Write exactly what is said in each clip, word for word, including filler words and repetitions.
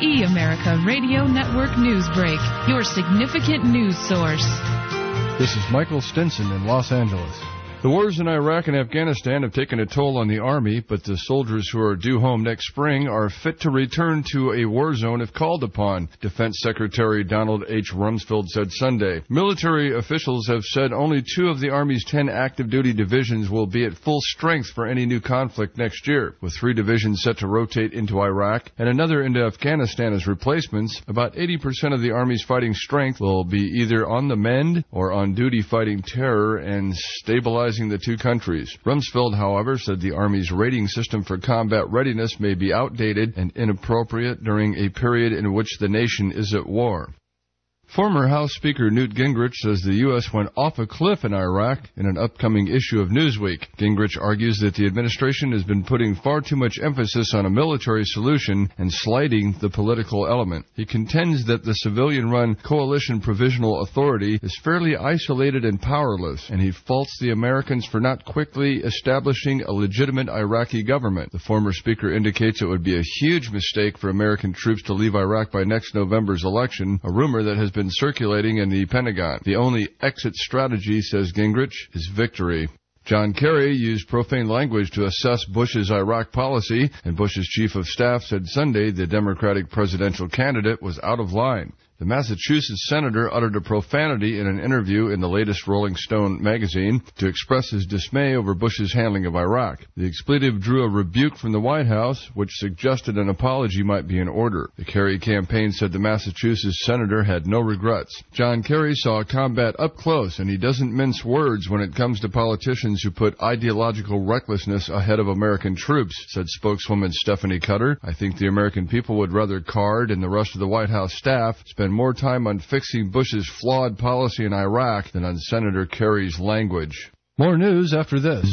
E America Radio Network News Break, your significant news source. This is Michael Stinson in Los Angeles. The wars in Iraq and Afghanistan have taken a toll on the Army, but the soldiers who are due home next spring are fit to return to a war zone if called upon, Defense Secretary Donald H. Rumsfeld said Sunday. Military officials have said only two of the Army's ten active-duty divisions will be at full strength for any new conflict next year. With three divisions set to rotate into Iraq and another into Afghanistan as replacements, about eighty percent of the Army's fighting strength will be either on the mend or on duty fighting terror and stabilizing the two countries. Rumsfeld, however, said the Army's rating system for combat readiness may be outdated and inappropriate during a period in which the nation is at war. Former House Speaker Newt Gingrich says the U S went off a cliff in Iraq in an upcoming issue of Newsweek. Gingrich argues that the administration has been putting far too much emphasis on a military solution and slighting the political element. He contends that the civilian-run Coalition Provisional Authority is fairly isolated and powerless, and he faults the Americans for not quickly establishing a legitimate Iraqi government. The former speaker indicates it would be a huge mistake for American troops to leave Iraq by next November's election, a rumor that has been circulating in the Pentagon. The only exit strategy, says Gingrich, is victory. John Kerry used profane language to assess Bush's Iraq policy, and Bush's chief of staff said Sunday the Democratic presidential candidate was out of line. The Massachusetts senator uttered a profanity in an interview in the latest Rolling Stone magazine to express his dismay over Bush's handling of Iraq. The expletive drew a rebuke from the White House, which suggested an apology might be in order. The Kerry campaign said the Massachusetts senator had no regrets. John Kerry saw combat up close, and he doesn't mince words when it comes to politicians who put ideological recklessness ahead of American troops, said spokeswoman Stephanie Cutter. I think the American people would rather Card and the rest of the White House staff spend more time on fixing Bush's flawed policy in Iraq than on Senator Kerry's language. More news after this.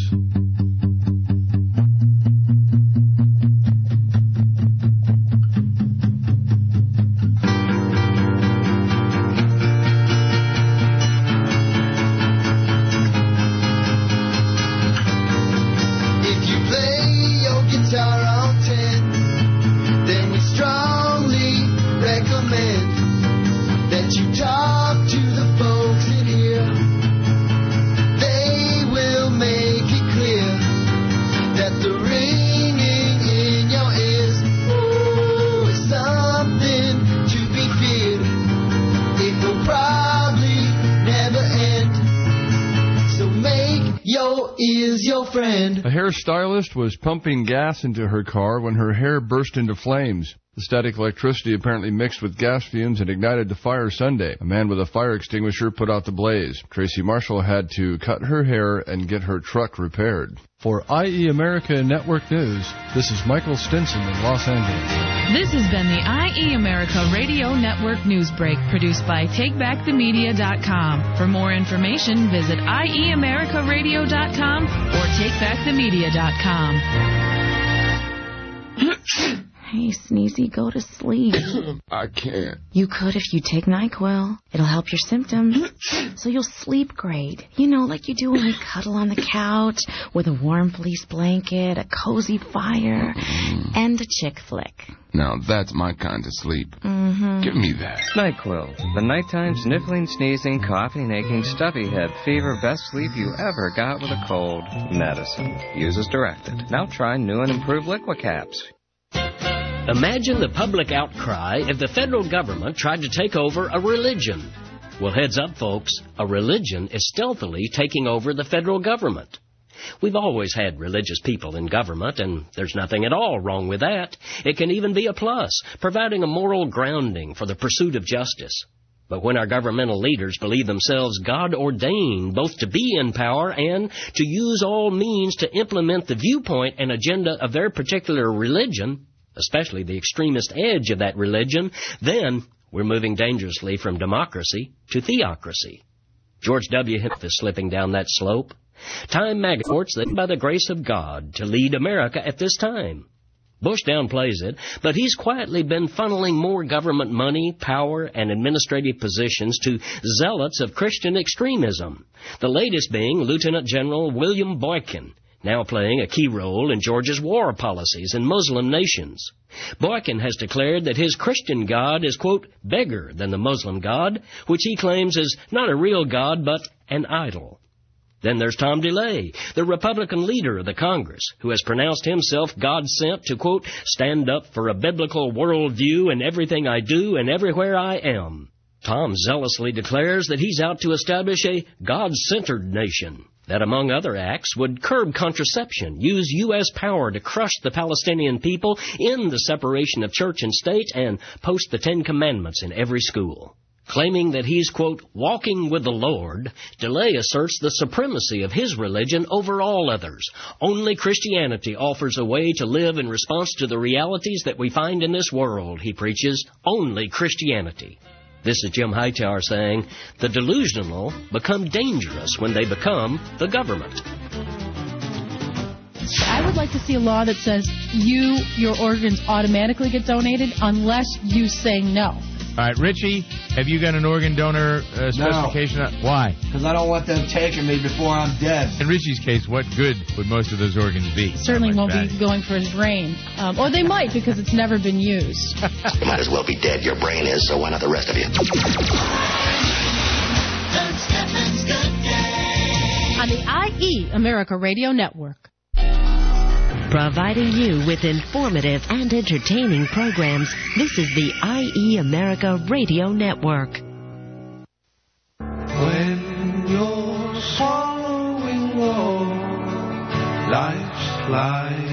A hairstylist was pumping gas into her car when her hair burst into flames. The static electricity apparently mixed with gas fumes and ignited the fire Sunday. A man with a fire extinguisher put out the blaze. Tracy Marshall had to cut her hair and get her truck repaired. For I E America Network News, this is Michael Stinson in Los Angeles. This has been the I E America Radio Network News Break, produced by take back the media dot com. For more information, visit I E America Radio dot com or take back the media dot com. Hey, Sneezy, go to sleep. I can't. You could if you take NyQuil. It'll help your symptoms, so you'll sleep great. You know, like you do when you cuddle on the couch with a warm fleece blanket, a cozy fire, mm. and a chick flick. Now that's my kind of sleep. Mm-hmm. Give me that. NyQuil, the nighttime sniffling, sneezing, coughing, aching, stuffy head, fever, best sleep you ever got with a cold. Medicine. Use as directed. Now try new and improved Liquicaps. Imagine the public outcry if the federal government tried to take over a religion. Well, heads up, folks, a religion is stealthily taking over the federal government. We've always had religious people in government, and there's nothing at all wrong with that. It can even be a plus, providing a moral grounding for the pursuit of justice. But when our governmental leaders believe themselves God-ordained both to be in power and to use all means to implement the viewpoint and agenda of their particular religion, especially the extremist edge of that religion, then we're moving dangerously from democracy to theocracy. George W. Bush is slipping down that slope. Time magazine reports that by the grace of God to lead America at this time. Bush downplays it, but he's quietly been funneling more government money, power, and administrative positions to zealots of Christian extremism, the latest being Lieutenant General William Boykin. now playing a key role in Georgia's war policies in Muslim nations. Boykin has declared that his Christian God is, quote, bigger than the Muslim God, which he claims is not a real God but an idol. Then there's Tom DeLay, the Republican leader of the Congress, who has pronounced himself God-sent to, quote, stand up for a biblical worldview in everything I do and everywhere I am. Tom zealously declares that he's out to establish a God-centered nation that, among other acts, would curb contraception, use U S power to crush the Palestinian people in the separation of church and state, and post the Ten Commandments in every school. Claiming that he's, quote, walking with the Lord, DeLay asserts the supremacy of his religion over all others. Only Christianity offers a way to live in response to the realities that we find in this world, he preaches. Only Christianity. This is Jim Hightower saying, the delusional become dangerous when they become the government. I would like to see a law that says you, your organs automatically get donated unless you say no. All right, Richie, have you got an organ donor uh, specification? No. Why? Because I don't want them taking me before I'm dead. In Richie's case, what good would most of those organs be? Certainly won't bad. be going for his brain. Um, or they might because it's never been used. You might as well be dead. Your brain is, so why not the rest of you? On the I E America Radio Network. Providing you with informative and entertaining programs, this is the I E America Radio Network. When you're swallowing all life's lies,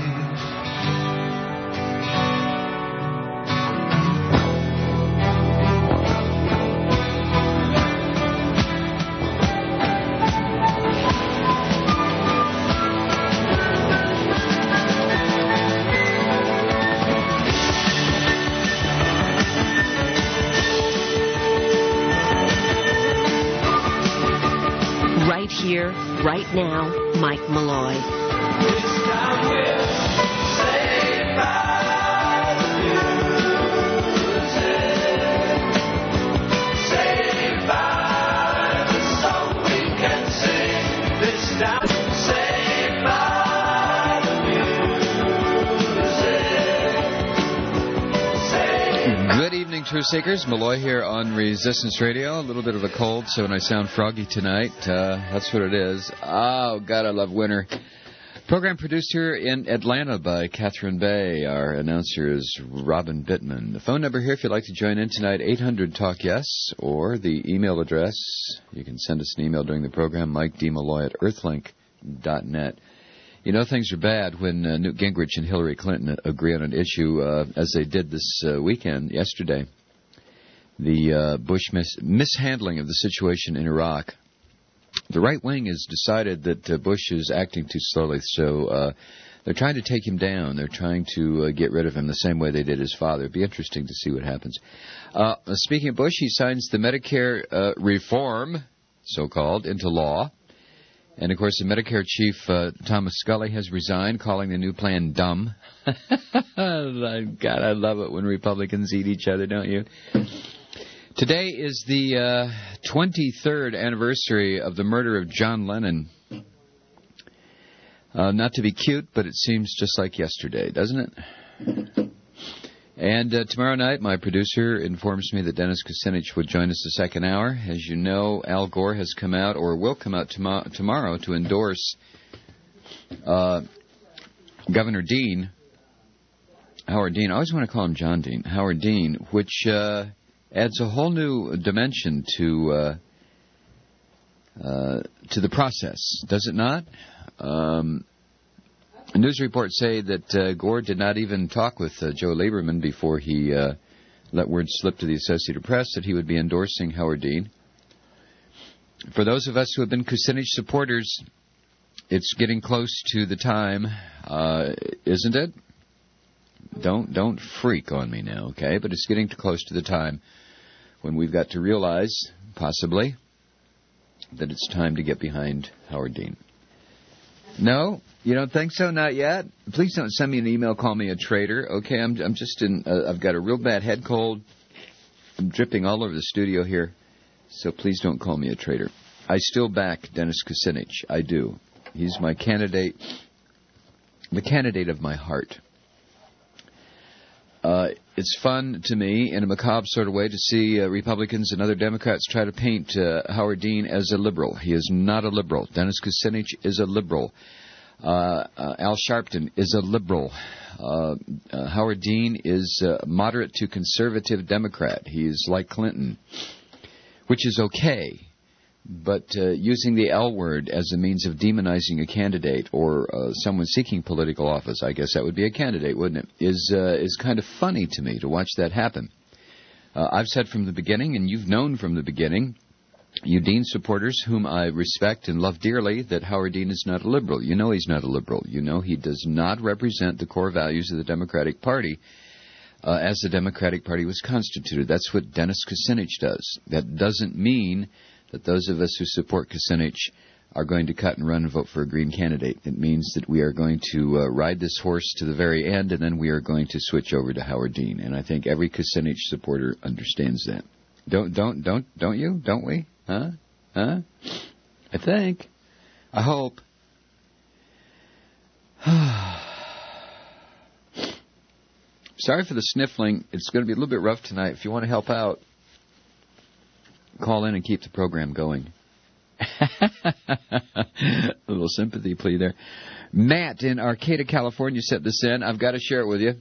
Right here, right now, Mike Malloy. Good evening, Truth Seekers. Malloy here on Resistance Radio. A little bit of a cold, so when I sound froggy tonight, uh, that's what it is. Oh, God, I love winter. Program produced here in Atlanta by Catherine Bay. Our announcer is Robin Bittman. The phone number here, if you'd like to join in tonight, eight hundred talk yes, or the email address, you can send us an email during the program, Mike D. Malloy at earthlink dot net. You know things are bad when uh, Newt Gingrich and Hillary Clinton agree on an issue, uh, as they did this uh, weekend, yesterday. The uh, Bush mis- mishandling of the situation in Iraq. The right wing has decided that uh, Bush is acting too slowly, so uh, they're trying to take him down. They're trying to uh, get rid of him the same way they did his father. It'd be interesting to see what happens. Uh, speaking of Bush, he signs the Medicare uh, reform, so-called, into law. And, of course, the Medicare chief, uh, Thomas Scully, has resigned, calling the new plan dumb. God, I love it when Republicans eat each other, don't you? Today is the uh, twenty-third anniversary of the murder of John Lennon. Uh, not to be cute, but it seems just like yesterday, doesn't it? And uh, tomorrow night, my producer informs me that Dennis Kucinich would join us the second hour. As you know, Al Gore has come out, or will come out tom- tomorrow, to endorse uh, Governor Dean, Howard Dean. I always want to call him John Dean, Howard Dean, which uh, adds a whole new dimension to uh, uh, to the process, does it not? Um News reports say that uh, Gore did not even talk with uh, Joe Lieberman before he uh, let word slip to the Associated Press that he would be endorsing Howard Dean. For those of us who have been Kucinich supporters, it's getting close to the time, uh, isn't it? Don't don't freak on me now, okay? But it's getting close to the time when we've got to realize, possibly, that it's time to get behind Howard Dean. No? You don't think so? Not yet? Please don't send me an email, call me a traitor. Okay, I'm I'm just in, uh, I've got a real bad head cold. I'm dripping all over the studio here. So please don't call me a traitor. I still back Dennis Kucinich. I do. He's my candidate the candidate of my heart. Uh, it's fun to me, in a macabre sort of way, to see uh, Republicans and other Democrats try to paint uh, Howard Dean as a liberal. He is not a liberal. Dennis Kucinich is a liberal. Uh, uh, Al Sharpton is a liberal. Uh, uh, Howard Dean is a moderate to conservative Democrat. He is like Clinton, which is okay. But uh, using the L word as a means of demonizing a candidate or uh, someone seeking political office, I guess that would be a candidate, wouldn't it, is, uh, is kind of funny to me to watch that happen. Uh, I've said from the beginning, and you've known from the beginning, you Dean supporters, whom I respect and love dearly, that Howard Dean is not a liberal. You know he's not a liberal. You know he does not represent the core values of the Democratic Party uh, as the Democratic Party was constituted. That's what Dennis Kucinich does. That doesn't mean that those of us who support Kucinich are going to cut and run and vote for a Green candidate. It means that we are going to uh, ride this horse to the very end, and then we are going to switch over to Howard Dean. And I think every Kucinich supporter understands that. Don't, don't, don't, don't you? Don't we? Huh? Huh? I think. I hope. Sorry for the sniffling. It's going to be a little bit rough tonight. If you want to help out, call in and keep the program going. A little sympathy plea there. Matt in Arcata, California sent this in. I've got to share it with you.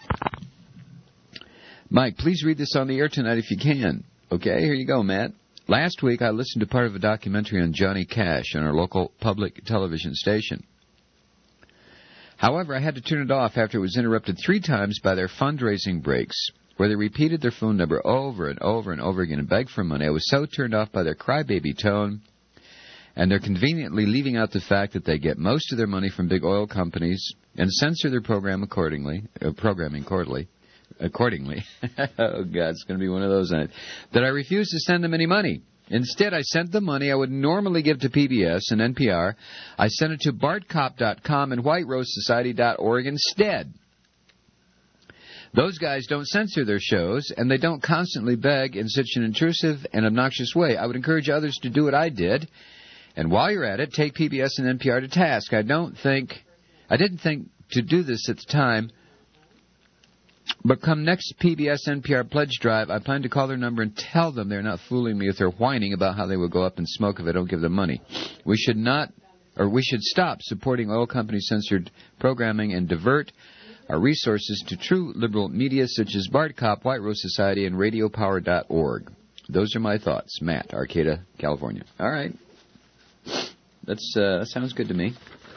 Mike, please read this on the air tonight if you can. Okay, here you go, Matt. Last week I listened to part of a documentary on Johnny Cash on our local public television station. However, I had to turn it off after it was interrupted three times by their fundraising breaks, where they repeated their phone number over and over and over again and begged for money. I was so turned off by their crybaby tone, and they're conveniently leaving out the fact that they get most of their money from big oil companies and censor their program accordingly, uh, programming accordingly. Accordingly. Oh, God, it's going to be one of those nights. That I refused to send them any money. Instead, I sent the money I would normally give to P B S and N P R. I sent it to bart cop dot com and white rose society dot org instead. Those guys don't censor their shows, and they don't constantly beg in such an intrusive and obnoxious way. I would encourage others to do what I did. And while you're at it, take P B S and N P R to task. I don't think, I didn't think to do this at the time, but come next P B S N P R pledge drive, I plan to call their number and tell them they're not fooling me with their whining about how they will go up in smoke if I don't give them money. We should not, or we should stop supporting oil company-censored programming and divert our resources to true liberal media such as Bart Cop, White Rose Society, and radio power dot org. Those are my thoughts. Matt, Arcata, California. All right. That's, uh, that sounds good to me.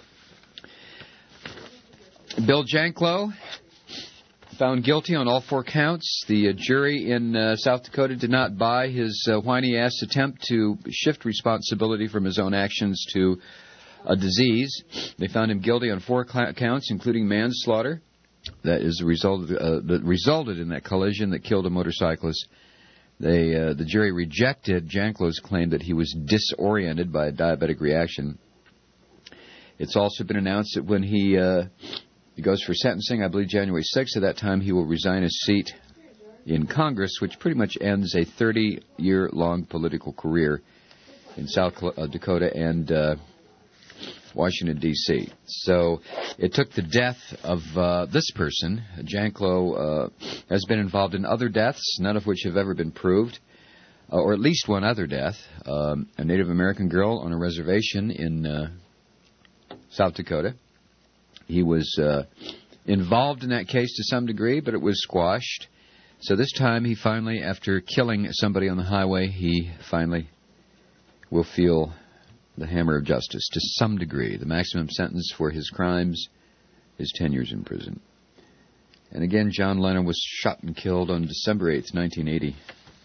Bill Janklow, found guilty on all four counts. The uh, jury in uh, South Dakota did not buy his uh, whiny-ass attempt to shift responsibility from his own actions to a disease. They found him guilty on four cl- counts, including manslaughter. That is the result of, uh, that resulted in that collision that killed a motorcyclist. They, uh, the jury rejected Janklow's claim that he was disoriented by a diabetic reaction. It's also been announced that when he uh, He goes for sentencing, I believe, January sixth. At that time, he will resign his seat in Congress, which pretty much ends a thirty-year-long political career in South Dakota and uh, Washington, D C So it took the death of uh, this person. Janklow uh, has been involved in other deaths, none of which have ever been proved, uh, or at least one other death, um, a Native American girl on a reservation in uh, South Dakota. He was uh, involved in that case to some degree, but it was squashed. So this time he finally, after killing somebody on the highway, he finally will feel the hammer of justice to some degree. The maximum sentence for his crimes is ten years in prison. And again, John Lennon was shot and killed on December eighth, nineteen eighty.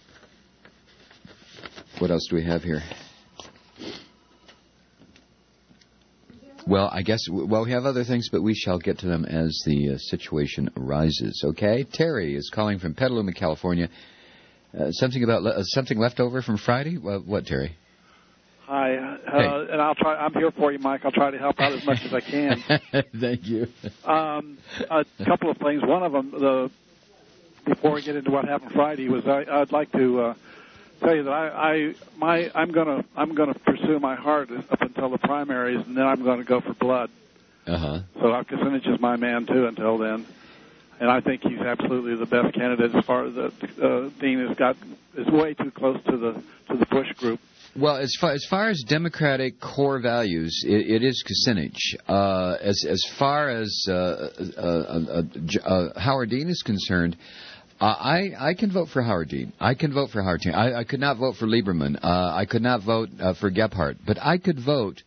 What else do we have here? Well, I guess, well, we have other things, but we shall get to them as the uh, situation arises, okay? Terry is calling from Petaluma, California. Uh, something about, uh, something left over from Friday? Well, what, Terry? Hi, uh, hey. and I'll try, I'm here for you, Mike. I'll try to help out as much as I can. Thank you. Um, a couple of things. One of them, the, before we get into what happened Friday, was I, I'd like to uh, tell you that I, I my I'm gonna I'm gonna pursue my heart up until the primaries, and then I'm going to go for blood. Uh-huh. So Kucinich is my man, too, until then. And I think he's absolutely the best candidate as far as the uh, Dean has got is way too close to the to the Bush group. Well, as far as far as Democratic core values, it, it is Kucinich. Uh, as as far as uh, uh, uh, uh, Howard Dean is concerned, uh, I I can vote for Howard Dean. I can vote for Howard Dean. I, I could not vote for Lieberman. Uh, I could not vote uh, for Gephardt, but I could vote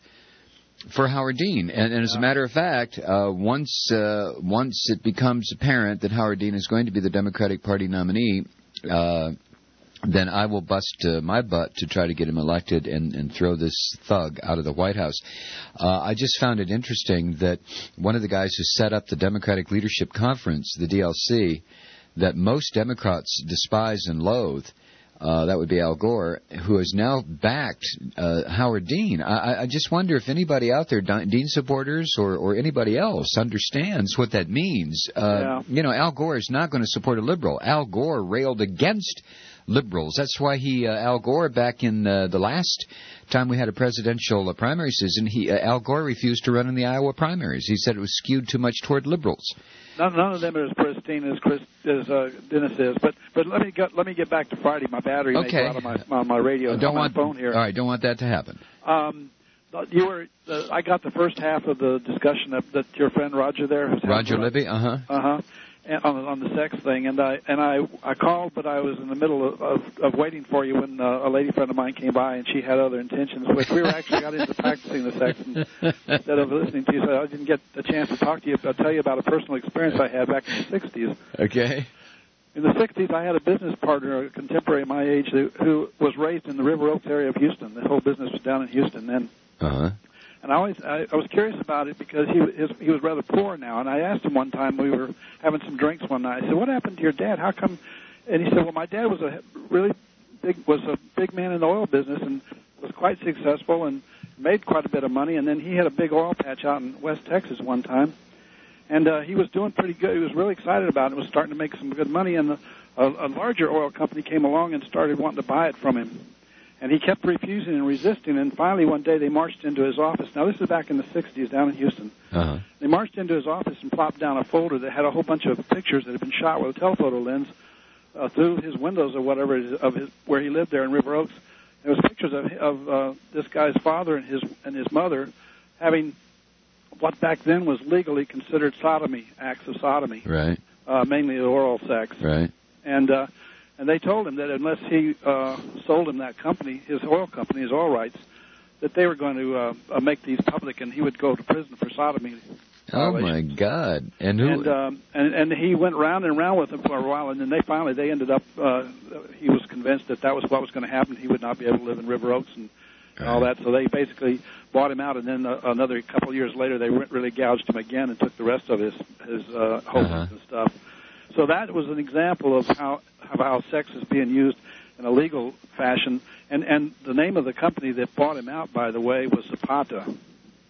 for Howard Dean. And, and as a matter of fact, uh, once uh, once it becomes apparent that Howard Dean is going to be the Democratic Party nominee, uh, then I will bust uh, my butt to try to get him elected and, and throw this thug out of the White House. Uh, I just found it interesting that one of the guys who set up the Democratic Leadership Conference, the D L C, that most Democrats despise and loathe, Uh, that would be Al Gore, who has now backed uh, Howard Dean. I, I just wonder if anybody out there, Dean supporters or, or anybody else, understands what that means. Uh, yeah. You know, Al Gore is not going to support a liberal. Al Gore railed against liberals. That's why he, uh, Al Gore, back in uh, the last time we had a presidential uh, primary season, he, uh, Al Gore refused to run in the Iowa primaries. He said it was skewed too much toward liberals. None, none of them are as pristine as Chris, as uh, Dennis is. But but let me get, let me get back to Friday. My battery may Okay. go out of my on my radio. Uh, don't on want my phone here. All right, don't want that to happen. Um, you were. Uh, I got the first half of the discussion that, that your friend Roger there. who's Roger having- Libby, uh huh. Uh huh. And on, on the sex thing, and I and I I called, but I was in the middle of of, of waiting for you when uh, a lady friend of mine came by, and she had other intentions, which we were actually got into practicing the sex and, instead of listening to you. So I didn't get a chance to talk to you. I'll tell you about a personal experience I had back in the sixties. Okay. In the sixties, I had a business partner, a contemporary my age, who, who was raised in the River Oaks area of Houston. The whole business was down in Houston then. Uh huh. And I always, I, I was curious about it because he his, he was rather poor now. And I asked him one time, we were having some drinks one night. I said, "What happened to your dad? How come?" And he said, "Well, my dad was a really big was a big man in the oil business and was quite successful and made quite a bit of money. And then he had a big oil patch out in West Texas one time, and uh, he was doing pretty good. He was really excited about it. Was starting to make some good money. And the, a, a larger oil company came along and started wanting to buy it from him." And he kept refusing and resisting, and finally one day they marched into his office. Now, this is back in the sixties down in Houston. Uh-huh. They marched into his office and plopped down a folder that had a whole bunch of pictures that had been shot with a telephoto lens uh, through his windows or whatever it is of his, where he lived there in River Oaks. There was pictures of, of uh, this guy's father and his and his mother having what back then was legally considered sodomy, acts of sodomy. Right. Uh, mainly oral sex. Right. And... Uh, And they told him that unless he uh, sold him that company, his oil company, his oil rights, that they were going to uh, uh, make these public, and he would go to prison for sodomy. Oh my God! And who? And, um, and and he went round and round with them for a while, and then they finally they ended up. Uh, he was convinced that that was what was going to happen. He would not be able to live in River Oaks and right. all that. So they basically bought him out, and then uh, another couple of years later, they really gouged him again and took the rest of his his uh, homes uh-huh. and stuff. So that was an example of how of how sex is being used in a legal fashion. And and the name of the company that bought him out, by the way, was Zapata. Have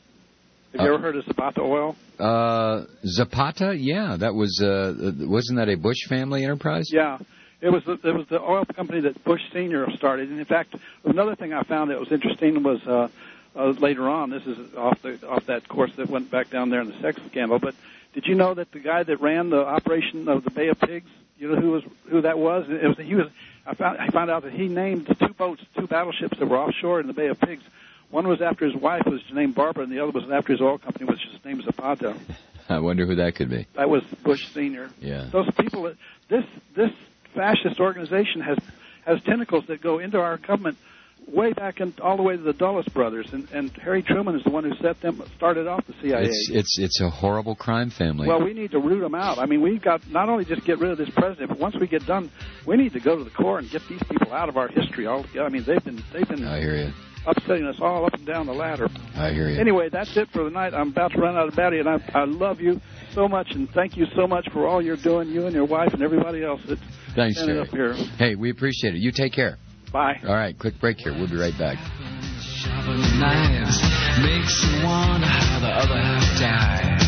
you Uh, ever heard of Zapata Oil? Uh, Zapata, yeah, that was uh, wasn't that a Bush family enterprise? Yeah, it was the, it was the oil company that Bush Senior started. And in fact, another thing I found that was interesting was uh, uh, later on. This is off the off that course that went back down there in the sex scandal, but. Did you know that the guy that ran the operation of the Bay of Pigs, you know who was who that was? It was he was. I found I found out that he named two boats, two battleships that were offshore in the Bay of Pigs. One was after his wife, was named Barbara, and the other was after his oil company, which was named Zapata. I wonder who that could be. That was Bush Senior. Yeah. Those people. This this fascist organization has has tentacles that go into our government. Way back in, all the way to the Dulles brothers, and, and Harry Truman is the one who set them, started off the C I A. It's it's it's a horrible crime family. Well, we need to root them out. I mean, we've got not only just get rid of this president, but once we get done, we need to go to the core and get these people out of our history altogether. I mean, they've been they've been I hear you. upsetting us all up and down the ladder. I hear you. Anyway, that's it for the night. I'm about to run out of battery, and I, I love you so much, and thank you so much for all you're doing, you and your wife and everybody else that's Thanks, standing Jerry. up here. Hey, we appreciate it. You take care. Bye. All right, quick break here. We'll be right back. Sharpening knives makes you wonder how the other half died.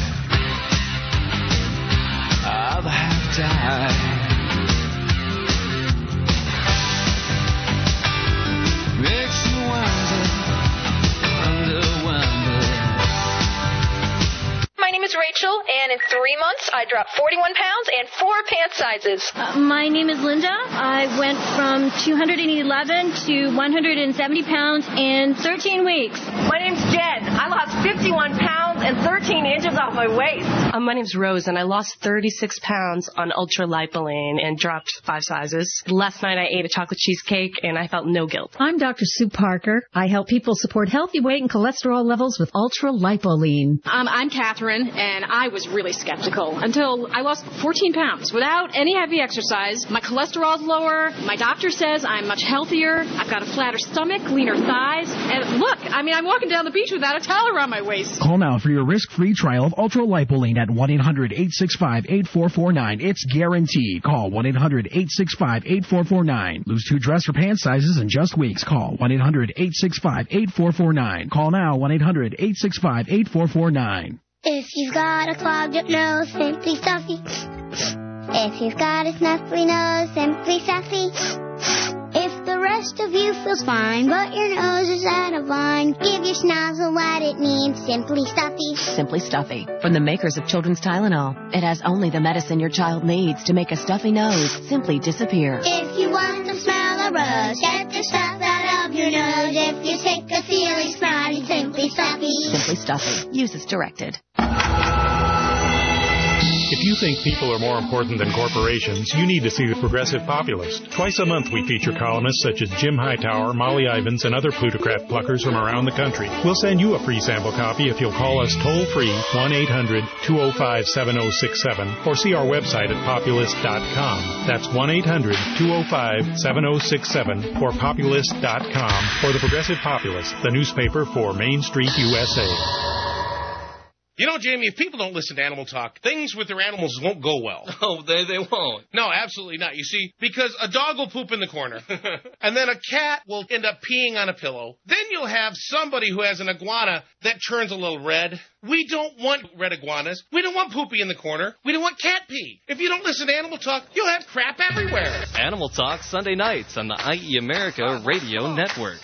Other half died. Makes you wonder, wonder, wonder. in three months, I dropped forty-one pounds and four pant sizes. Uh, my name is Linda. I went from two hundred eleven to one hundred seventy pounds in thirteen weeks. My name's Jen. I lost fifty-one pounds and thirteen inches off my waist. Uh, my name's Rose, and I lost thirty-six pounds on Ultra Lipoline and dropped five sizes. Last night I ate a chocolate cheesecake, and I felt no guilt. I'm Doctor Sue Parker. I help people support healthy weight and cholesterol levels with Ultra Lipoline. Um, I'm Catherine, and I was really skeptical until I lost fourteen pounds without any heavy exercise. My cholesterol's lower. My doctor says I'm much healthier. I've got a flatter stomach, leaner thighs. And look, I mean, I'm walking down the beach without a towel around my waist. Call now for your risk-free trial of Ultra Lipoline at one eight hundred eight six five eight four four nine. It's guaranteed. Call one eight hundred eight six five eight four four nine. Lose two dress or pant sizes in just weeks. Call one eight hundred eight six five eight four four nine. Call now one eight hundred eight six five eight four four nine. If you've got a clogged up nose, Simply Stuffy. If you've got a snuffly nose, Simply Stuffy. If the rest of you feels fine, but your nose is out of line, give your snozzle what it needs, Simply Stuffy. Simply Stuffy, from the makers of Children's Tylenol. It has only the medicine your child needs to make a stuffy nose simply disappear. If you want to smell a rose, get the stuff out of your nose. If you're sick of feeling snotty, Simply Stuffy. Simply Stuffy. Use as directed. If you think people are more important than corporations, you need to see The Progressive Populist. Twice a month we feature columnists such as Jim Hightower, Molly Ivins, and other plutocrat pluckers from around the country. We'll send you a free sample copy if you'll call us toll-free one eight hundred two oh five seven oh six seven or see our website at populist dot com. That's one eight hundred two oh five seven oh six seven or populist dot com or The Progressive Populist, the newspaper for Main Street, U S A. You know, Jamie, if people don't listen to Animal Talk, things with their animals won't go well. Oh, they they won't. No, absolutely not. You see, because a dog will poop in the corner, and then a cat will end up peeing on a pillow. Then you'll have somebody who has an iguana that turns a little red. We don't want red iguanas. We don't want poopy in the corner. We don't want cat pee. If you don't listen to Animal Talk, you'll have crap everywhere. Animal Talk, Sunday nights on the I E America Radio Network.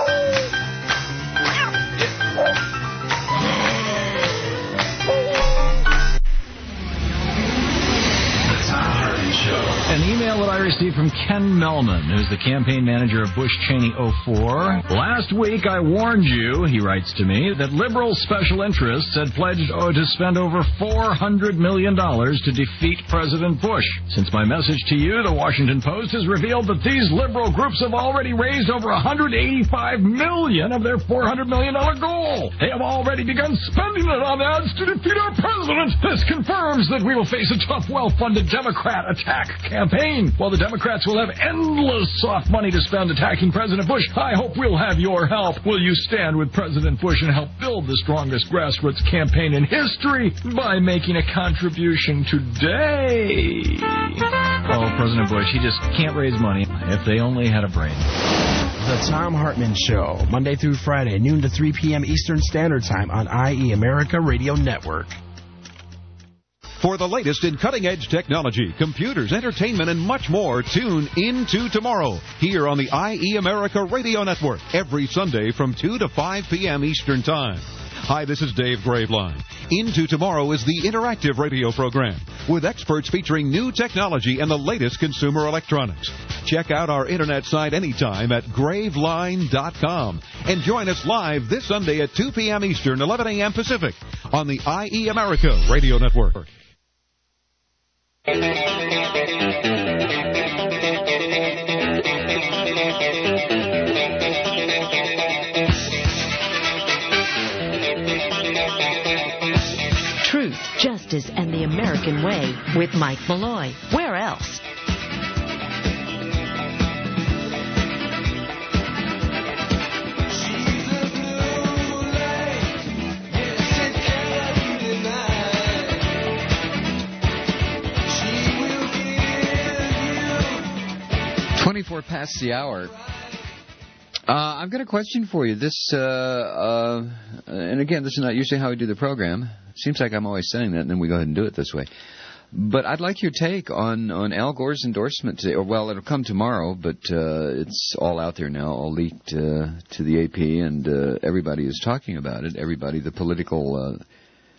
An email that I received from Ken Melman, who's the campaign manager of Bush Cheney oh four. Last week I warned you, he writes to me, that liberal special interests had pledged oh, to spend over four hundred million dollars to defeat President Bush. Since my message to you, the Washington Post has revealed that these liberal groups have already raised over one hundred eighty-five million dollars of their four hundred million dollars goal. They have already begun spending it on ads to defeat our president. This confirms that we will face a tough, well-funded Democrat attack campaign. While the Democrats will have endless soft money to spend attacking President Bush, I hope we'll have your help. Will you stand with President Bush and help build the strongest grassroots campaign in history by making a contribution today? Oh, President Bush, he just can't raise money. If they only had a brain. The Thom Hartmann Show, Monday through Friday, noon to three p.m. Eastern Standard Time on I E America Radio Network. For the latest in cutting-edge technology, computers, entertainment, and much more, tune into tomorrow here on the I E America Radio Network every Sunday from two to five p.m. Eastern Time. Hi, this is Dave Graveline. Into Tomorrow is the interactive radio program with experts featuring new technology and the latest consumer electronics. Check out our internet site anytime at graveline dot com and join us live this Sunday at two p.m. Eastern, eleven a.m. Pacific on the I E America Radio Network. Truth, Justice, and the American Way with Mike Malloy. Where else? twenty-four past the hour. Uh, I've got a question for you. This, uh, uh, and again, this is not usually how we do the program. Seems like I'm always saying that, and then we go ahead and do it this way. But I'd like your take on, on Al Gore's endorsement today. Or, well, it'll come tomorrow, but uh, it's all out there now, all leaked uh, to the A P, and uh, everybody is talking about it. Everybody, the political uh,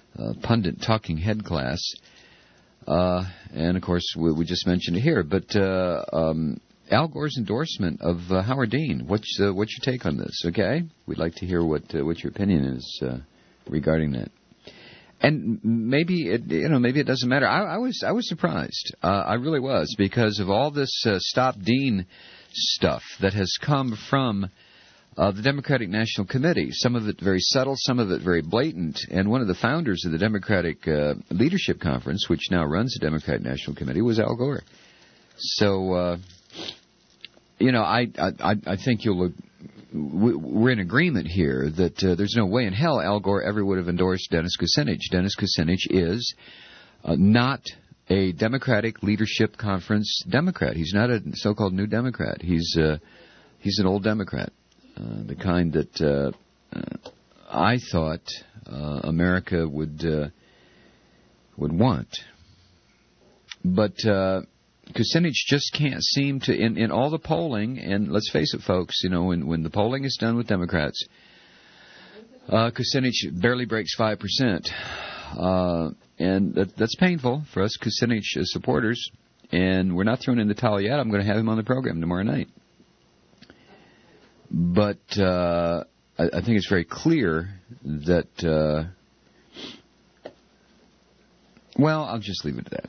uh, pundit talking head class. Uh, and, of course, we, we just mentioned it here. But uh, um, Al Gore's endorsement of uh, Howard Dean, what's, uh, what's your take on this, okay? We'd like to hear what uh, what your opinion is uh, regarding that. And maybe it, you know, maybe it doesn't matter. I, I was I was surprised. Uh, I really was, because of all this uh, Stop Dean stuff that has come from uh, the Democratic National Committee. Some of it very subtle, some of it very blatant. And one of the founders of the Democratic uh, Leadership Conference, which now runs the Democratic National Committee, was Al Gore. So, uh, you know, I I, I think you'll. We're in agreement here that uh, there's no way in hell Al Gore ever would have endorsed Dennis Kucinich. Dennis Kucinich is uh, not a Democratic Leadership Conference Democrat. He's not a so-called New Democrat. He's uh, he's an old Democrat, uh, the kind that uh, uh, I thought uh, America would uh, would want. But uh, Kucinich just can't seem to, in, in all the polling, and let's face it, folks, you know, when, when the polling is done with Democrats, uh, Kucinich barely breaks five percent. Uh, and that, that's painful for us Kucinich supporters, and we're not throwing in the towel yet. I'm going to have him on the program tomorrow night. But uh, I, I think it's very clear that, uh, well, I'll just leave it at that.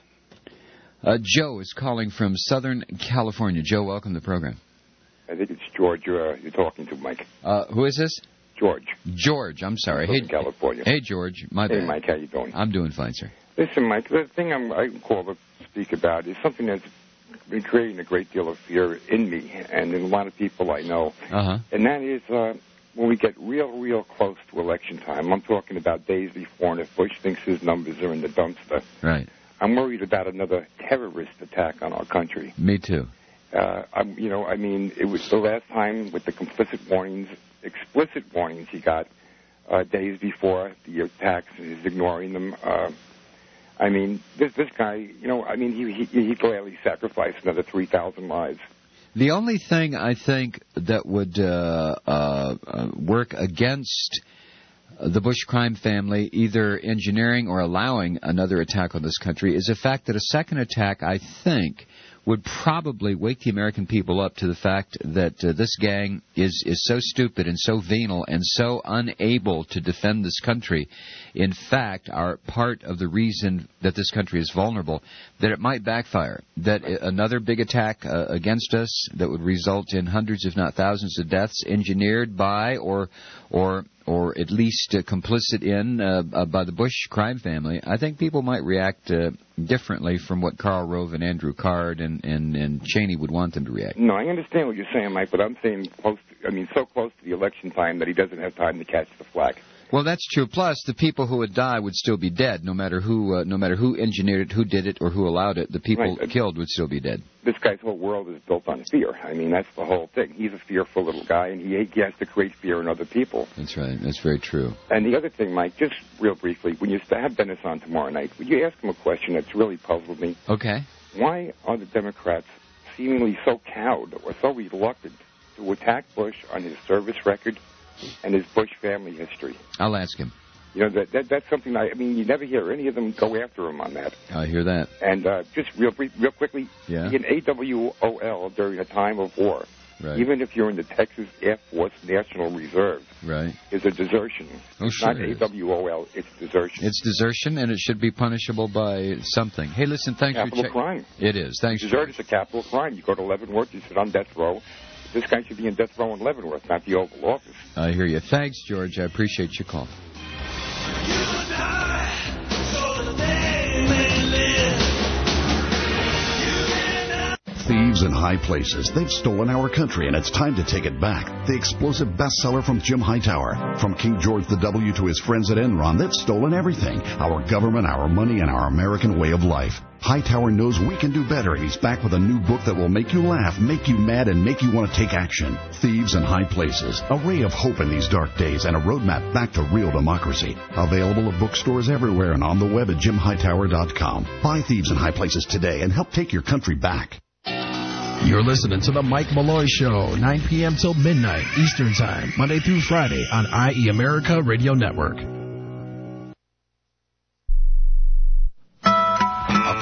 Uh, Joe is calling from Southern California. Joe, welcome to the program. I think it's George you're, uh, you're talking to, Mike. Uh, who is this? George. George, I'm sorry. Southern Hey, California. Hey, George. My hey, bad. Mike, how you doing? I'm doing fine, sir. Listen, Mike, the thing I'm, I call to speak about is something that's been creating a great deal of fear in me and in a lot of people I know. Uh-huh. And that is uh, when we get real, real close to election time. I'm talking about days before, and if Bush thinks his numbers are in the dumpster. Right. I'm worried about another terrorist attack on our country. Me too. Uh, I'm, you know, I mean, it was the last time with the complicit warnings, explicit warnings he got uh, days before the attacks, and he's ignoring them. Uh, I mean, this this guy, you know, I mean, he he, he gladly sacrificed another three thousand lives. The only thing I think that would uh, uh, uh, work against the Bush crime family either engineering or allowing another attack on this country is the fact that a second attack, I think, would probably wake the American people up to the fact that uh, this gang is, is so stupid and so venal and so unable to defend this country, in fact, are part of the reason that this country is vulnerable, that it might backfire, that another big attack uh, against us that would result in hundreds, if not thousands, of deaths engineered by or or or at least uh, complicit in uh, uh, by the Bush crime family, I think people might react uh, differently from what Karl Rove and Andrew Card and, and, and Cheney would want them to react. No, I understand what you're saying, Mike, but I'm saying close to, I mean, so close to the election time that he doesn't have time to catch the flack. Well, that's true. Plus, the people who would die would still be dead, no matter who, uh, no matter who engineered it, who did it, or who allowed it. The people right. killed would still be dead. This guy's whole world is built on fear. I mean, that's the whole thing. He's a fearful little guy, and he, he has to create fear in other people. That's right. That's very true. And the other thing, Mike, just real briefly, when you have Dennis on tomorrow night, would you ask him a question that's really puzzled me? Okay. Why are the Democrats seemingly so cowed or so reluctant to attack Bush on his service record and his Bush family history? I'll ask him. You know, that, that that's something, I, I mean, you never hear any of them go after him on that. I hear that. And uh, just real brief, real quickly, yeah. be an A W O L during a time of war, right. even if you're in the Texas Air Force National Reserve, right. is a desertion. Oh, it's sure not it A W O L, it's desertion. It's desertion, and it should be punishable by something. Hey, listen, thanks capital for checking. crime. It is. Thanks. Desert is a capital crime. You go to Leavenworth, you sit on death row. This guy should be in death row in Leavenworth, not the Oval Office. I hear you. Thanks, George. I appreciate your call. Thieves in high places. They've stolen our country, and it's time to take it back. The explosive bestseller from Jim Hightower. From King George the W to his friends at Enron, they've stolen everything. Our government, our money, and our American way of life. Hightower knows we can do better, and he's back with a new book that will make you laugh, make you mad, and make you want to take action. Thieves in High Places. A ray of hope in these dark days and a roadmap back to real democracy. Available at bookstores everywhere and on the web at jim hightower dot com. Buy Thieves in High Places today and help take your country back. You're listening to the Mike Malloy Show, nine p.m. till midnight Eastern Time, Monday through Friday on I E America Radio Network.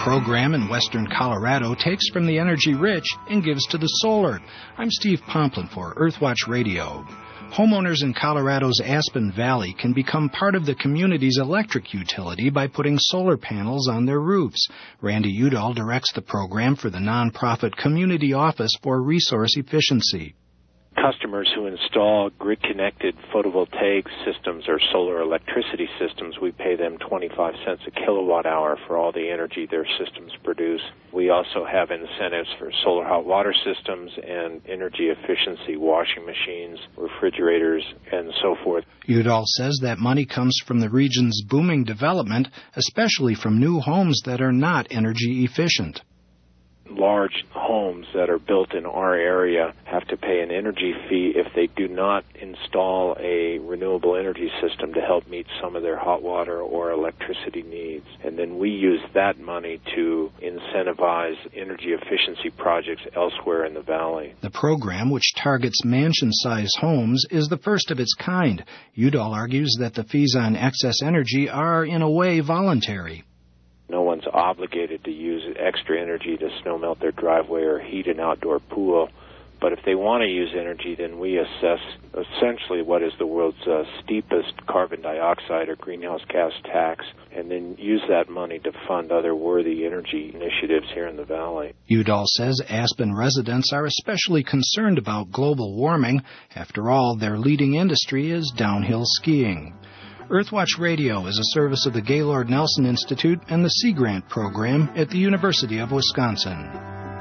program in western Colorado takes from the energy-rich and gives to the solar. I'm Steve Pomplin for Earthwatch Radio. Homeowners in Colorado's Aspen Valley can become part of the community's electric utility by putting solar panels on their roofs. Randy Udall directs the program for the nonprofit Community Office for Resource Efficiency. Customers who install grid-connected photovoltaic systems or solar electricity systems, we pay them twenty-five cents a kilowatt hour for all the energy their systems produce. We also have incentives for solar hot water systems and energy efficiency washing machines, refrigerators, and so forth. Udall says that money comes from the region's booming development, especially from new homes that are not energy efficient. Large homes that are built in our area have to pay an energy fee if they do not install a renewable energy system to help meet some of their hot water or electricity needs. And then we use that money to incentivize energy efficiency projects elsewhere in the valley. The program, which targets mansion-sized homes, is the first of its kind. Udall argues that the fees on excess energy are, in a way, voluntary. No one's obligated to use extra energy to snowmelt their driveway or heat an outdoor pool. But if they want to use energy, then we assess essentially what is the world's uh, steepest carbon dioxide or greenhouse gas tax, and then use that money to fund other worthy energy initiatives here in the valley. Udall says Aspen residents are especially concerned about global warming. After all, their leading industry is downhill skiing. Earthwatch Radio is a service of the Gaylord Nelson Institute and the Sea Grant Program at the University of Wisconsin.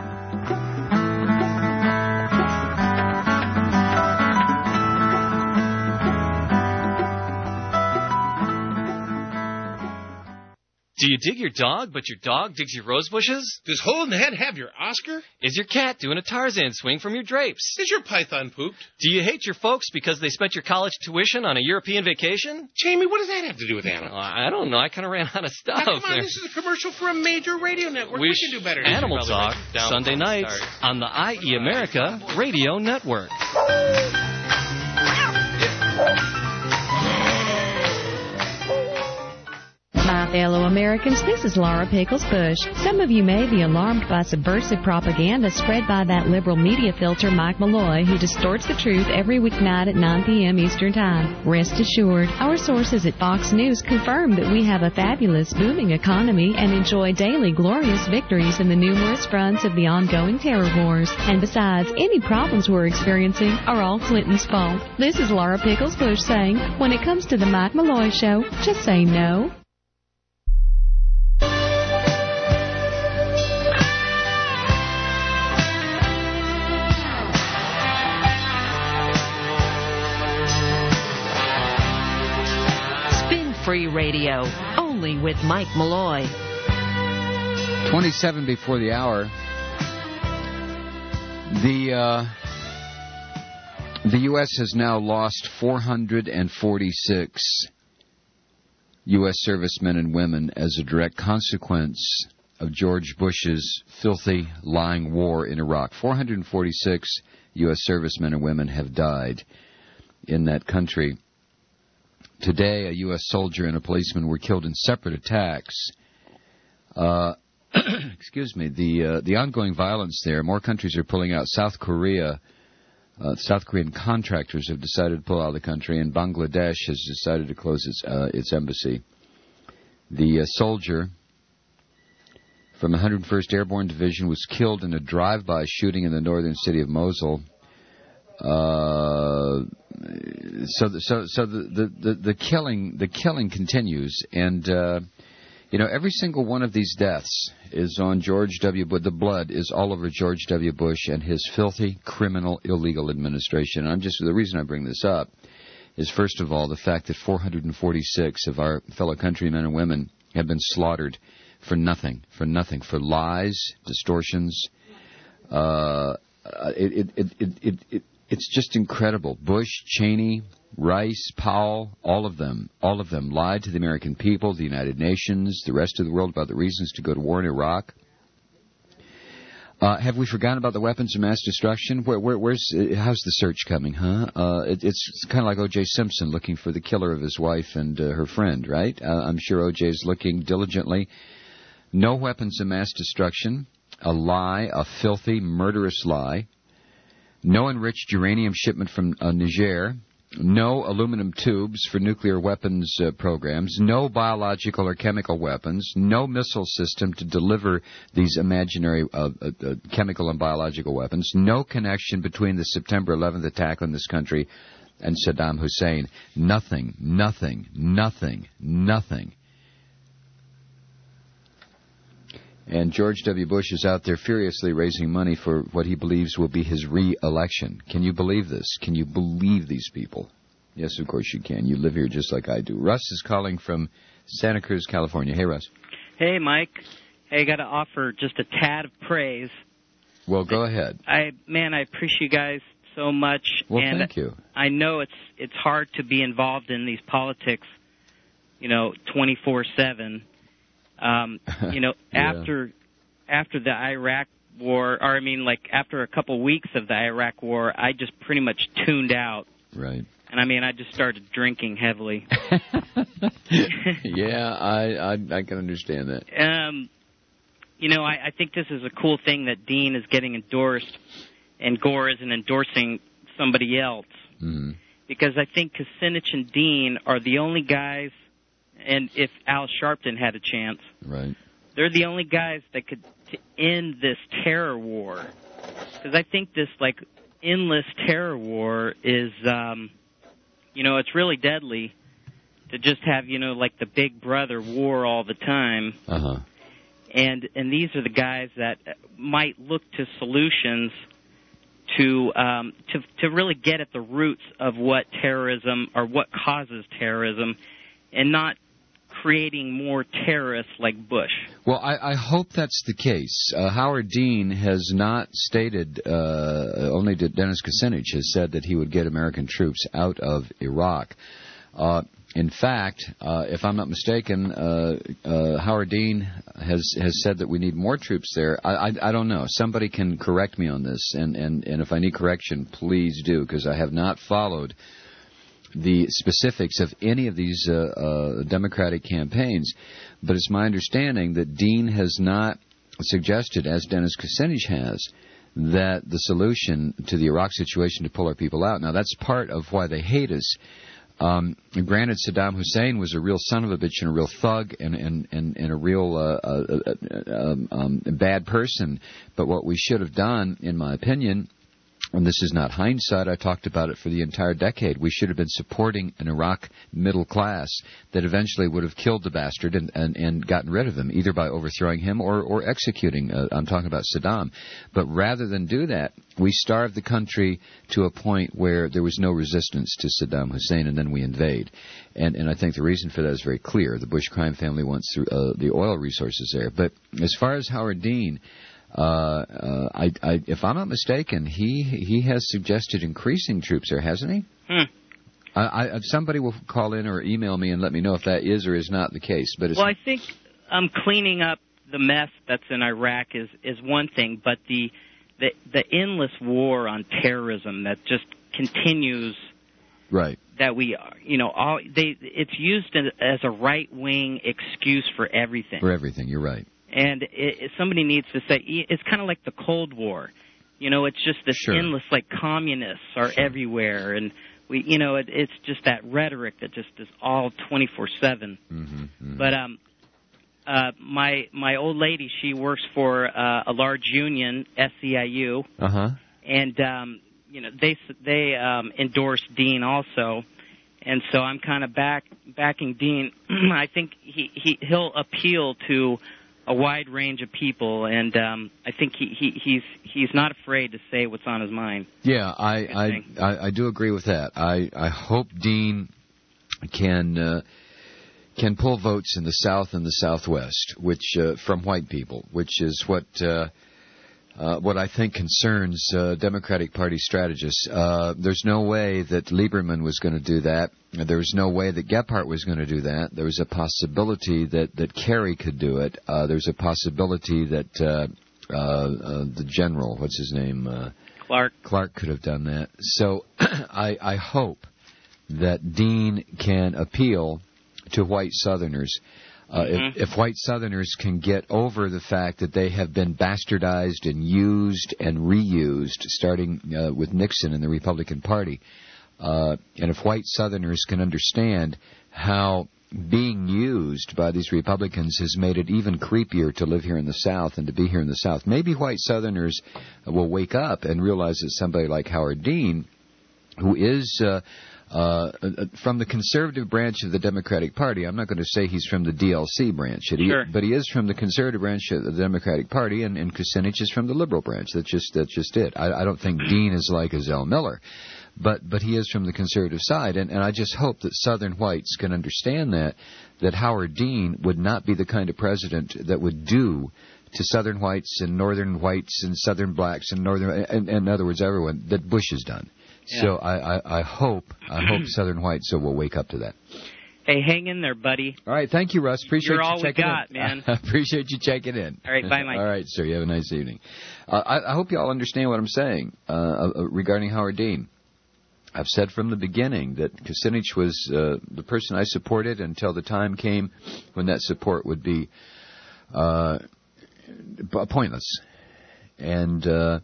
Do you dig your dog, but your dog digs your rose bushes? Does Hole in the Head have your Oscar? Is your cat doing a Tarzan swing from your drapes? Is your python pooped? Do you hate your folks because they spent your college tuition on a European vacation? Jamie, what does that have to do with animals? Oh, I don't know. I kind of ran out of stuff. Now, come on, there. This is a commercial for a major radio network. We, we can do better. Animal Talk, Sunday nights on the I E America Radio Network. My fellow Americans, this is Laura Pickles Bush. Some of you may be alarmed by subversive propaganda spread by that liberal media filter Mike Malloy, who distorts the truth every weeknight at nine p.m. Eastern Time. Rest assured, our sources at Fox News confirm that we have a fabulous, booming economy and enjoy daily glorious victories in the numerous fronts of the ongoing terror wars. And besides, any problems we're experiencing are all Clinton's fault. This is Laura Pickles Bush saying, when it comes to the Mike Malloy Show, just say no. Free Radio, only with Mike Malloy. twenty-seven before the hour. The uh, the U S has now lost four hundred forty-six U S servicemen and women as a direct consequence of George Bush's filthy, lying war in Iraq. four hundred forty-six U S servicemen and women have died in that country. Today, a U S soldier and a policeman were killed in separate attacks. Uh, excuse me. The uh, the ongoing violence there. More countries are pulling out. South Korea, uh, South Korean contractors have decided to pull out of the country, and Bangladesh has decided to close its uh, its embassy. The uh, soldier from the one hundred first Airborne Division was killed in a drive-by shooting in the northern city of Mosul. Uh, so, the, so, so the, the, the killing, the killing continues, and uh, you know, every single one of these deaths is on George W. Bush. The blood is all over George W. Bush and his filthy, criminal, illegal administration. And I'm just the reason I bring this up is, first of all, the fact that four hundred forty-six of our fellow countrymen and women have been slaughtered for nothing, for nothing, for lies, distortions. Uh, it, it, it, it, it It's just incredible. Bush, Cheney, Rice, Powell, all of them, all of them lied to the American people, the United Nations, the rest of the world about the reasons to go to war in Iraq. Uh, have we forgotten about the weapons of mass destruction? Where, where, where's, how's the search coming, huh? Uh, it, it's kind of like O J. Simpson looking for the killer of his wife and uh, her friend, right? Uh, I'm sure O J is looking diligently. No weapons of mass destruction, a lie, a filthy, murderous lie. No enriched uranium shipment from uh, Niger. No aluminum tubes for nuclear weapons uh, programs. No biological or chemical weapons. No missile system to deliver these imaginary uh, uh, uh, chemical and biological weapons. No connection between the September eleventh attack on this country and Saddam Hussein. Nothing, nothing, nothing, nothing. And George W. Bush is out there furiously raising money for what he believes will be his re-election. Can you believe this? Can you believe these people? Yes, of course you can. You live here just like I do. Russ is calling from Santa Cruz, California. Hey, Russ. Hey, Mike. Hey, I got to offer just a tad of praise. Well, go ahead. I man, I appreciate you guys so much. Well, and thank you. I know it's it's hard to be involved in these politics, you know, twenty-four seven. Um, you know, yeah. after after the Iraq war, or I mean, like after a couple weeks of the Iraq war, I just pretty much tuned out. Right. And I mean, I just started drinking heavily. yeah, I, I I can understand that. Um, you know, I, I think this is a cool thing that Dean is getting endorsed, and Gore isn't endorsing somebody else. Mm-hmm. Because I think Kucinich and Dean are the only guys. And if Al Sharpton had a chance, right, they're the only guys that could t- end this terror war. Because I think this, like, endless terror war is, um, you know, it's really deadly to just have, you know, like the big brother war all the time. Uh-huh. And and these are the guys that might look to solutions to um, to to really get at the roots of what terrorism or what causes terrorism, and not creating more terrorists like Bush. Well, I, I hope that's the case. Uh, Howard Dean has not stated, uh, only Dennis Kucinich has said that he would get American troops out of Iraq. Uh, in fact, uh, if I'm not mistaken, uh, uh, Howard Dean has has said that we need more troops there. I, I, I don't know. Somebody can correct me on this, and, and, and if I need correction, please do, because I have not followed the specifics of any of these uh, uh, Democratic campaigns, but it's my understanding that Dean has not suggested, as Dennis Kucinich has, that the solution to the Iraq situation to pull our people out. Now, that's part of why they hate us. Um, granted, Saddam Hussein was a real son of a bitch and a real thug and, and, and, and a real uh, uh, uh, um, um, bad person, but what we should have done, in my opinion, and this is not hindsight, I talked about it for the entire decade. We should have been supporting an Iraq middle class that eventually would have killed the bastard and, and, and gotten rid of him, either by overthrowing him or, or executing. Uh, I'm talking about Saddam. But rather than do that, we starved the country to a point where there was no resistance to Saddam Hussein, and then we invade. And, and I think the reason for that is very clear. The Bush crime family wants through, uh, the oil resources there. But as far as Howard Dean, Uh, uh, I, I, if I'm not mistaken, he he has suggested increasing troops there, hasn't he? Hmm. I, I, somebody will call in or email me and let me know if that is or is not the case. But it's well, I think um, cleaning up the mess that's in Iraq is, is one thing, but the, the the endless war on terrorism that just continues. Right. That we, you know, all they it's used as a right wing excuse for everything. For everything, you're right. And it, it, somebody needs to say, it's kind of like the Cold War. You know, it's just this sure. endless, like, communists are sure. everywhere. And, we, you know, it, it's just that rhetoric that just is all twenty-four seven. Mm-hmm, mm-hmm. But um, uh, my my old lady, she works for uh, a large union, S E I U. Uh-huh. And, um, you know, they, they um, endorse Dean also. And so I'm kind of back backing Dean. I think he, he, he'll appeal to a wide range of people, and um, I think he, he, he's he's not afraid to say what's on his mind. Yeah, I I, I, I do agree with that. I, I hope Dean can uh, can pull votes in the South and the Southwest, which uh, from white people, which is what uh, uh, what I think concerns uh, Democratic Party strategists. Uh, there's no way that Lieberman was going to do that. There was no way that Gephardt was going to do that. There was a possibility that, that Kerry could do it. Uh, there's a possibility that uh, uh, uh, the general, what's his name? Uh, Clark. Clark could have done that. So I, I hope that Dean can appeal to white Southerners. Uh, Mm-hmm. if, if white Southerners can get over the fact that they have been bastardized and used and reused, starting uh, with Nixon and the Republican Party, uh, and if white Southerners can understand how being used by these Republicans has made it even creepier to live here in the South and to be here in the South, maybe white Southerners will wake up and realize that somebody like Howard Dean, who is uh, uh, from the conservative branch of the Democratic Party. I'm not going to say he's from the D L C branch, but he, Sure. but he is from the conservative branch of the Democratic Party, and, and Kucinich is from the liberal branch. That's just that's just it. I, I don't think Dean is like a Zell Miller, but but he is from the conservative side, and, and I just hope that Southern whites can understand that that Howard Dean would not be the kind of president that would do to Southern whites and Northern whites and Southern blacks and Northern, and, and in other words, everyone that Bush has done. Yeah. So I, I, I hope I hope Southern whites will wake up to that. Hey, hang in there, buddy. All right, thank you, Russ. Appreciate You're you all we checking got, in. man. I appreciate you checking in. All right, bye, Mike. All right, sir. You have a nice evening. Uh, I, I hope you all understand what I'm saying uh, uh, regarding Howard Dean. I've said from the beginning that Kucinich was uh, the person I supported until the time came when that support would be uh, pointless. And uh,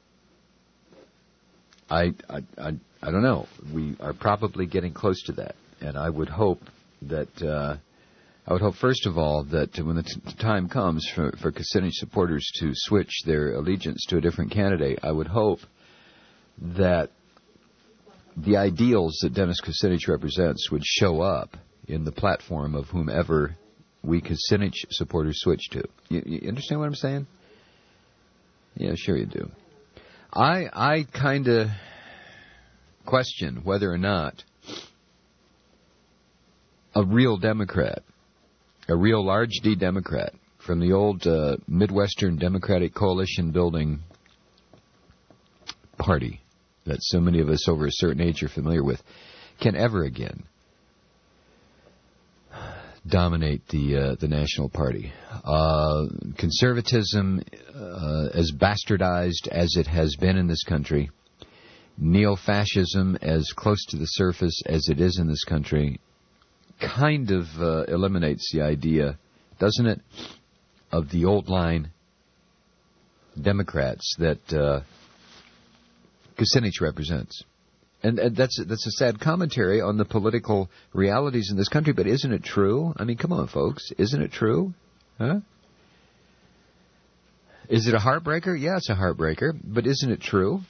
I, I, I, I don't know. We are probably getting close to that, and I would hope that uh, I would hope first of all that when the t- time comes for for Kucinich supporters to switch their allegiance to a different candidate, I would hope that the ideals that Dennis Kucinich represents would show up in the platform of whomever we Kucinich supporters switch to. You, you understand what I'm saying? Yeah, sure you do. I I kind of question whether or not a real Democrat, a real large D Democrat from the old uh, Midwestern Democratic Coalition building party that so many of us over a certain age are familiar with, can ever again dominate the uh, the national party. Uh, conservatism, uh, as bastardized as it has been in this country, neo-fascism as close to the surface as it is in this country, kind of uh, eliminates the idea, doesn't it, of the old line Democrats that uh, Kucinich represents. And, and that's that's a sad commentary on the political realities in this country, but isn't it true? I mean, come on, folks. Isn't it true? Huh? Is it a heartbreaker? Yeah, it's a heartbreaker, but isn't it true?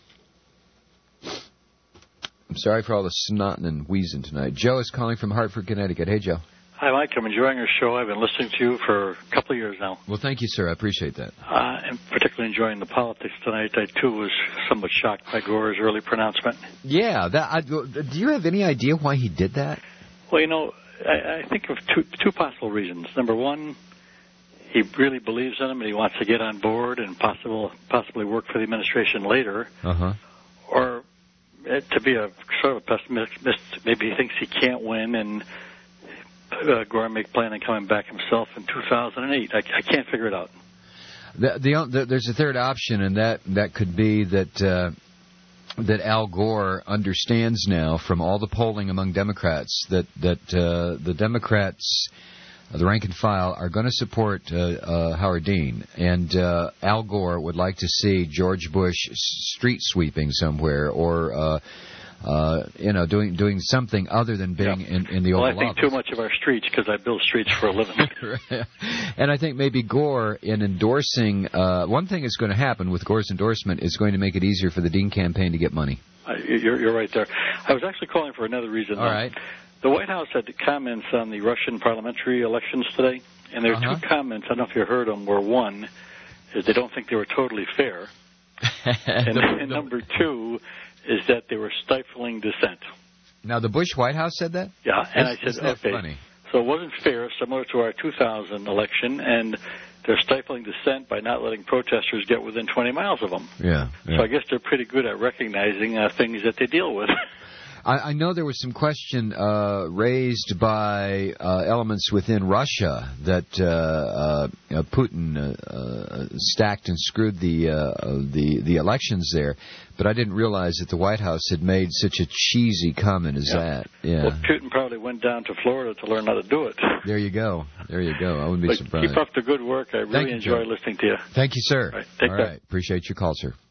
I'm sorry for all the snotting and wheezing tonight. Joe is calling from Hartford, Connecticut. Hey, Joe. Hi, Mike. I'm enjoying your show. I've been listening to you for a couple of years now. Well, thank you, sir. I appreciate that. Uh, I'm particularly enjoying the politics tonight. I, too, was somewhat shocked by Gore's early pronouncement. Yeah. That. I, do you have any idea why he did that? Well, you know, I, I think of two, two possible reasons. Number one, he really believes in him and he wants to get on board and possible, possibly work for the administration later. Uh-huh. Or uh, to be a sort of a pessimist, maybe he thinks he can't win and Uh, Gore may plan on coming back himself in two thousand eight. I, I can't figure it out. The, the, the, there's a third option, and that, that could be that uh, that Al Gore understands now from all the polling among Democrats that that uh, the Democrats, uh, the rank and file, are going to support uh, uh, Howard Dean, and uh, Al Gore would like to see George Bush street sweeping somewhere, or uh, Uh, you know, doing doing something other than being yeah. in, in the well, Oval Office. Well, I think too much of our streets because I build streets for a living. And I think maybe Gore, in endorsing, uh, one thing that's going to happen with Gore's endorsement is going to make it easier for the Dean campaign to get money. Uh, you're, you're right there. I was actually calling for another reason. All though. right. The White House had comments on the Russian parliamentary elections today, and there are uh-huh. two comments, I don't know if you heard them, where one is they don't think they were totally fair, and, and number two is that they were stifling dissent. Now, the Bush White House said that? Yeah, and That's, I said, isn't that okay, funny? So it wasn't fair, similar to our two thousand election, and they're stifling dissent by not letting protesters get within twenty miles of them. Yeah. yeah. So I guess they're pretty good at recognizing uh, things that they deal with. I, I know there was some question uh, raised by uh, elements within Russia that uh, uh, Putin uh, uh, stacked and screwed the, uh, the the elections there, but I didn't realize that the White House had made such a cheesy comment as Yeah. that. Yeah. Well, Putin probably went down to Florida to learn how to do it. There you go. There you go. I wouldn't be But surprised. keep up the good work. I Thank really you, enjoy Joe. listening to you. Thank you, sir. All right, take All care. right. Appreciate your call, sir.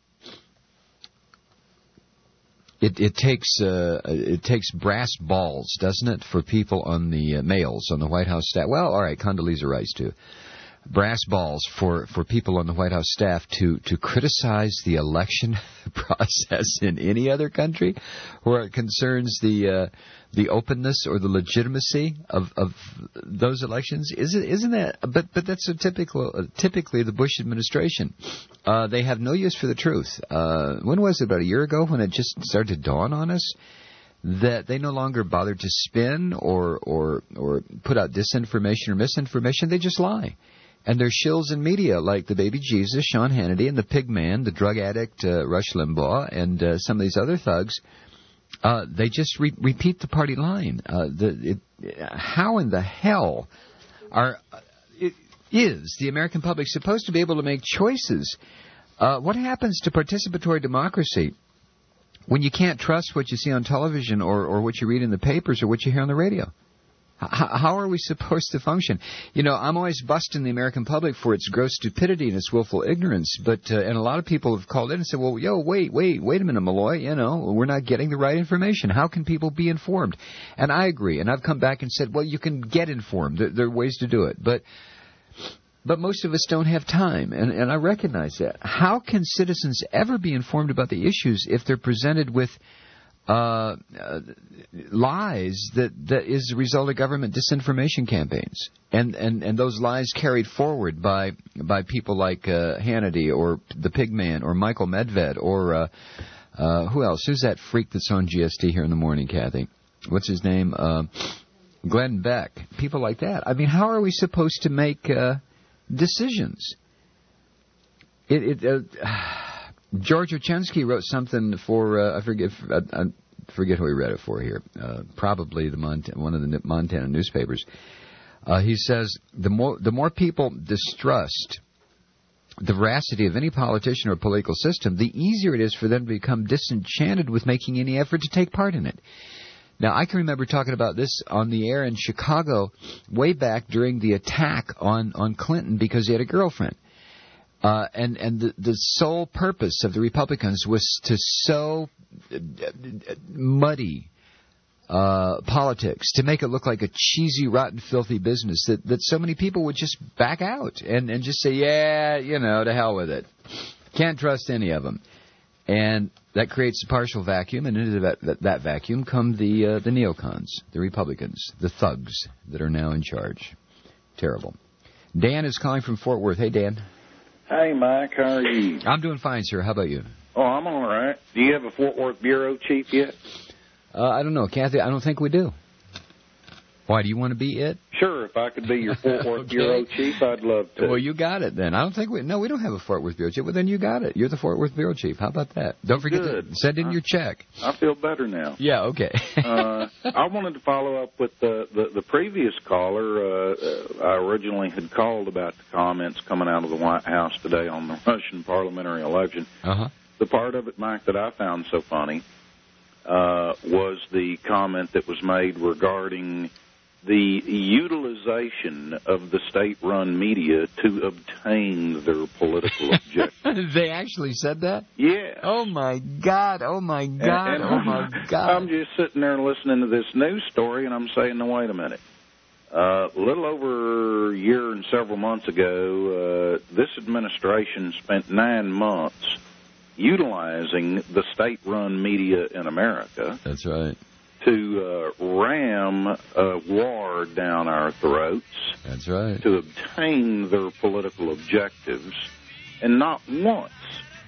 It, it takes uh, it takes brass balls, doesn't it, for people on the uh, males on the White House staff? Well, all right, Condoleezza Rice too. Brass balls for, for people on the White House staff to, to criticize the election process in any other country where it concerns the uh, the openness or the legitimacy of, of those elections. Isn't isn't that? But but that's a typical uh, typically the Bush administration. Uh, they have no use for the truth. Uh, when was it? About a year ago when it just started to dawn on us that they no longer bother to spin or or or put out disinformation or misinformation. They just lie. And they're shills in media like the baby Jesus, Sean Hannity, and the pig man, the drug addict uh, Rush Limbaugh, and uh, some of these other thugs. Uh, they just re- repeat the party line. Uh, the, it, how in the hell are it, is the American public supposed to be able to make choices? Uh, what happens to participatory democracy when you can't trust what you see on television or, or what you read in the papers or what you hear on the radio? How are we supposed to function? You know, I'm always busting the American public for its gross stupidity and its willful ignorance. But uh, and a lot of people have called in and said, well, yo, wait, wait, wait a minute, Malloy. You know, we're not getting the right information. How can people be informed? And I agree. And I've come back and said, well, you can get informed. There, there are ways to do it. But but most of us don't have time. And, and I recognize that. How can citizens ever be informed about the issues if they're presented with Uh, uh, lies that, that is the result of government disinformation campaigns, and, and, and those lies carried forward by by people like uh, Hannity or the Pigman or Michael Medved or uh, uh, who else? Who's that freak that's on G S T here in the morning, Kathy? What's his name? Uh, Glenn Beck. People like that. I mean, how are we supposed to make uh, decisions? It. it uh, George Ochensky wrote something for uh, I forget I, I forget who he read it for here. Uh, probably the Mont- one of the Montana newspapers. Uh, he says the more the more people distrust the veracity of any politician or political system, the easier it is for them to become disenchanted with making any effort to take part in it. Now, I can remember talking about this on the air in Chicago way back during the attack on, on Clinton because he had a girlfriend. Uh, and and the, the sole purpose of the Republicans was to sow muddy uh, politics, to make it look like a cheesy, rotten, filthy business that, that so many people would just back out and, and just say, yeah, you know, to hell with it. Can't trust any of them. And that creates a partial vacuum, and into that, that, that vacuum come the, uh, the neocons, the Republicans, the thugs that are now in charge. Terrible. Dan is calling from Fort Worth. Hey, Dan. Hey, Mike, how are you? I'm doing fine, sir. How about you? Oh, I'm all right. Do you have a Fort Worth bureau chief yet? Uh, I don't know, Kathy. I don't think we do. Why, do you want to be it? Sure, if I could be your Fort Worth okay. bureau chief, I'd love to. Well, you got it then. I don't think we... No, we don't have a Fort Worth bureau chief. Well, then you got it. You're the Fort Worth bureau chief. How about that? Don't forget Good. to send in I, your check. I feel better now. Yeah, okay. uh, I wanted to follow up with the, the, the previous caller. Uh, I originally had called about the comments coming out of the White House today on the Russian parliamentary election. Uh-huh. The part of it, Mike, that I found so funny uh, was the comment that was made regarding the utilization of the state-run media to obtain their political objectives. They actually said that? Yeah. Oh, my God. Oh, my God. And, and oh, my God. I'm just sitting there listening to this news story, and I'm saying, no, wait a minute. Uh, a little over a year and several months ago, uh, this administration spent nine months utilizing the state-run media in America. That's right. To uh, ram a war down our throats. That's right. To obtain their political objectives. And not once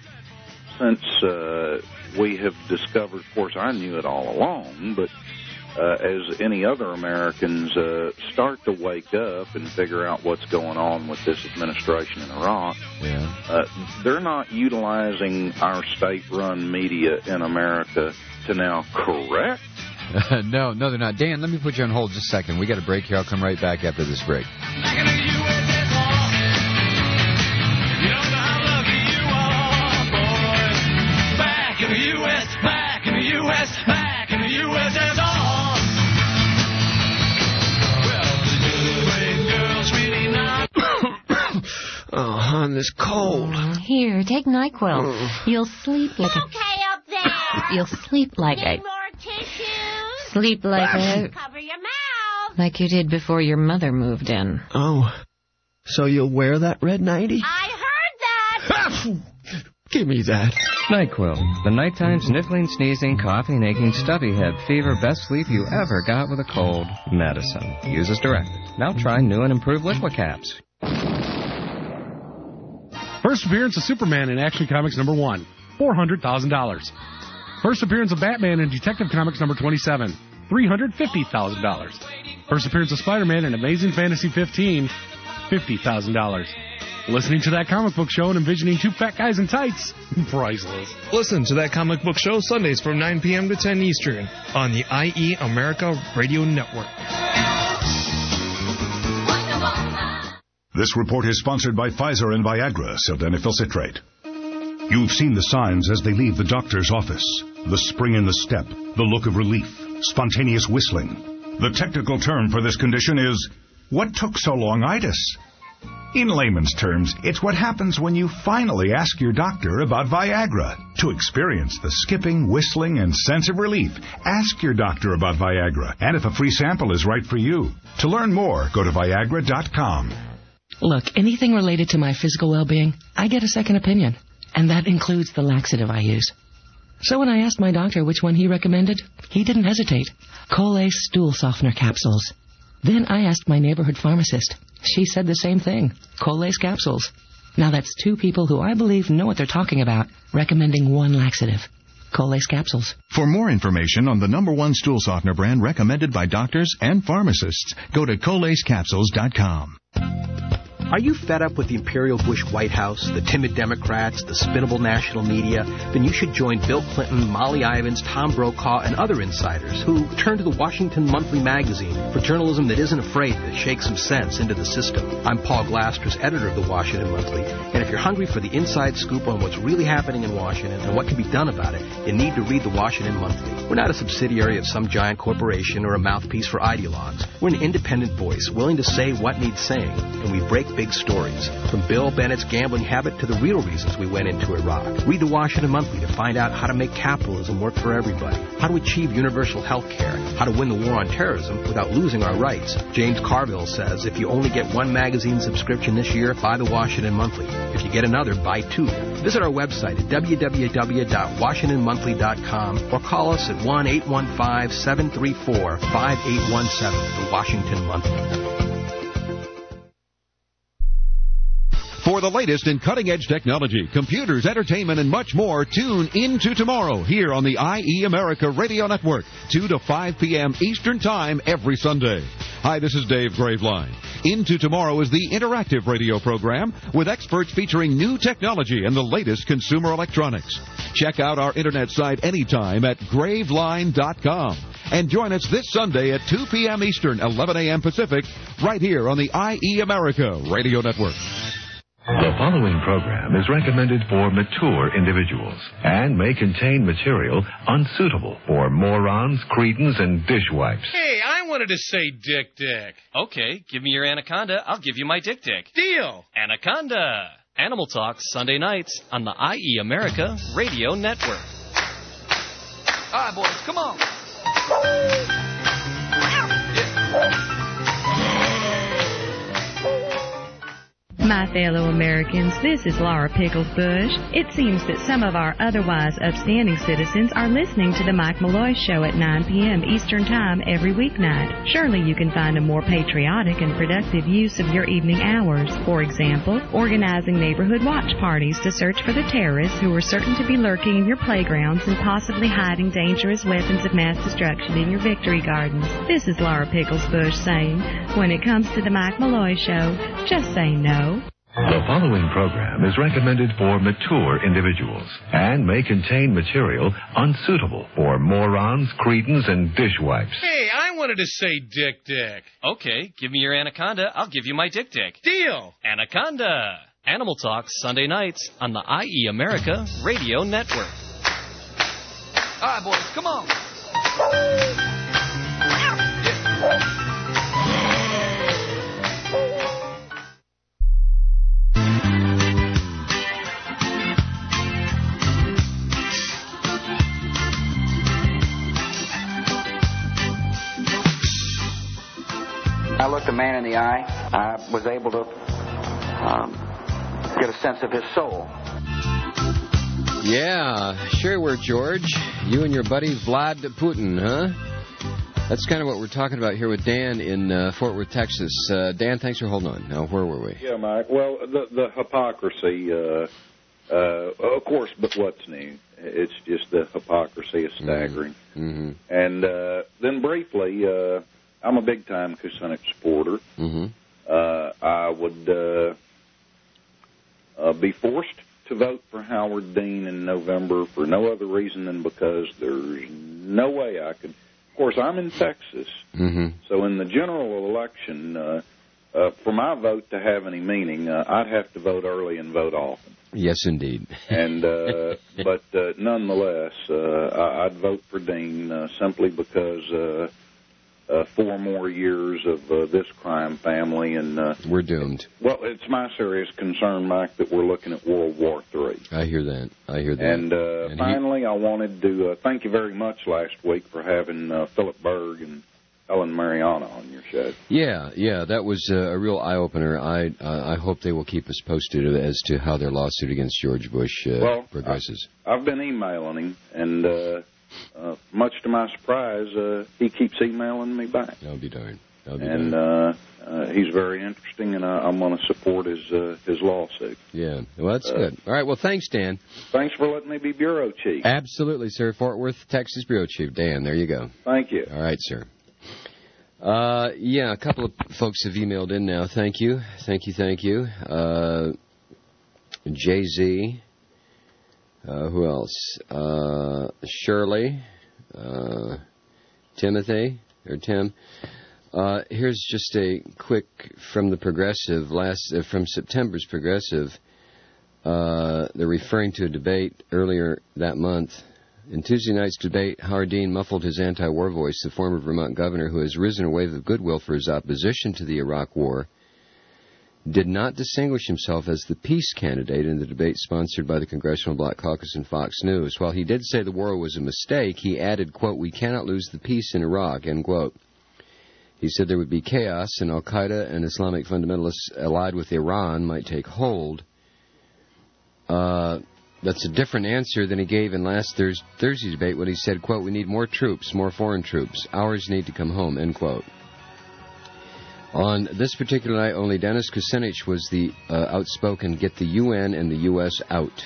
since uh, we have discovered, of course, I knew it all along, but uh, as any other Americans uh, start to wake up and figure out what's going on with this administration in Iraq, yeah. uh, they're not utilizing our state-run media in America to now correct. no, no, they're not. Dan, let me put you on hold just a second. We got a break here. I'll come right back after this break. Back in the U S, back in the U S, back in the U S S R. Well, the brave girls really not. Oh, hon, this cold. Here, take NyQuil. Oh. You'll sleep like a... Okay up there. You'll sleep like Need a... more tissues? Sleep like a... Cover your mouth. Like you did before your mother moved in. Oh, so you'll wear that red nightie? I heard that. Give me that. NyQuil, the nighttime sniffling, sneezing, coughing, aching, stuffy head, fever, best sleep you ever got with a cold medicine. Use as directed. Now try new and improved Liqua Caps. First appearance of Superman in Action Comics number one, four hundred thousand dollars. First appearance of Batman in Detective Comics number twenty-seven, three hundred fifty thousand dollars. First appearance of Spider-Man in Amazing Fantasy fifteen, fifty thousand dollars. Listening to That Comic Book Show and envisioning two fat guys in tights, priceless. Listen to That Comic Book Show Sundays from nine p.m. to ten Eastern on the I E America Radio Network. This report is sponsored by Pfizer and Viagra, sildenafil citrate. You've seen the signs as they leave the doctor's office. The spring in the step, the look of relief, spontaneous whistling. The technical term for this condition is, what took so long-itis? In layman's terms, it's what happens when you finally ask your doctor about Viagra. To experience the skipping, whistling, and sense of relief, ask your doctor about Viagra, and if a free sample is right for you. To learn more, go to Viagra dot com. Look, anything related to my physical well-being, I get a second opinion, and that includes the laxative I use. So when I asked my doctor which one he recommended, he didn't hesitate. Colace Stool Softener Capsules. Then I asked my neighborhood pharmacist. She said the same thing, Colace Capsules. Now that's two people who I believe know what they're talking about, recommending one laxative, Colace Capsules. For more information on the number one stool softener brand recommended by doctors and pharmacists, go to colace capsules dot com. Are you fed up with the Imperial Bush White House, the timid Democrats, the spinnable national media? Then you should join Bill Clinton, Molly Ivins, Tom Brokaw, and other insiders who turn to the Washington Monthly magazine for journalism that isn't afraid to shake some sense into the system. I'm Paul Glasters, editor of the Washington Monthly, and if you're hungry for the inside scoop on what's really happening in Washington and what can be done about it, you need to read the Washington Monthly. We're not a subsidiary of some giant corporation or a mouthpiece for ideologues. We're an independent voice willing to say what needs saying, and we break big stories, from Bill Bennett's gambling habit to the real reasons we went into Iraq. Read the Washington Monthly to find out how to make capitalism work for everybody, how to achieve universal health care, how to win the war on terrorism without losing our rights. James Carville says if you only get one magazine subscription this year, buy the Washington Monthly. If you get another, buy two. Visit our website at w w w dot washington monthly dot com or call us at one eight one five, seven three four, five eight one seven, the Washington Monthly. For the latest in cutting-edge technology, computers, entertainment, and much more, tune into tomorrow here on the I E America Radio Network, two to five p.m. Eastern Time every Sunday. Hi, this is Dave Graveline. Into Tomorrow is the interactive radio program with experts featuring new technology and the latest consumer electronics. Check out our internet site anytime at graveline dot com. And join us this Sunday at two p.m. Eastern, eleven a.m. Pacific, right here on the I E America Radio Network. The following program is recommended for mature individuals and may contain material unsuitable for morons, cretins, and dishwipes. Hey, I wanted to say Dick Dick. Okay, give me your anaconda. I'll give you my Dick Dick. Deal. Anaconda. Animal Talk, Sunday nights on the I E America Radio Network. All right, boys, come on. My fellow Americans, this is Laura Pickles Bush. It seems that some of our otherwise upstanding citizens are listening to the Mike Malloy Show at nine p.m. Eastern Time every weeknight. Surely you can find a more patriotic and productive use of your evening hours. For example, organizing neighborhood watch parties to search for the terrorists who are certain to be lurking in your playgrounds and possibly hiding dangerous weapons of mass destruction in your victory gardens. This is Laura Pickles Bush saying, when it comes to the Mike Malloy Show, just say no. The following program is recommended for mature individuals and may contain material unsuitable for morons, cretins, and dishwipes. Hey, I wanted to say Dick Dick. Okay, give me your anaconda. I'll give you my Dick Dick. Deal. Anaconda. Animal Talk, Sunday nights on the I E America Radio Network. All right, boys, come on. I looked a man in the eye. I was able to um, get a sense of his soul. Yeah, sure were, George. You and your buddy Vlad Putin, huh? That's kind of what we're talking about here with Dan in uh, Fort Worth, Texas. Uh, Dan, thanks for holding on. Now, where were we? Yeah, Mike. Well, the, the hypocrisy, uh, uh, of course, but what's new? It's just the hypocrisy is staggering. Mm-hmm. And uh, then briefly, uh, I'm a big-time Kucinich supporter. Mm-hmm. Uh, I would uh, uh, be forced to vote for Howard Dean in November for no other reason than because there's no way I could. Of course, I'm in Texas, mm-hmm. so in the general election, uh, uh, for my vote to have any meaning, uh, I'd have to vote early and vote often. Yes, indeed. And uh, but uh, nonetheless, uh, I, I'd vote for Dean uh, simply because. Uh, Uh, four more years of uh, this crime family, and uh, we're doomed. Well, it's my serious concern, Mike, that we're looking at World War Three. I hear that. I hear that. And, uh, and finally, he... I wanted to uh, thank you very much last week for having uh, Philip Berg and Helen Mariana on your show. Yeah, yeah, that was uh, a real eye opener. I uh, I hope they will keep us posted as to how their lawsuit against George Bush uh, well, progresses. I, I've been emailing him, and. Uh, Uh, much to my surprise, uh, he keeps emailing me back. I'll be darned. I'll be and darned. Uh, uh, he's very interesting, and I, I'm going to support his uh, his lawsuit. Yeah, well, that's uh, good. All right, well, thanks, Dan. Thanks for letting me be bureau chief. Absolutely, sir. Fort Worth, Texas bureau chief. Dan, there you go. Thank you. All right, sir. Uh, yeah, a couple of folks have emailed in now. Thank you. Thank you, thank you. Uh, Jay-Z. Uh, who else? Uh, Shirley, uh, Timothy, or Tim. Uh, here's just a quick from the Progressive, last uh, from September's Progressive. Uh, they're referring to a debate earlier that month. In Tuesday night's debate, Howard Dean muffled his anti-war voice, the former Vermont governor who has risen a wave of goodwill for his opposition to the Iraq War, did not distinguish himself as the peace candidate in the debate sponsored by the Congressional Black Caucus and Fox News. While he did say the war was a mistake, he added, quote, "We cannot lose the peace in Iraq," end quote. He said there would be chaos and Al-Qaeda and Islamic fundamentalists allied with Iran might take hold. Uh, that's a different answer than he gave in last Thurs- Thursday's debate when he said, quote, "We need more troops, more foreign troops. Ours need to come home," end quote. On this particular night, only Dennis Kucinich was the uh, outspoken, get the U N and the U S out.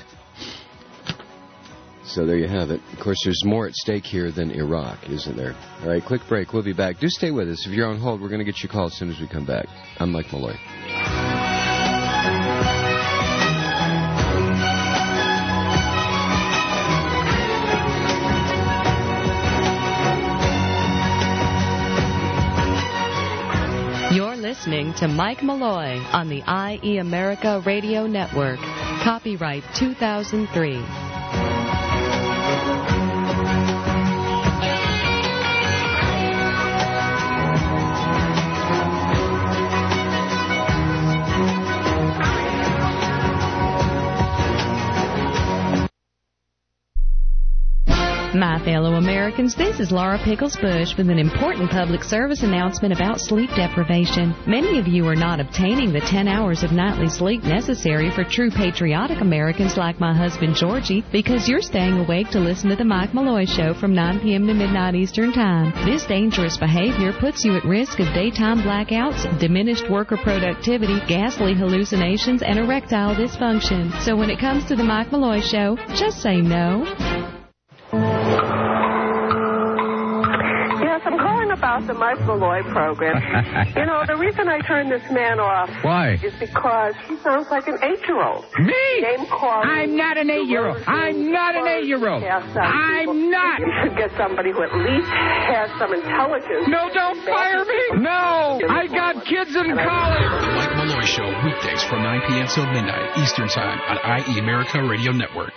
So there you have it. Of course, there's more at stake here than Iraq, isn't there? All right, quick break. We'll be back. Do stay with us. If you're on hold, we're going to get your call as soon as we come back. I'm Mike Malloy. Listening to Mike Malloy on the I E America Radio Network. Copyright two thousand three. My fellow Americans. This is Laura Pickles Bush with an important public service announcement about sleep deprivation. Many of you are not obtaining the ten hours of nightly sleep necessary for true patriotic Americans like my husband Georgie because you're staying awake to listen to the Mike Malloy Show from nine p.m. to midnight Eastern Time. This dangerous behavior puts you at risk of daytime blackouts, diminished worker productivity, ghastly hallucinations, and erectile dysfunction. So when it comes to the Mike Malloy Show, just say no. Yes, I'm calling about the Mike Malloy program. You know, the reason I turned this man off Why? is because he sounds like an eight-year-old. Me? Name calling. I'm not an eight-year-old. I'm not an eight-year-old. I'm not. You should get somebody who at least has some intelligence. No, don't fire me. No, I got kids in college. The Mike Malloy Show, weekdays from nine p.m. till midnight Eastern Time on I E America Radio Network.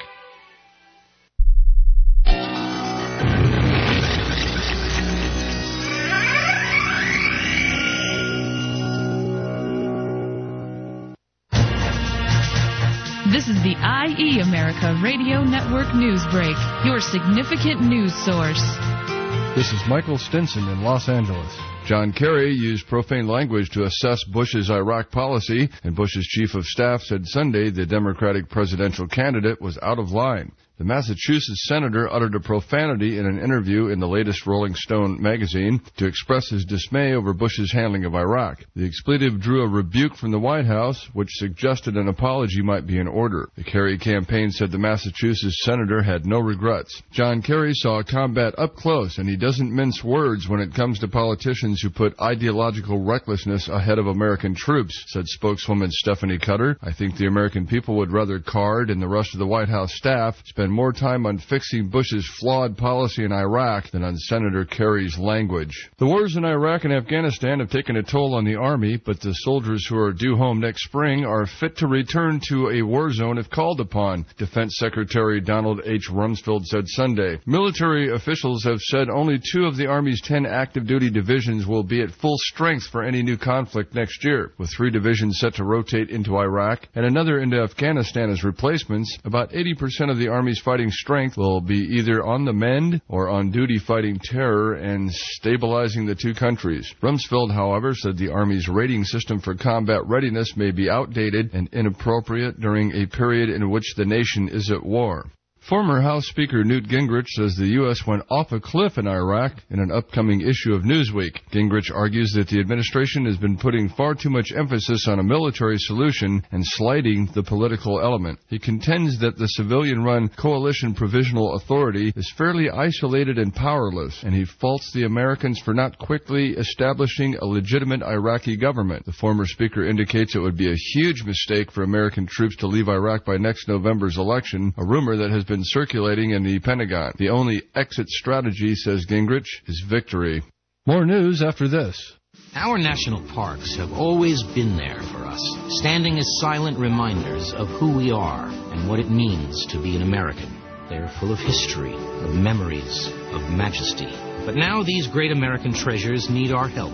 This is the I E America Radio Network News Break, your significant news source. This is Michael Stinson in Los Angeles. John Kerry used profane language to assess Bush's Iraq policy, and Bush's chief of staff said Sunday the Democratic presidential candidate was out of line. The Massachusetts senator uttered a profanity in an interview in the latest Rolling Stone magazine to express his dismay over Bush's handling of Iraq. The expletive drew a rebuke from the White House, which suggested an apology might be in order. The Kerry campaign said the Massachusetts senator had no regrets. John Kerry saw combat up close, and he doesn't mince words when it comes to politicians who put ideological recklessness ahead of American troops, said spokeswoman Stephanie Cutter. I think the American people would rather Card and the rest of the White House staff spend more time on fixing Bush's flawed policy in Iraq than on Senator Kerry's language. The wars in Iraq and Afghanistan have taken a toll on the Army, but the soldiers who are due home next spring are fit to return to a war zone if called upon, Defense Secretary Donald H. Rumsfeld said Sunday. Military officials have said only two of the Army's ten active duty divisions will be at full strength for any new conflict next year, with three divisions set to rotate into Iraq and another into Afghanistan as replacements. About eighty percent of the Army's fighting strength will be either on the mend or on duty fighting terror and stabilizing the two countries. Rumsfeld, however, said the Army's rating system for combat readiness may be outdated and inappropriate during a period in which the nation is at war. Former House Speaker Newt Gingrich says the U S went off a cliff in Iraq in an upcoming issue of Newsweek. Gingrich argues that the administration has been putting far too much emphasis on a military solution and slighting the political element. He contends that the civilian-run Coalition Provisional Authority is fairly isolated and powerless, and he faults the Americans for not quickly establishing a legitimate Iraqi government. The former speaker indicates it would be a huge mistake for American troops to leave Iraq by next November's election, a rumor that has been circulating in the Pentagon. The only exit strategy, says Gingrich, is victory. More news after this. Our national parks have always been there for us, standing as silent reminders of who we are and what it means to be an American. They're full of history, of memories, of majesty. But now these great American treasures need our help.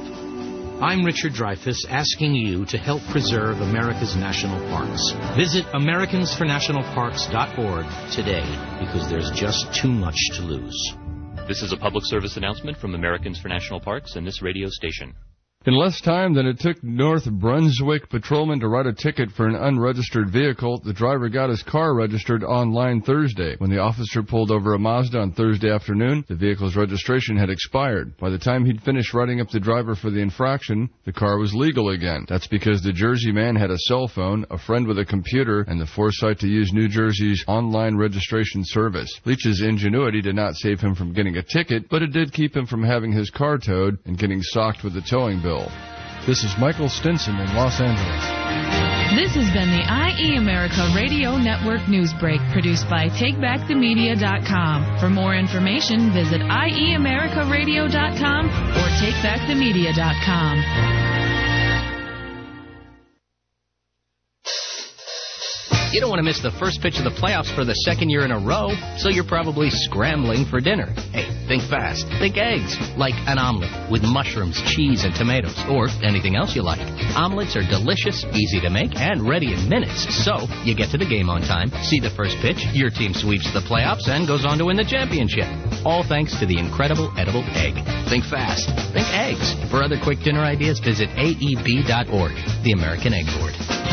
I'm Richard Dreyfuss, asking you to help preserve America's national parks. Visit Americans for National Parks dot org today, because there's just too much to lose. This is a public service announcement from Americans for National Parks and this radio station. In less time than it took North Brunswick patrolman to write a ticket for an unregistered vehicle, the driver got his car registered online Thursday. When the officer pulled over a Mazda on Thursday afternoon, the vehicle's registration had expired. By the time he'd finished writing up the driver for the infraction, the car was legal again. That's because the Jersey man had a cell phone, a friend with a computer, and the foresight to use New Jersey's online registration service. Leach's ingenuity did not save him from getting a ticket, but it did keep him from having his car towed and getting socked with a towing bill. This is Michael Stinson in Los Angeles. This has been the I E America Radio Network News Break, produced by take back the media dot com. For more information, visit I E America Radio dot com or take back the media dot com. You don't want to miss the first pitch of the playoffs for the second year in a row, so you're probably scrambling for dinner. Hey, think fast. Think eggs. Like an omelet with mushrooms, cheese, and tomatoes, or anything else you like. Omelets are delicious, easy to make, and ready in minutes. So, you get to the game on time, see the first pitch, your team sweeps the playoffs, and goes on to win the championship. All thanks to the incredible edible egg. Think fast. Think eggs. For other quick dinner ideas, visit A E B dot org, the American Egg Board.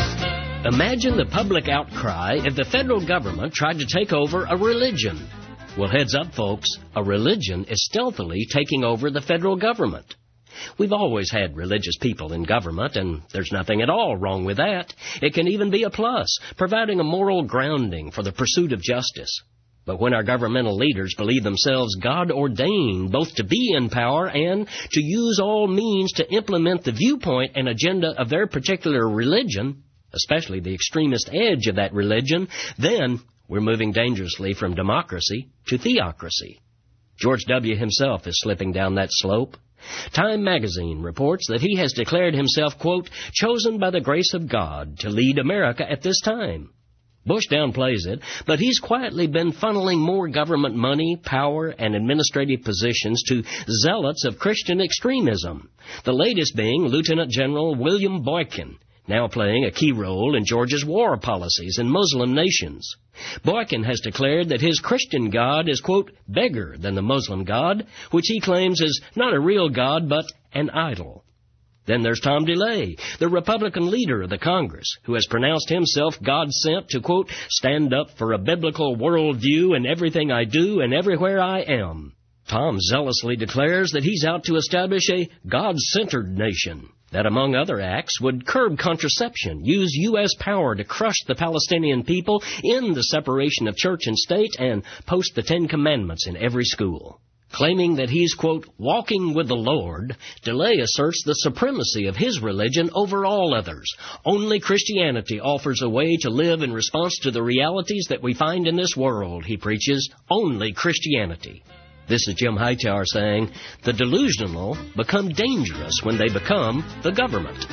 Imagine the public outcry if the federal government tried to take over a religion. Well, heads up, folks. A religion is stealthily taking over the federal government. We've always had religious people in government, and there's nothing at all wrong with that. It can even be a plus, providing a moral grounding for the pursuit of justice. But when our governmental leaders believe themselves God-ordained both to be in power and to use all means to implement the viewpoint and agenda of their particular religion, especially the extremist edge of that religion, then we're moving dangerously from democracy to theocracy. George W. himself is slipping down that slope. Time magazine reports that he has declared himself, quote, chosen by the grace of God to lead America at this time. Bush downplays it, but he's quietly been funneling more government money, power, and administrative positions to zealots of Christian extremism, the latest being Lieutenant General William Boykin, now playing a key role in Georgia's war policies in Muslim nations. Boykin has declared that his Christian God is, quote, bigger than the Muslim God, which he claims is not a real God but an idol. Then there's Tom DeLay, the Republican leader of the Congress, who has pronounced himself God-sent to, quote, stand up for a biblical worldview in everything I do and everywhere I am. Tom zealously declares that he's out to establish a God-centered nation that, among other acts, would curb contraception, use U S power to crush the Palestinian people in the separation of church and state, and post the Ten Commandments in every school. Claiming that he's, quote, walking with the Lord, DeLay asserts the supremacy of his religion over all others. Only Christianity offers a way to live in response to the realities that we find in this world, he preaches. Only Christianity. This is Jim Hightower saying, the delusional become dangerous when they become the government.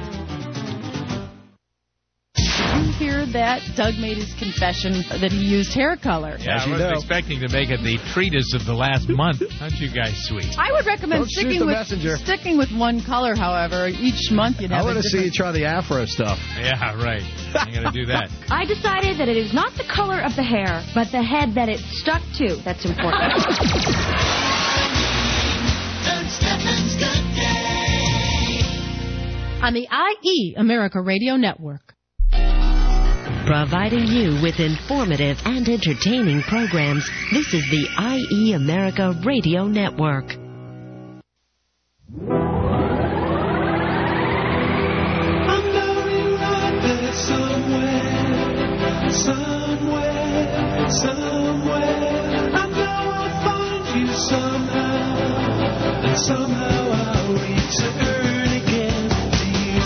Did you hear that? Doug made his confession that he used hair color. Yeah, I wasn't expecting to make it the treatise of the last month. Aren't you guys sweet? I would recommend Don't shoot sticking the with messenger. sticking with one color, however. Each month you'd have I want a to see you different... try the afro stuff. Yeah, right. I'm going to do that. I decided that it is not the color of the hair, but the head that it's stuck to that's important. On the I E America Radio Network. Providing you with informative and entertaining programs, this is the I E America Radio Network. Somewhere, somewhere, somewhere, I know I'll find you somehow, and somehow I'll return again to you.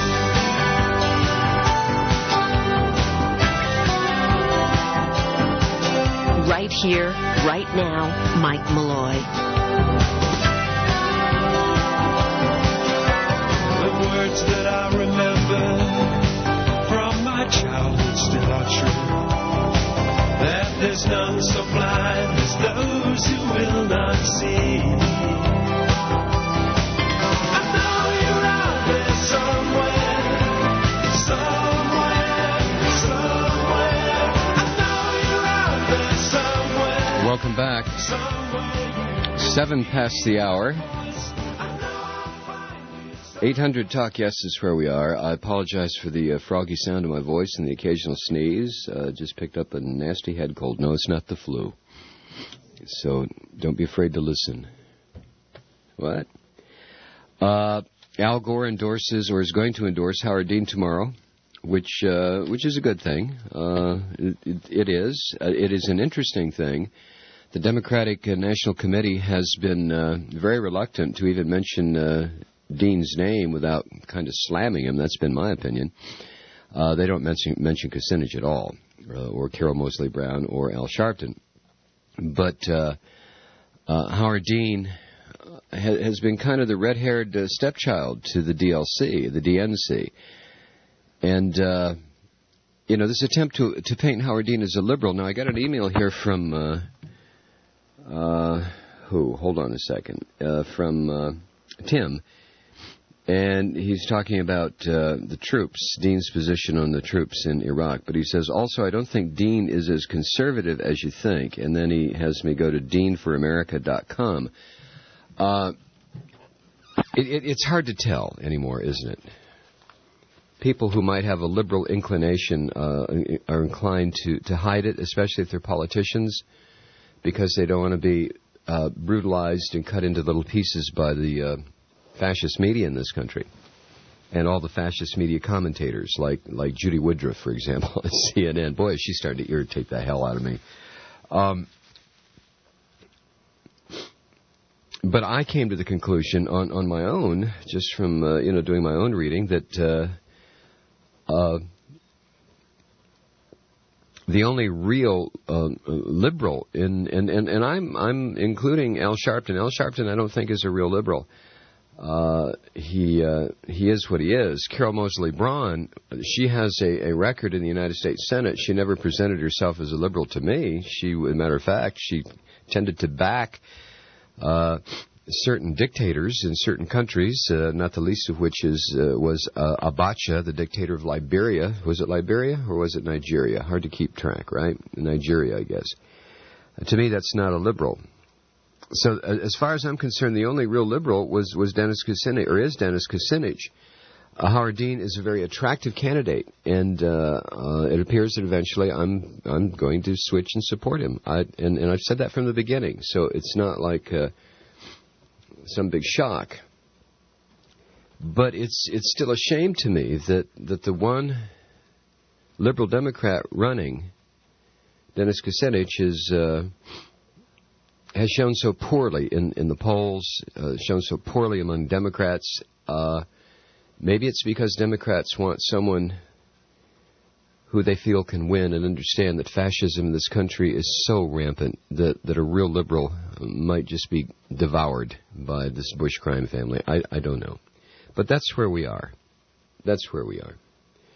Right here, right now, Mike Malloy. The words that I remember my childhood still are true, that there's none so blind as those who will not see. I know you're out there somewhere, somewhere, somewhere. I know you're out there somewhere. Welcome back. Seven past the hour. eight hundred Talk Yes is where we are. I apologize for the uh, froggy sound of my voice and the occasional sneeze. Uh, just picked up a nasty head cold. No, it's not the flu. So don't be afraid to listen. What? Uh, Al Gore endorses or is going to endorse Howard Dean tomorrow, which uh, which is a good thing. Uh, it, it, it is. Uh, it is an interesting thing. The Democratic uh, National Committee has been uh, very reluctant to even mention Uh, Dean's name without kind of slamming him. That's been my opinion. Uh, they don't mention mention Kucinich at all, uh, or Carol Moseley Brown, or Al Sharpton. But uh, uh, Howard Dean ha- has been kind of the red-haired uh, stepchild to the D L C, the D N C. And uh, you know, this attempt to to paint Howard Dean as a liberal. Now, I got an email here from, uh, uh, who? Hold on a second. Uh, from uh, Tim. And he's talking about uh, the troops, Dean's position on the troops in Iraq. But he says, also, I don't think Dean is as conservative as you think. And then he has me go to dean for america dot com. Uh, it, it, it's hard to tell anymore, isn't it? People who might have a liberal inclination uh, are inclined to, to hide it, especially if they're politicians, because they don't want to be uh, brutalized and cut into little pieces by the... Uh, fascist media in this country, and all the fascist media commentators, like like Judy Woodruff, for example, at C N N. Boy, is she starting to irritate the hell out of me. Um, but I came to the conclusion on, on my own, just from uh, you know doing my own reading, that uh, uh, the only real uh, liberal in and, and, and I'm I'm including Al Sharpton. Al Sharpton, I don't think is a real liberal. Uh, he uh, he is what he is. Carol Moseley Braun, she has a, a record in the United States Senate. She never presented herself as a liberal to me. She, as a matter of fact, she tended to back uh, certain dictators in certain countries, uh, not the least of which is uh, was uh, Abacha, the dictator of Liberia. Was it Liberia or was it Nigeria? Hard to keep track, right? Nigeria, I guess. Uh, to me, that's not a liberal. So, uh, as far as I'm concerned, the only real liberal was, was Dennis Kucinich, or is Dennis Kucinich. Uh, Howard Dean is a very attractive candidate, and uh, uh, it appears that eventually I'm I'm going to switch and support him. I, and, and I've said that from the beginning, so it's not like uh, some big shock. But it's it's still a shame to me that, that the one liberal Democrat running, Dennis Kucinich, is... Uh, has shown so poorly in, in the polls, uh, shown so poorly among Democrats. Uh, maybe it's because Democrats want someone who they feel can win and understand that fascism in this country is so rampant that, that a real liberal might just be devoured by this Bush crime family. I, I don't know. But that's where we are. That's where we are.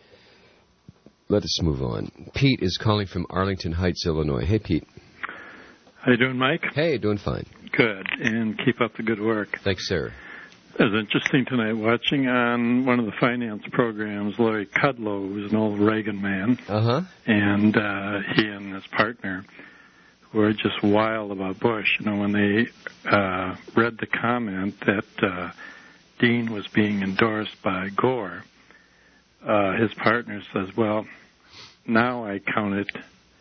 Let us move on. Pete is calling from Arlington Heights, Illinois. Hey, Pete. How you doing, Mike? Hey, doing fine. Good, and keep up the good work. Thanks, sir. It was interesting tonight watching on one of the finance programs, Larry Kudlow, who's an old Reagan man, uh-huh. and uh, he and his partner were just wild about Bush. You know, when they uh, read the comment that uh, Dean was being endorsed by Gore, uh, his partner says, well, now I count it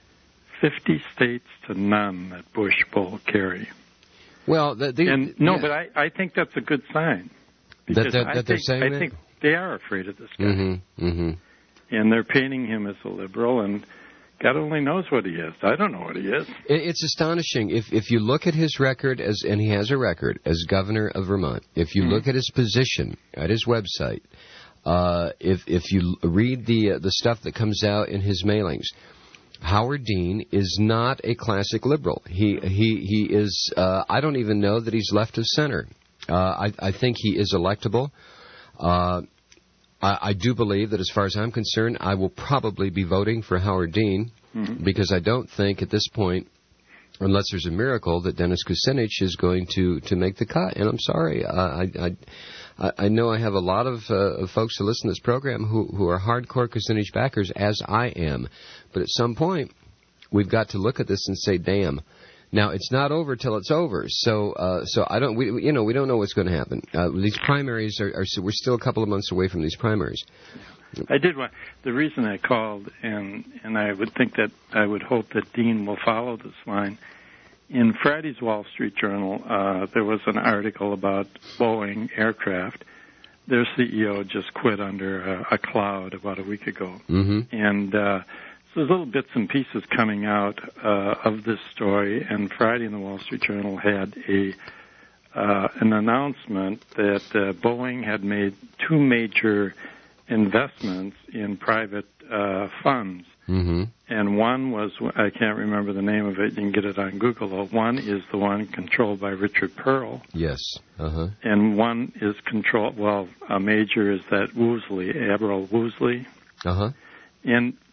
fifty states to none that Bush will carry. Well, the, the, and no, yeah. but I, I think that's a good sign. That, that, I that they're think, saying I that? think they are afraid of this guy. Mm-hmm, mm-hmm. And they're painting him as a liberal, and God only knows what he is. I don't know what he is. It, it's astonishing. If if you look at his record, as and he has a record as governor of Vermont, if you mm-hmm. look at his position at his website, uh, if if you read the uh, the stuff that comes out in his mailings, Howard Dean is not a classic liberal. He he he is. Uh, I don't even know that he's left of center. Uh, I I think he is electable. Uh, I, I do believe that, as far as I'm concerned, I will probably be voting for Howard Dean mm-hmm. because I don't think at this point, unless there's a miracle, that Dennis Kucinich is going to, to make the cut. And I'm sorry. I I I, I know I have a lot of, uh, of folks who listen to this program who who are hardcore Kucinich backers, as I am. But at some point, we've got to look at this and say, damn. Now, it's not over till it's over. So, uh, so I don't, we, you know, we don't know what's going to happen. Uh, these primaries are, are, we're still a couple of months away from these primaries. I did want, the reason I called, and, and I would think that, I would hope that Dean will follow this line. In Friday's Wall Street Journal, uh, there was an article about Boeing Aircraft. Their C E O just quit under a, a cloud about a week ago. Mm-hmm. And, uh, so there's little bits and pieces coming out uh, of this story, and Friday in the Wall Street Journal had a uh, an announcement that uh, Boeing had made two major investments in private uh, funds. Mm-hmm. And one was, I can't remember the name of it, you can get it on Google. One is the one controlled by Richard Pearl. Yes. Uh-huh. And one is controlled, well, a major is that Woosley, Admiral Woosley. Uh-huh. And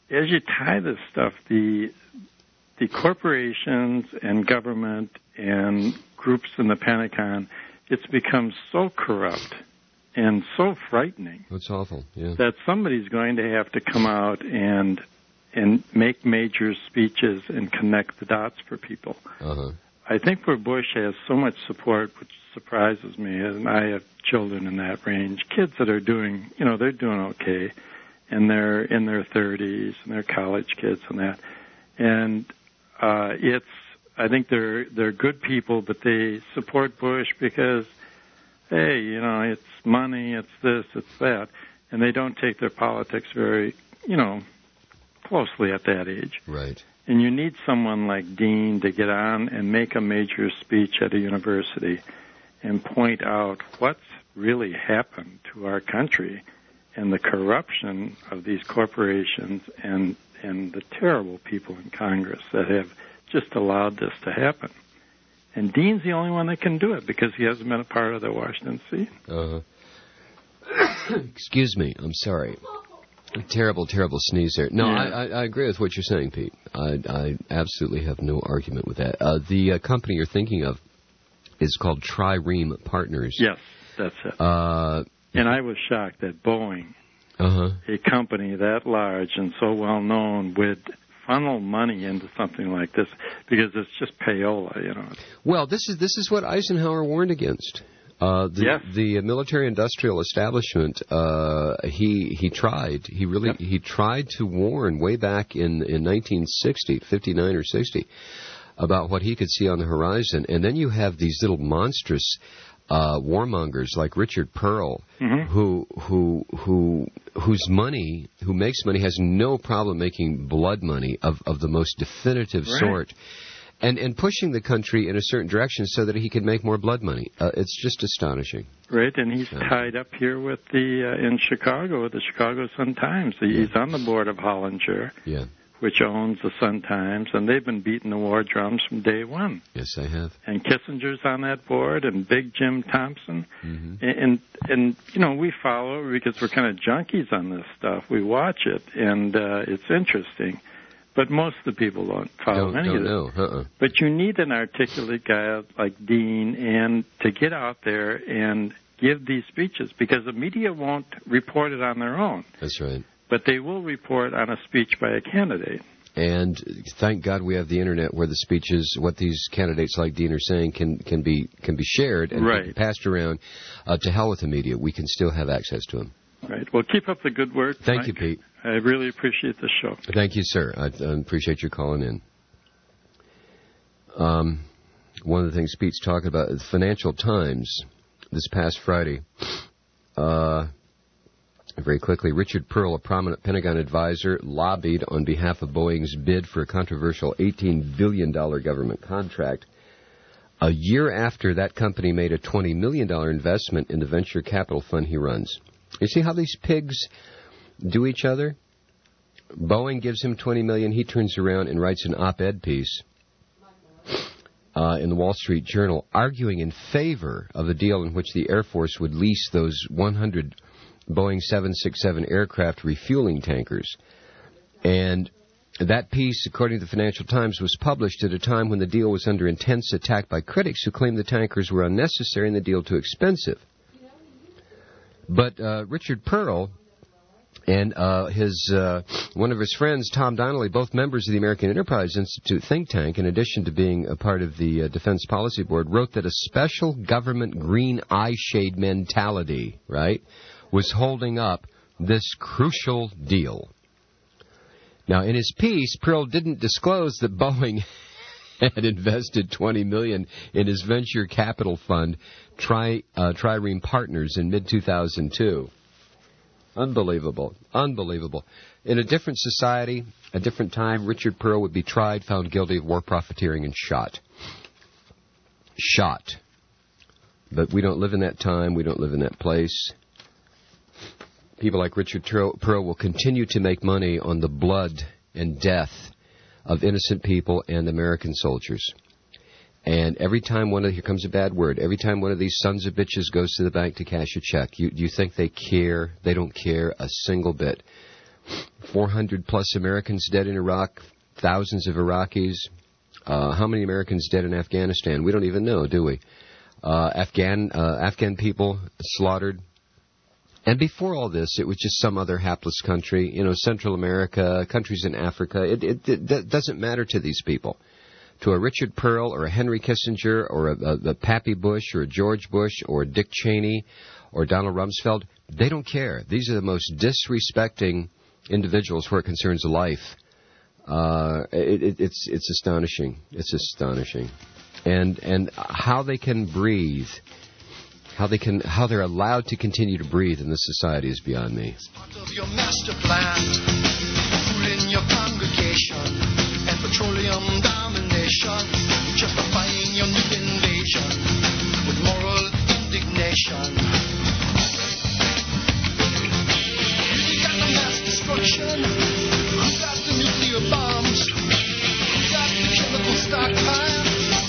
as you tie this stuff, the the corporations and government and groups in the Pentagon, it's become so corrupt and so frightening. That's awful, yeah. That somebody's going to have to come out and and make major speeches and connect the dots for people. Uh-huh. I think where Bush has so much support, which surprises me, and I have children in that range, kids that are doing, you know, they're doing okay, and they're in their thirties, and they're college kids and that. And uh, it's, I think they're they're good people, but they support Bush because, hey, you know, it's money, it's this, it's that, and they don't take their politics very, you know, closely at that age. Right. And you need someone like Dean to get on and make a major speech at a university and point out what's really happened to our country and the corruption of these corporations and and the terrible people in Congress that have just allowed this to happen. And Dean's the only one that can do it because he hasn't been a part of the Washington scene. Uh, excuse me, I'm sorry. A terrible, terrible sneeze there. No, Yeah. I, I, I agree with what you're saying, Pete. I, I absolutely have no argument with that. Uh, the uh, company you're thinking of is called Trireme Partners. Yes, that's it. Uh, and I was shocked that Boeing, uh-huh. a company that large and so well known, would funnel money into something like this because it's just payola, you know. Well, this is this is what Eisenhower warned against. Uh, the, yes. the military-industrial establishment. Uh, he he tried. He really Yep. he tried to warn way back in in nineteen sixty, fifty-nine or sixty, about what he could see on the horizon. And then you have these little monstrous uh, warmongers like Richard Pearl, mm-hmm. who who who whose money, who makes money, has no problem making blood money of of the most definitive Right. sort. And and pushing the country in a certain direction so that he can make more blood money. Uh, it's just astonishing. Right, and he's Yeah. tied up here with the uh, in Chicago with the Chicago Sun-Times. He's on the board of Hollinger, Yeah. which owns the Sun-Times, and they've been beating the war drums from day one. Yes, I have. And Kissinger's on that board, and Big Jim Thompson, Mm-hmm. and, and and you know we follow because we're kind of junkies on this stuff. We watch it, and uh, it's interesting. But most of the people don't follow Don't, any don't of it. know. Uh-uh. But you need an articulate guy like Dean and to get out there and give these speeches because the media won't report it on their own. That's right. But they will report on a speech by a candidate. And thank God we have the internet where the speeches, what these candidates like Dean are saying, can, can be can be shared and Right. can be passed around. Uh, to hell with the media. We can still have access to them. Right. Well, keep up the good work. Thank Mike. you, Pete. I really appreciate the show. Thank you, sir. I, I appreciate your calling in. Um, one of the things Pete's talking about is Financial Times this past Friday. Uh, very quickly, Richard Pearl, a prominent Pentagon advisor, lobbied on behalf of Boeing's bid for a controversial eighteen billion dollars government contract. A year after that company made a twenty million dollars investment in the venture capital fund he runs. You see how these pigs do each other? Boeing gives him twenty million dollars. He turns around and writes an op-ed piece uh, in the Wall Street Journal arguing in favor of a deal in which the Air Force would lease those one hundred Boeing seven sixty-seven aircraft refueling tankers. And that piece, according to the Financial Times, was published at a time when the deal was under intense attack by critics who claimed the tankers were unnecessary and the deal too expensive. But uh, Richard Pearl and uh, his uh, one of his friends, Tom Donnelly, both members of the American Enterprise Institute think tank, in addition to being a part of the uh, Defense Policy Board, wrote that a special government green eye shade mentality, right, was holding up this crucial deal. Now, in his piece, Pearl didn't disclose that Boeing had invested twenty million dollars in his venture capital fund, Tri, uh, Trireme Partners, in mid two thousand two. Unbelievable. Unbelievable. In a different society, a different time, Richard Pearl would be tried, found guilty of war profiteering, and shot. Shot. But we don't live in that time. We don't live in that place. People like Richard Pearl will continue to make money on the blood and death of innocent people and American soldiers. And every time one of, here comes a bad word, every time one of these sons of bitches goes to the bank to cash a check, you, you think they care? They don't care a single bit. four hundred plus Americans dead in Iraq, thousands of Iraqis. Uh, how many Americans dead in Afghanistan? We don't even know, do we? Uh, Afghan uh, Afghan people slaughtered. And before all this, it was just some other hapless country, you know, Central America, countries in Africa. It, it, it doesn't matter to these people. To a Richard Pearl or a Henry Kissinger or a, a, a Pappy Bush or a George Bush or Dick Cheney or Donald Rumsfeld, they don't care. These are the most disrespecting individuals where it concerns life. Uh, it, it, it's it's astonishing. It's astonishing, and and how they can breathe, how they can how they're allowed to continue to breathe in this society is beyond me. Part of your master plan, fooling your congregation and petroleum domination, justifying your new invasion with moral indignation. You got the mass destruction. Who got the nuclear bombs? Who got the chemical stockpile?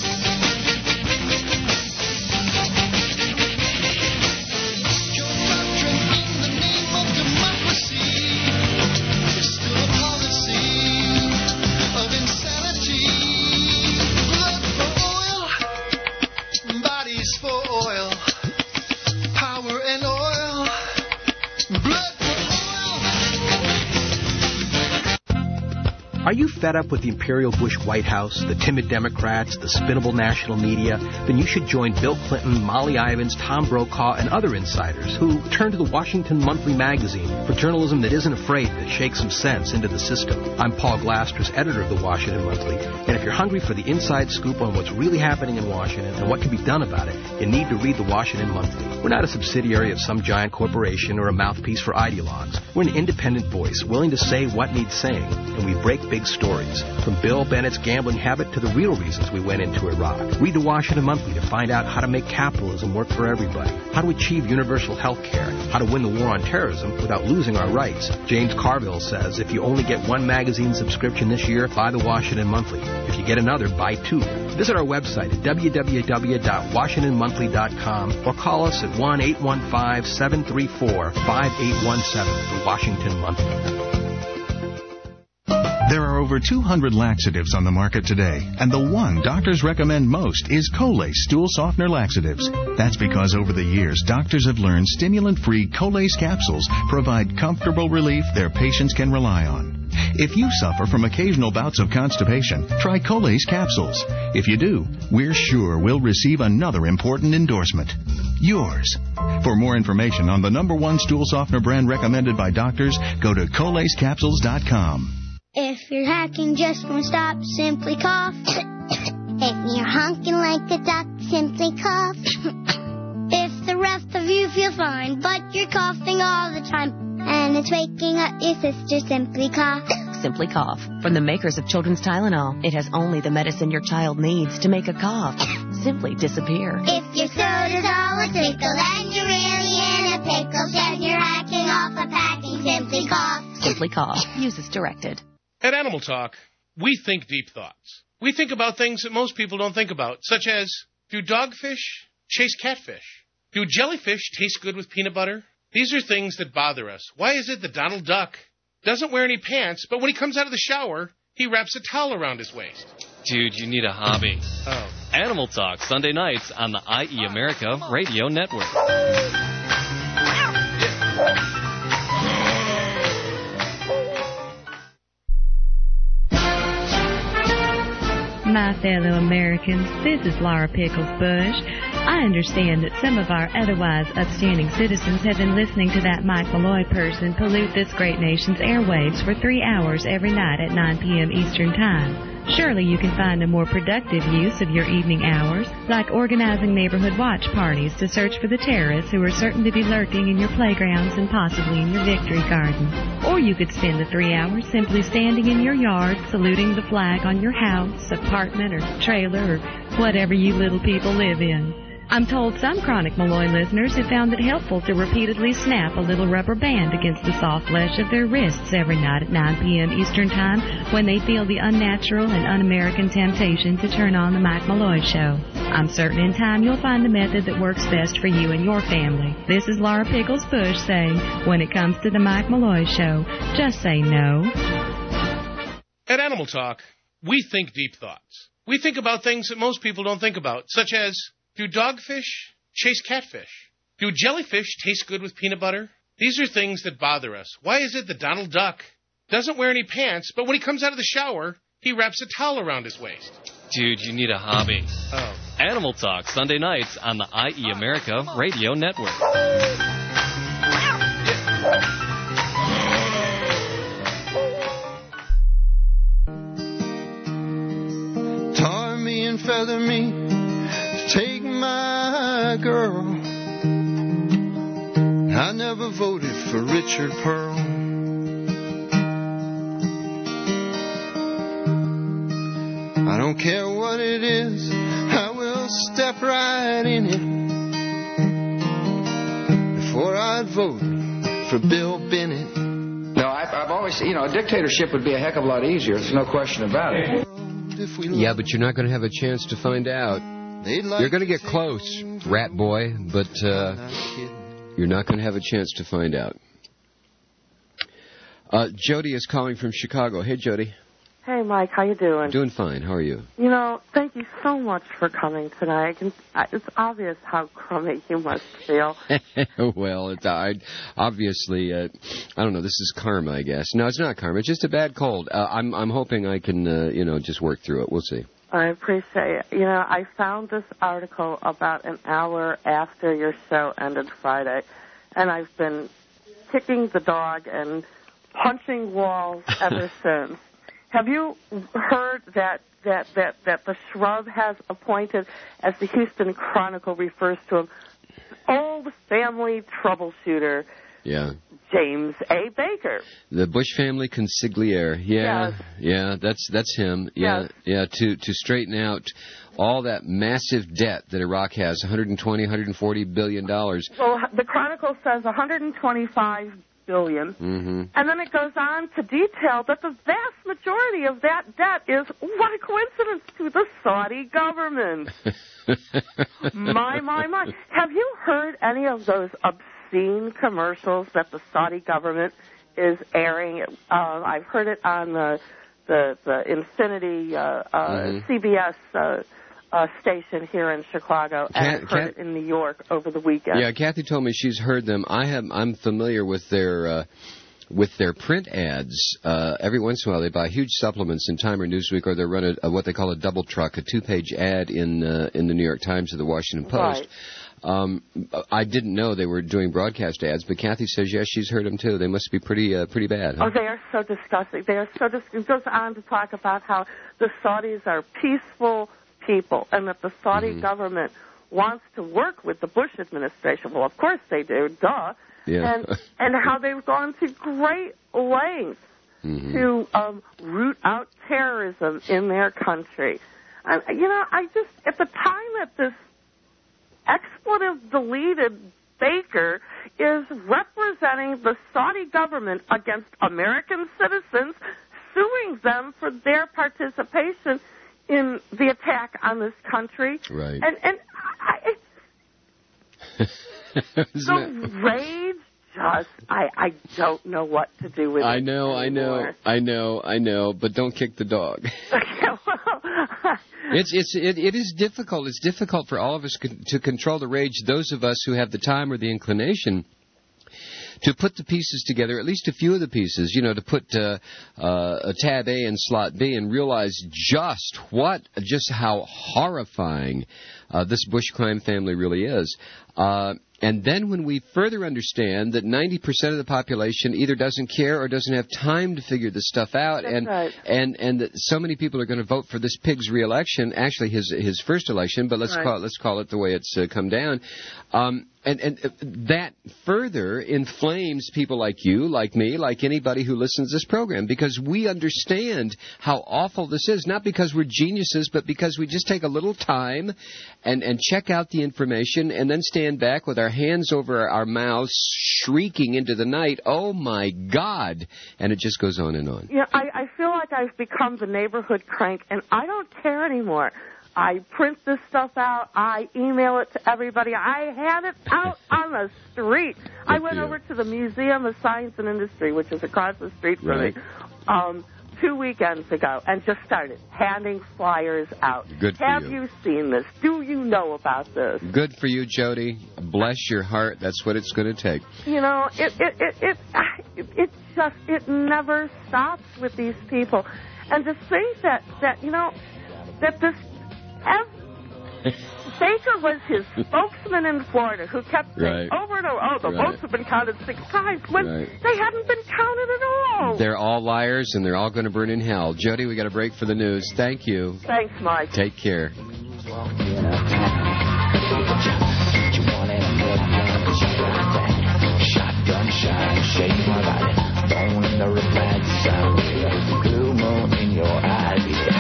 Your doctrine in the name of democracy is still a policy of insanity. Blood for oil, bodies for oil, power and oil, blood. Are you fed up with the Imperial Bush White House, the timid Democrats, the spinnable national media? Then you should join Bill Clinton, Molly Ivins, Tom Brokaw, and other insiders who turn to the Washington Monthly magazine for journalism that isn't afraid to shake some sense into the system. I'm Paul Glasters, editor of the Washington Monthly, and if you're hungry for the inside scoop on what's really happening in Washington and what can be done about it, you need to read the Washington Monthly. We're not a subsidiary of some giant corporation or a mouthpiece for ideologues. We're an independent voice, willing to say what needs saying, and we break big stories, from Bill Bennett's gambling habit to the real reasons we went into Iraq. Read the Washington Monthly to find out how to make capitalism work for everybody, how to achieve universal health care, how to win the war on terrorism without losing our rights. James Carville says if you only get one magazine subscription this year, buy the Washington Monthly. If you get another, buy two. Visit our website at w w w dot washington monthly dot com or call us at one eight one five, seven three four, five eight one seven, the Washington Monthly. There are over two hundred laxatives on the market today, and the one doctors recommend most is Colace Stool Softener Laxatives. That's because over the years, doctors have learned stimulant-free Colace capsules provide comfortable relief their patients can rely on. If you suffer from occasional bouts of constipation, try Colace capsules. If you do, we're sure we'll receive another important endorsement. Yours. For more information on the number one stool softener brand recommended by doctors, go to colace capsules dot com. If your hacking just won't stop, simply cough. If you're honking like a duck, simply cough. If the rest of you feel fine, but you're coughing all the time, and it's waking up your sister, simply cough. Simply Cough. From the makers of Children's Tylenol, it has only the medicine your child needs to make a cough simply disappear. If your soda's all a tickle and you're really in a pickle, shed you're hacking off a packing, simply cough. Simply Cough. Use as directed. At Animal Talk, we think deep thoughts. We think about things that most people don't think about, such as, do dogfish chase catfish? Do jellyfish taste good with peanut butter? These are things that bother us. Why is it that Donald Duck doesn't wear any pants, but when he comes out of the shower, he wraps a towel around his waist? Dude, you need a hobby. Oh. Animal Talk, Sunday nights on the I E America Radio Network. My fellow Americans, this is Laura Pickles Bush. I understand that some of our otherwise upstanding citizens have been listening to that Mike Malloy person pollute this great nation's airwaves for three hours every night at nine p.m. Eastern Time. Surely you can find a more productive use of your evening hours, like organizing neighborhood watch parties to search for the terrorists who are certain to be lurking in your playgrounds and possibly in your victory garden. Or you could spend the three hours simply standing in your yard saluting the flag on your house, apartment, or trailer, or whatever you little people live in. I'm told some chronic Malloy listeners have found it helpful to repeatedly snap a little rubber band against the soft flesh of their wrists every night at nine p.m. Eastern Time when they feel the unnatural and un-American temptation to turn on the Mike Malloy Show. I'm certain in time you'll find the method that works best for you and your family. This is Laura Pickles Bush saying, when it comes to the Mike Malloy Show, just say no. At Animal Talk, we think deep thoughts. We think about things that most people don't think about, such as, do dogfish chase catfish? Do jellyfish taste good with peanut butter? These are things that bother us. Why is it that Donald Duck doesn't wear any pants, but when he comes out of the shower, he wraps a towel around his waist? Dude, you need a hobby. Oh. Animal Talk, Sunday nights on the I E America Radio Network. Tar me and feather me, take my girl. I never voted for Richard Pearl. I don't care what it is, I will step right in it before I'd vote for Bill Bennett. No, I've, I've always, you know, a dictatorship would be a heck of a lot easier. There's no question about it. Yeah, but you're not going to have a chance to find out. You're going to get close, rat boy, but uh, you're not going to have a chance to find out. Uh, Jody is calling from Chicago. Hey, Jody. Hey, Mike, how you doing? Doing fine. How are you? You know, thank you so much for coming tonight. I can, I, it's obvious how crummy you must feel. Well, it's I, obviously, uh, I don't know. This is karma, I guess. No, it's not karma. It's just a bad cold. Uh, I'm, I'm hoping I can, uh, you know, just work through it. We'll see. I appreciate it. You know, I found this article about an hour after your show ended Friday, and I've been kicking the dog and punching walls ever since. Have you heard that, that, that, that the Shrub has appointed, as the Houston Chronicle refers to him, old family troubleshooter, yeah, James A. Baker? The Bush family consigliere. Yeah, yes. yeah, that's that's him. Yeah, yes. yeah, to to straighten out all that massive debt that Iraq has, one hundred twenty, one hundred forty billion dollars. Well, the Chronicle says one hundred twenty-five billion, mm-hmm. and then it goes on to detail that the vast majority of that debt is, what a coincidence, to the Saudi government. my, my, my. Have you heard any of those obscene commercials that the Saudi government is airing? Uh, I've heard it on the the, the Infinity uh, uh, mm-hmm. C B S uh Uh, station here in Chicago, and Kat, I've heard Kat, it in New York over the weekend. Yeah, Kathy told me she's heard them. I have. I'm familiar with their uh, with their print ads. Uh, every once in a while, they buy huge supplements in Time or Newsweek, or they run a, a, what they call a double truck, a two-page ad in uh, in the New York Times or the Washington Post. Right. Um, I didn't know they were doing broadcast ads, but Kathy says yes, she's heard them too. They must be pretty uh, pretty bad. Huh? Oh, they are so disgusting. They are so disgusting. It goes on to talk about how the Saudis are peaceful people, and that the Saudi mm-hmm. government wants to work with the Bush administration. Well, of course they do, duh. Yeah. And and how they've gone to great lengths mm-hmm. to um, root out terrorism in their country. I, you know, I just, at the time that this expletive-deleted Baker is representing the Saudi government against American citizens, suing them for their participation in the attack on this country. Right. And, and I, the rage just, I, I don't know what to do with it. I know, I know, I know, I know, but don't kick the dog. It's it's it, it is difficult. It's difficult for all of us con- to control the rage. Those of us who have the time or the inclination to put the pieces together, at least a few of the pieces, you know, to put uh, uh, a tab A in slot B and realize just what, just how horrifying uh, this Bush crime family really is. Uh, And then when we further understand that ninety percent of the population either doesn't care or doesn't have time to figure this stuff out, That's and right. and and that so many people are going to vote for this pig's reelection, actually his his first election, but let's Right. call it, let's call it the way it's uh, come down. Um, and, and that further inflames people like you, like me, like anybody who listens to this program, because we understand how awful this is, not because we're geniuses, but because we just take a little time and, and check out the information and then stand back with our hands over our mouths, shrieking into the night, oh my God, and it just goes on and on. Yeah, I, I feel like I've become the neighborhood crank, and I don't care anymore. I print this stuff out. I email it to everybody. I hand it out on the street. I went over to the Museum of Science and Industry, which is across the street from Right. me, um, two weekends ago, and just started handing flyers out. Good for Have you. you seen this? Do you know about this? Good for you, Jody. Bless your heart. That's what it's going to take. You know, it it it it, it, it just it never stops with these people, and to think that that you know that this. Ev- Baker was his spokesman in Florida, who kept saying Right. over and over, oh, the Right. votes have been counted six times, when Right. they hadn't been counted at all. They're all liars, and they're all going to burn in hell. Jody, we got a break for the news. Thank you. Thanks, Mike. Take care. Shotgun shine, shake my body. Throwing the red sound. Blue moon in your eyes.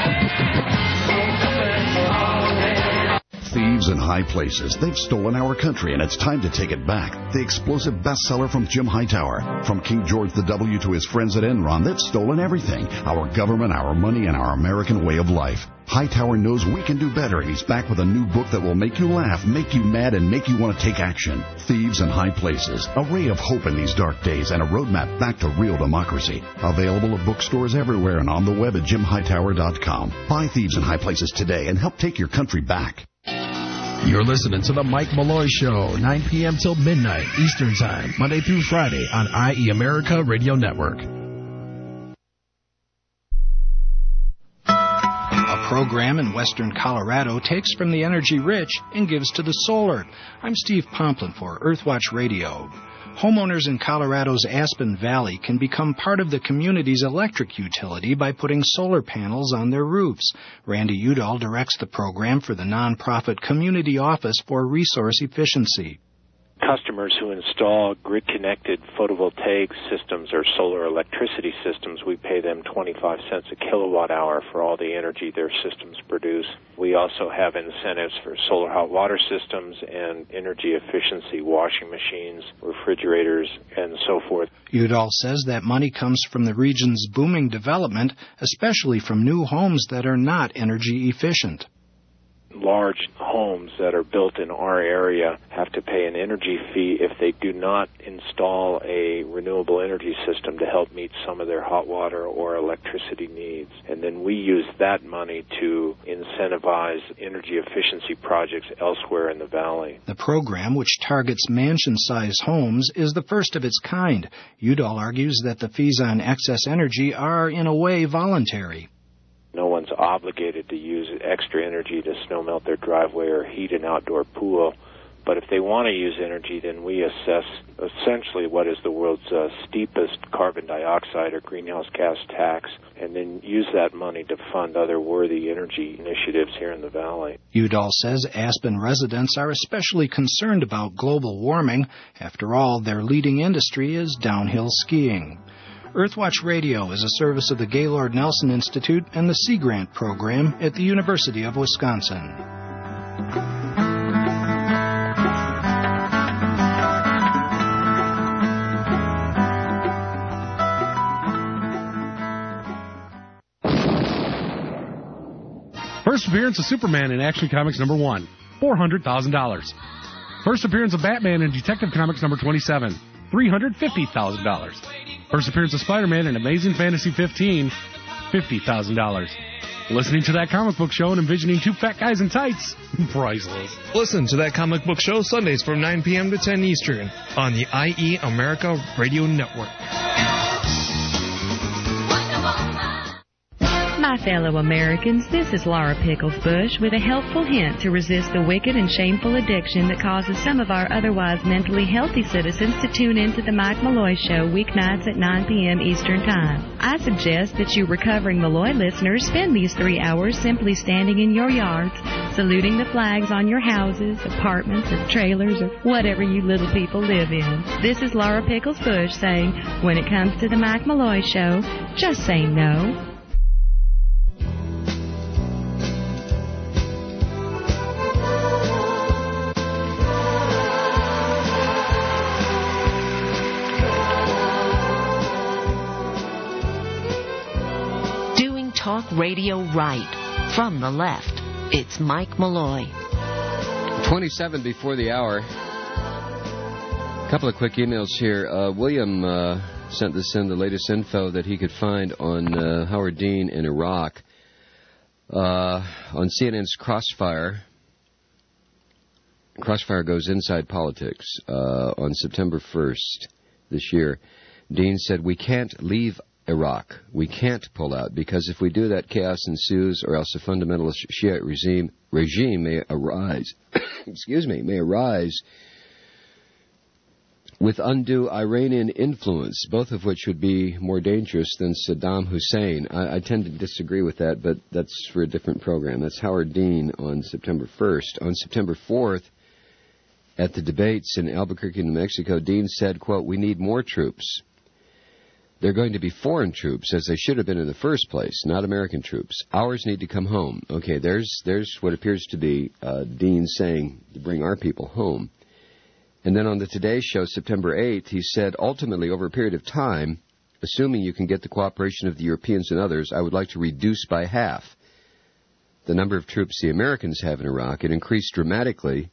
Thieves in high places. They've stolen our country, and it's time to take it back. The explosive bestseller from Jim Hightower. From King George the W to his friends at Enron, they've stolen everything. Our government, our money, and our American way of life. Hightower knows we can do better, and he's back with a new book that will make you laugh, make you mad, and make you want to take action. Thieves in High Places. A ray of hope in these dark days and a roadmap back to real democracy. Available at bookstores everywhere and on the web at jim hightower dot com. Buy Thieves in High Places today and help take your country back. You're listening to the Mike Malloy Show, nine p.m. till midnight Eastern Time, Monday through Friday on I E America Radio Network. A program in western Colorado takes from the energy rich and gives to the solar. I'm Steve Pomplin for Earthwatch Radio. Homeowners in Colorado's Aspen Valley can become part of the community's electric utility by putting solar panels on their roofs. Randy Udall directs the program for the nonprofit Community Office for Resource Efficiency. Customers who install grid-connected photovoltaic systems or solar electricity systems, we pay them twenty-five cents a kilowatt hour for all the energy their systems produce. We also have incentives for solar hot water systems and energy efficiency washing machines, refrigerators, and so forth. Udall says that money comes from the region's booming development, especially from new homes that are not energy efficient. Large homes that are built in our area have to pay an energy fee if they do not install a renewable energy system to help meet some of their hot water or electricity needs. And then we use that money to incentivize energy efficiency projects elsewhere in the valley. The program, which targets mansion-sized homes, is the first of its kind. Udall argues that the fees on excess energy are, in a way, voluntary. No one's obligated to use extra energy to snow melt their driveway or heat an outdoor pool. But if they want to use energy, then we assess essentially what is the world's uh, steepest carbon dioxide or greenhouse gas tax, and then use that money to fund other worthy energy initiatives here in the valley. Udall says Aspen residents are especially concerned about global warming. After all, their leading industry is downhill skiing. Earthwatch Radio is a service of the Gaylord Nelson Institute and the Sea Grant Program at the University of Wisconsin. First appearance of Superman in Action Comics number one, four hundred thousand dollars. First appearance of Batman in Detective Comics number twenty-seven, three hundred fifty thousand dollars. First appearance of Spider-Man in Amazing Fantasy fifteen, fifty thousand dollars. Listening to That Comic Book Show and envisioning two fat guys in tights, priceless. Listen to That Comic Book Show Sundays from nine p.m. to ten Eastern on the I E America Radio Network. Hi, fellow Americans. This is Laura Pickles Bush with a helpful hint to resist the wicked and shameful addiction that causes some of our otherwise mentally healthy citizens to tune into the Mike Malloy Show weeknights at nine p.m. Eastern Time. I suggest that you recovering Malloy listeners spend these three hours simply standing in your yards, saluting the flags on your houses, apartments, or trailers, or whatever you little people live in. This is Laura Pickles Bush saying, when it comes to the Mike Malloy Show, just say no. Talk radio right from the left. It's Mike Malloy. twenty-seven before the hour. A couple of quick emails here. Uh, William uh, sent this in, the latest info that he could find on uh, Howard Dean in Iraq. Uh, on C N N's Crossfire. Crossfire goes inside politics. Uh, on September first this year, Dean said, "We can't leave Iraq. We can't pull out, because if we do that, chaos ensues, or else a fundamentalist Shiite regime regime may arise. excuse me, may arise with undue Iranian influence, both of which would be more dangerous than Saddam Hussein." I, I tend to disagree with that, but that's for a different program. That's Howard Dean on September first. On September fourth, at the debates in Albuquerque, New Mexico, Dean said, quote, "We need more troops. They're going to be foreign troops, as they should have been in the first place, not American troops. Ours need to come home." Okay, there's there's what appears to be uh, Dean saying to bring our people home. And then on the Today Show, September eighth, he said, "Ultimately, over a period of time, assuming you can get the cooperation of the Europeans and others, I would like to reduce by half the number of troops the Americans have in Iraq and increase dramatically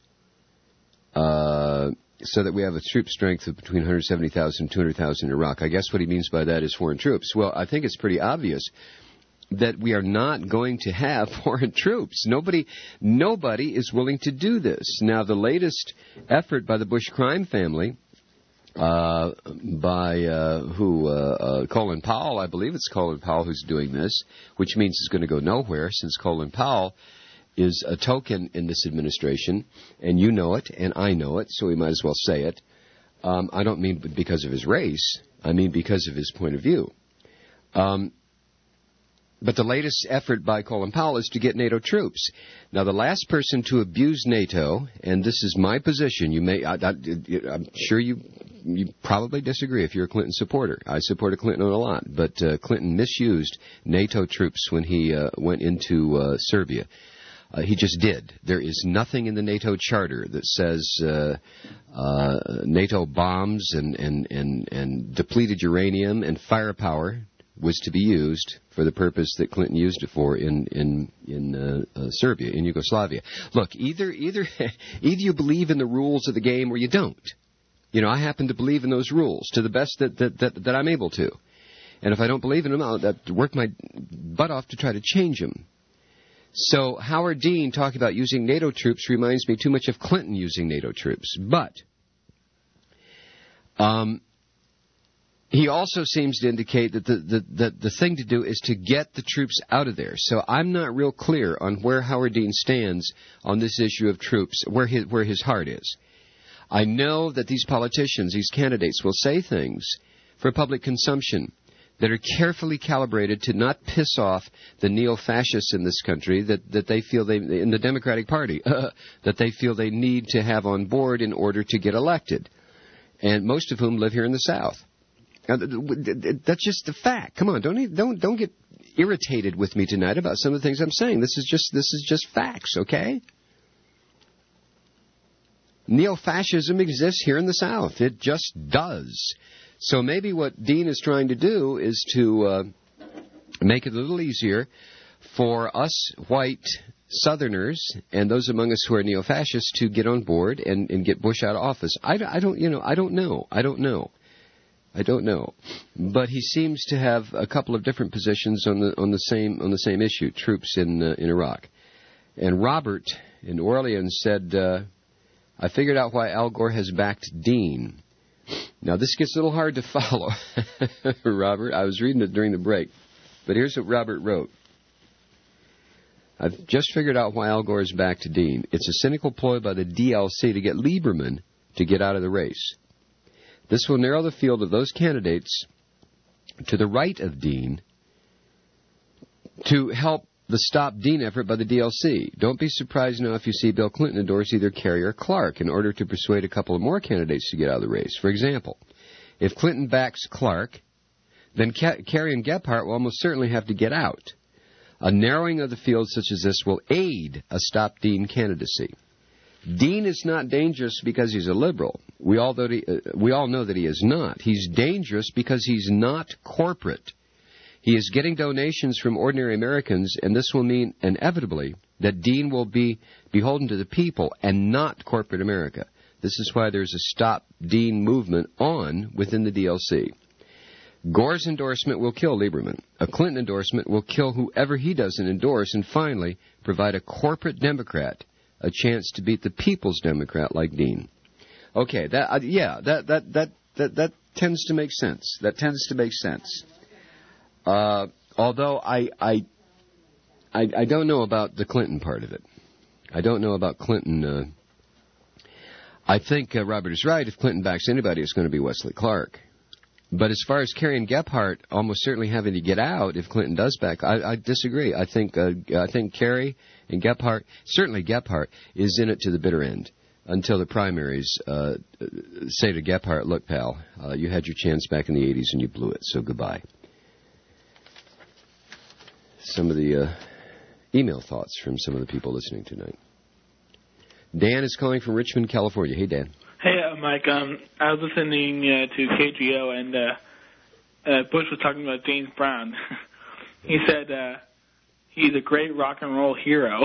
uh so that we have a troop strength of between one hundred seventy thousand and two hundred thousand in Iraq." I guess what he means by that is foreign troops. Well, I think it's pretty obvious that we are not going to have foreign troops. Nobody nobody is willing to do this. Now, the latest effort by the Bush crime family, uh, by uh, who, uh, uh, Colin Powell, I believe it's Colin Powell who's doing this, which means it's going to go nowhere, since Colin Powell is a token in this administration, and you know it, and I know it, so we might as well say it. Um, I don't mean because of his race. I mean because of his point of view. Um, but the latest effort by Colin Powell is to get NATO troops. Now, the last person to abuse NATO, and this is my position, you may, I, I, I'm sure you you probably disagree if you're a Clinton supporter. I supported Clinton a lot, but uh, Clinton misused NATO troops when he uh, went into uh, Serbia. Uh, he just did. There is nothing in the NATO charter that says uh, uh, NATO bombs and, and, and, and depleted uranium and firepower was to be used for the purpose that Clinton used it for in in in uh, uh, Serbia, in Yugoslavia. Look, either either either you believe in the rules of the game or you don't. You know, I happen to believe in those rules to the best that that, that, that I'm able to. And if I don't believe in them, I'll work my butt off to try to change them. So Howard Dean talking about using NATO troops reminds me too much of Clinton using NATO troops. But um, he also seems to indicate that the, the, the, the thing to do is to get the troops out of there. So I'm not real clear on where Howard Dean stands on this issue of troops, where his, where his heart is. I know that these politicians, these candidates, will say things for public consumption that are carefully calibrated to not piss off the neo-fascists in this country that, that they feel they, in the Democratic Party, uh, that they feel they need to have on board in order to get elected, and most of whom live here in the South. Now, that's just a fact. Come on, don't don't don't get irritated with me tonight about some of the things I'm saying. This is just this is just facts, okay? Neo-fascism exists here in the South. It just does. So maybe what Dean is trying to do is to uh, make it a little easier for us white Southerners and those among us who are neo-fascists to get on board and, and get Bush out of office. I, I don't, you know, I don't know. I don't know. I don't know. But he seems to have a couple of different positions on the on the same on the same issue: troops in uh, in Iraq. And Robert in New Orleans said, uh, "I figured out why Al Gore has backed Dean." Now, this gets a little hard to follow, Robert. I was reading it during the break. But here's what Robert wrote. I've just figured out why Al Gore is back to Dean. It's a cynical ploy by the D L C to get Lieberman to get out of the race. This will narrow the field of those candidates to the right of Dean to help the Stop Dean effort by the D L C. Don't be surprised now if you see Bill Clinton endorse either Kerry or Clark in order to persuade a couple of more candidates to get out of the race. For example, if Clinton backs Clark, then Kerry and Gephardt will almost certainly have to get out. A narrowing of the field such as this will aid a Stop Dean candidacy. Dean is not dangerous because he's a liberal. We all, he, uh, we all know that he is not. He's dangerous because he's not corporate. He is getting donations from ordinary Americans, and this will mean inevitably that Dean will be beholden to the people and not corporate America. This is why there's a Stop Dean movement on within the D L C. Gore's endorsement will kill Lieberman. A Clinton endorsement will kill whoever he doesn't endorse, and finally provide a corporate Democrat a chance to beat the People's Democrat like Dean. Okay, that uh, yeah, that, that that that that tends to make sense. That tends to make sense. Uh, although I, I I I don't know about the Clinton part of it. I don't know about Clinton. Uh, I think uh, Robert is right. If Clinton backs anybody, it's going to be Wesley Clark. But as far as Kerry and Gephardt almost certainly having to get out if Clinton does back, I, I disagree. I think uh, I think Kerry and Gephardt, certainly Gephardt, is in it to the bitter end until the primaries uh, say to Gephardt, look, pal, uh, you had your chance back in the eighties and you blew it, so goodbye. Some of the uh, email thoughts from some of the people listening tonight. Dan is calling from Richmond, California. Hey, Dan. Hey, uh, Mike. Um, I was listening uh, to K G O, and uh, uh, Bush was talking about James Brown. He said uh, he's a great rock and roll hero.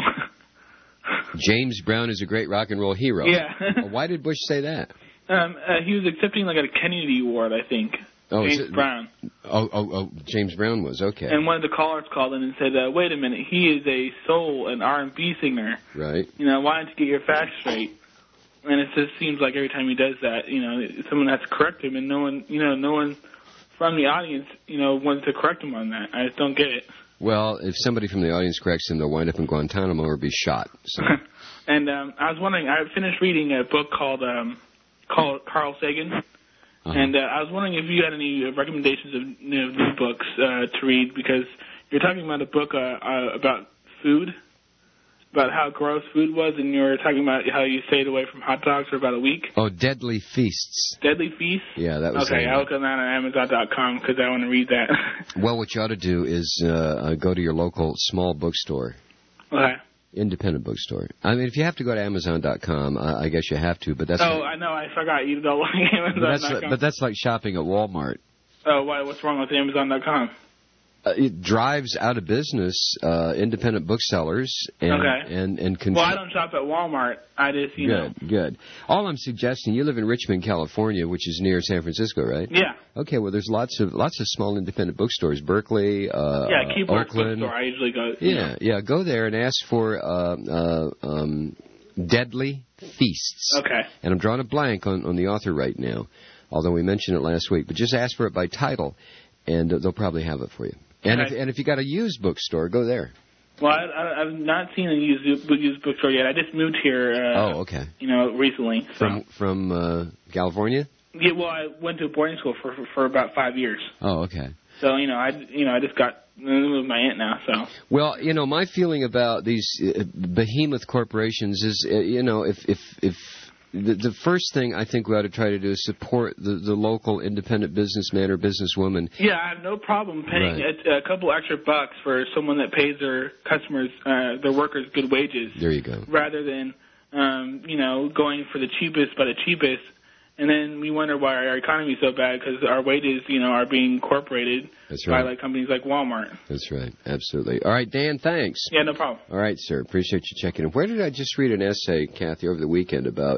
James Brown is a great rock and roll hero. Yeah. Why did Bush say that? Um, uh, he was accepting like a Kennedy Award, I think. Oh, James it, Brown. Oh, oh, oh, James Brown was, okay. And one of the callers called in and said, uh, wait a minute, he is a soul and R and B singer. Right. You know, why don't you get your facts straight? And it just seems like every time he does that, you know, someone has to correct him, and no one, you know, no one from the audience, you know, wants to correct him on that. I just don't get it. Well, if somebody from the audience corrects him, they'll wind up in Guantanamo or be shot. So. And um, I was wondering, I finished reading a book called um, called Carl Sagan. Uh-huh. And uh, I was wondering if you had any recommendations of you know, new books uh, to read, because you're talking about a book uh, uh, about food, about how gross food was, and you were talking about how you stayed away from hot dogs for about a week. Oh, Deadly Feasts. Deadly Feasts? Yeah, that was okay. I'll look on that on Amazon dot com because I want to read that. Well, what you ought to do is uh, go to your local small bookstore. Okay. Independent bookstore. I mean, if you have to go to Amazon dot com, uh, I guess you have to, but that's... Oh, like, I know. I forgot. You don't like Amazon dot com. But that's, like, but that's like shopping at Walmart. Oh, why? What's wrong with Amazon dot com? Uh, it drives out of business uh, independent booksellers and okay. and and. Cons- well, I don't shop at Walmart. I just you good, know. Good, good. All I'm suggesting, you live in Richmond, California, which is near San Francisco, right? Yeah. Okay. Well, there's lots of lots of small independent bookstores. Berkeley, uh, yeah, Keyboard Oakland. Bookstore. I usually go. Yeah, know. yeah. Go there and ask for uh, uh, um, Deadly Feasts. Okay. And I'm drawing a blank on on the author right now, although we mentioned it last week. But just ask for it by title, and uh, they'll probably have it for you. And okay. if and if you got a used bookstore, go there. Well, I, I, I've not seen a used used bookstore yet. I just moved here. Uh, oh, okay. You know, recently. So. From from uh, California? Yeah. Well, I went to boarding school for, for for about five years. Oh, okay. So you know, I you know I just got moved with my aunt now. So. Well, you know, my feeling about these uh, behemoth corporations is, uh, you know, if if if. The, the first thing I think we ought to try to do is support the, the local independent businessman or businesswoman. Yeah, I have no problem paying right. a, a couple extra bucks for someone that pays their customers, uh, their workers, good wages. There you go. Rather than, um, you know, going for the cheapest by the cheapest, and then we wonder why our economy is so bad because our wages, you know, are being incorporated That's right. by like companies like Walmart. That's right. Absolutely. All right, Dan, thanks. Yeah, no problem. All right, sir. Appreciate you checking in. Where did I just read an essay, Kathy, over the weekend about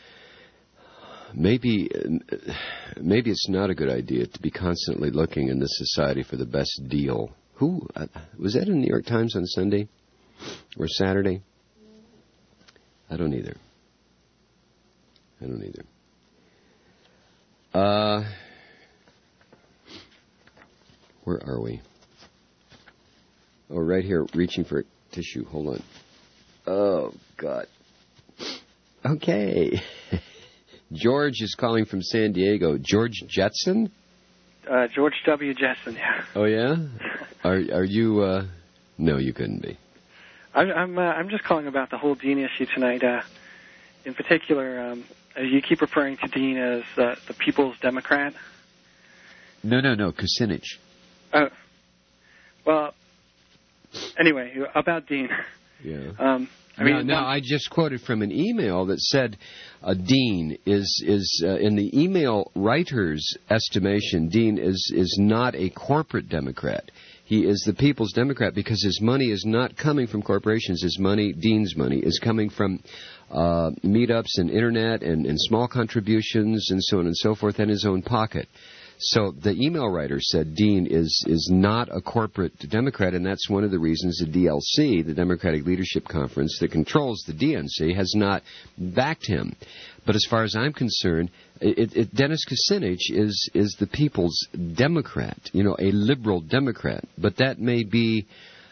maybe maybe it's not a good idea to be constantly looking in this society for the best deal. Who uh, was that in the New York Times on Sunday or Saturday? I don't either. I don't either. Uh, where are we? Oh, right here, reaching for tissue. Hold on. Oh, God. Okay. George is calling from San Diego. George Jetson? Uh, George W. Jetson, yeah. Oh, yeah? Are are you, uh... No, you couldn't be. I'm I'm, uh, I'm just calling about the whole Dean issue tonight. Uh, in particular, um, you keep referring to Dean as uh, the People's Democrat. No, no, no, Kucinich. Uh, well, anyway, about Dean. Yeah. Um, I no, mean, no, one, I just quoted from an email that said uh, Dean is is uh, in the email writer's estimation. Dean is is not a corporate Democrat. He is the People's Democrat because his money is not coming from corporations. His money, Dean's money, is coming from uh, meetups and internet and, and small contributions and so on and so forth, and his own pocket. So the email writer said Dean is is not a corporate Democrat, and that's one of the reasons the D L C, the Democratic Leadership Conference that controls the D N C, has not backed him. But as far as I'm concerned, it, it, Dennis Kucinich is is the People's Democrat, you know, a liberal Democrat. But that may be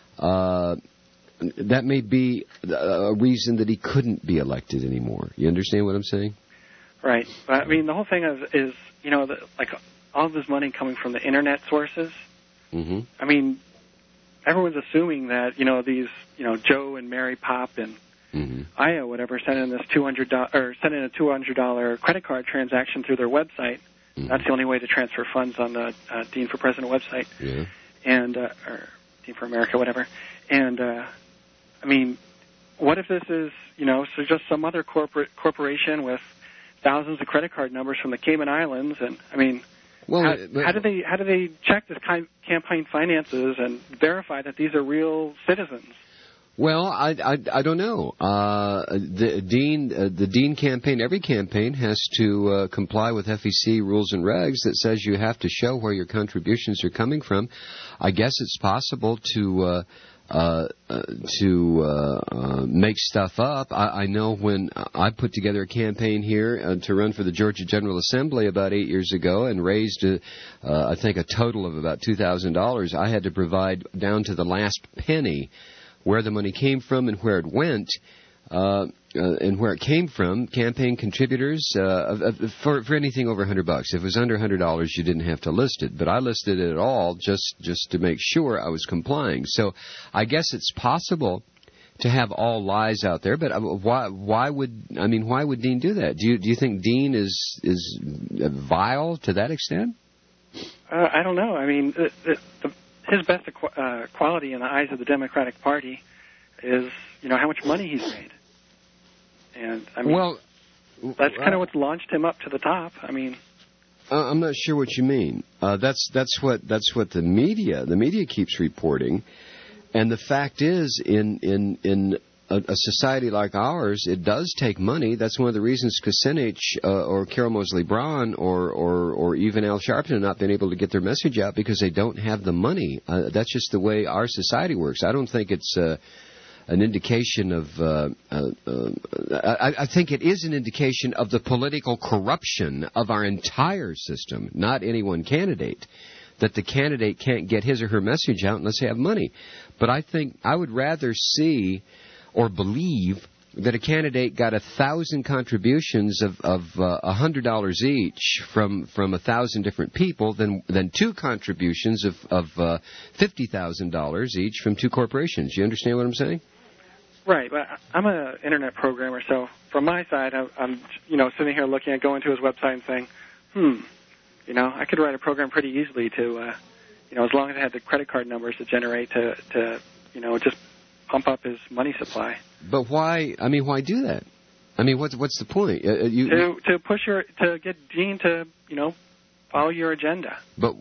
uh, that may be a reason that he couldn't be elected anymore. You understand what I'm saying? Right. But, I mean, the whole thing is, is you know, the, like all of his money coming from the internet sources. Mm-hmm. I mean, everyone's assuming that, you know, these, you know, Joe and Mary Pop and mm-hmm. Aya, whatever, sent in this two hundred dollars or sent in a two hundred dollars credit card transaction through their website. Mm-hmm. That's the only way to transfer funds on the uh, Dean for President website. Yeah. And uh, or Dean for America, whatever. And uh, I mean, what if this is, you know, so just some other corporate corporation with thousands of credit card numbers from the Cayman Islands? And I mean, well, how, but, how do they how do they check this kind campaign finances and verify that these are real citizens? Well, I, I, I don't know. Uh, the Dean uh, the Dean campaign, every campaign has to uh, comply with F E C rules and regs that says you have to show where your contributions are coming from. I guess it's possible to uh, uh, uh, to uh, uh, make stuff up. I, I know when I put together a campaign here uh, to run for the Georgia General Assembly about eight years ago and raised, uh, uh, I think, a total of about two thousand dollars, I had to provide down to the last penny where the money came from and where it went, uh, uh, and where it came from. Campaign contributors uh, uh, for for anything over a hundred bucks. If it was under a hundred dollars, you didn't have to list it. But I listed it all just just to make sure I was complying. So I guess it's possible to have all lies out there. But why why would I mean why would Dean do that? Do you do you think Dean is is vile to that extent? Uh, I don't know. I mean, the, the, the his best uh, quality in the eyes of the Democratic Party is, you know, how much money he's made. And, I mean, well, that's kind of what's launched him up to the top. I mean... Uh, I'm not sure what you mean. Uh, that's that's what that's what the media the media keeps reporting, and the fact is, in in in a, a society like ours, it does take money. That's one of the reasons Kucinich uh, or Carol Moseley Braun or, or or even Al Sharpton have not been able to get their message out because they don't have the money. Uh, that's just the way our society works. I don't think it's uh, an indication of. Uh, uh, uh, I, I think it is an indication of the political corruption of our entire system, not any one candidate. That the candidate can't get his or her message out unless they have money. But I think I would rather see or believe that a candidate got a thousand contributions of of uh, a hundred dollars each from from a thousand different people than than two contributions of of uh, fifty thousand dollars each from two corporations. You understand what I'm saying? Right, but I'm an internet programmer, so from my side, I'm you know sitting here looking at going to his website and saying, hmm, you know, I could write a program pretty easily to, uh, you know, as long as I had the credit card numbers to generate to to you know just pump up his money supply. But why? I mean, why do that? I mean, what's what's the point? Uh, you, to to push your to get Dean to you know follow your agenda. But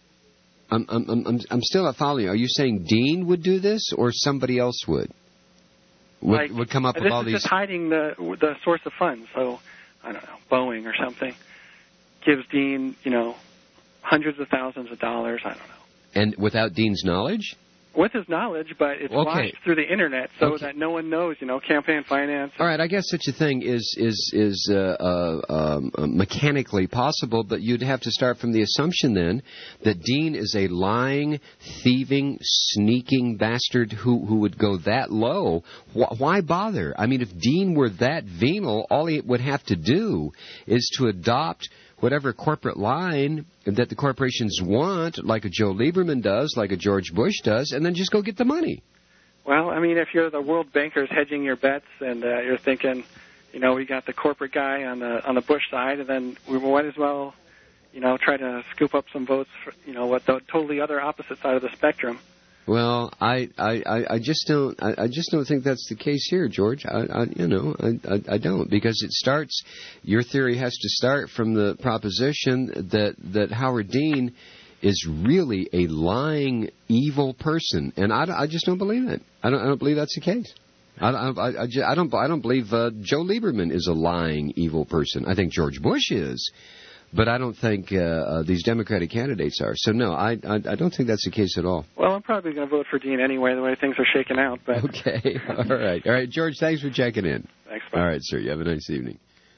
I'm I'm I'm I'm still not following you. Are you saying Dean would do this, or somebody else would? Would, like, would come up with this all is these? Just hiding the the source of funds. So I don't know, Boeing or something gives Dean you know hundreds of thousands of dollars. I don't know. And without Dean's knowledge? with his knowledge, but it's Okay. washed through the internet so Okay. that no one knows, you know, campaign finance. All right, I guess such a thing is is is uh, uh, um, uh, mechanically possible, but you'd have to start from the assumption then that Dean is a lying, thieving, sneaking bastard who who would go that low. Wh- why bother? I mean, if Dean were that venal, all he would have to do is to adopt whatever corporate line that the corporations want, like a Joe Lieberman does, like a George Bush does, and then just go get the money. Well, I mean, if you're the world bankers hedging your bets and uh, you're thinking, you know, we got the corporate guy on the on the Bush side, and then we might as well, you know, try to scoop up some votes for, you know, what the totally other opposite side of the spectrum. Well, I, I, I- I just don't I, I just don't think that's the case here, George. I, I you know I, I I don't, because it starts. Your theory has to start from the proposition that that Howard Dean is really a lying, evil person, and I, I just don't believe it. I don't I don't believe that's the case. I I, I, I, just, I don't I don't believe uh, Joe Lieberman is a lying, evil person. I think George Bush is. But I don't think uh, uh, these Democratic candidates are. So, no, I, I I don't think that's the case at all. Well, I'm probably going to vote for Dean anyway, the way things are shaking out. But Okay. All right. All right, George, thanks for checking in. Thanks. All right, sir. You have a nice evening.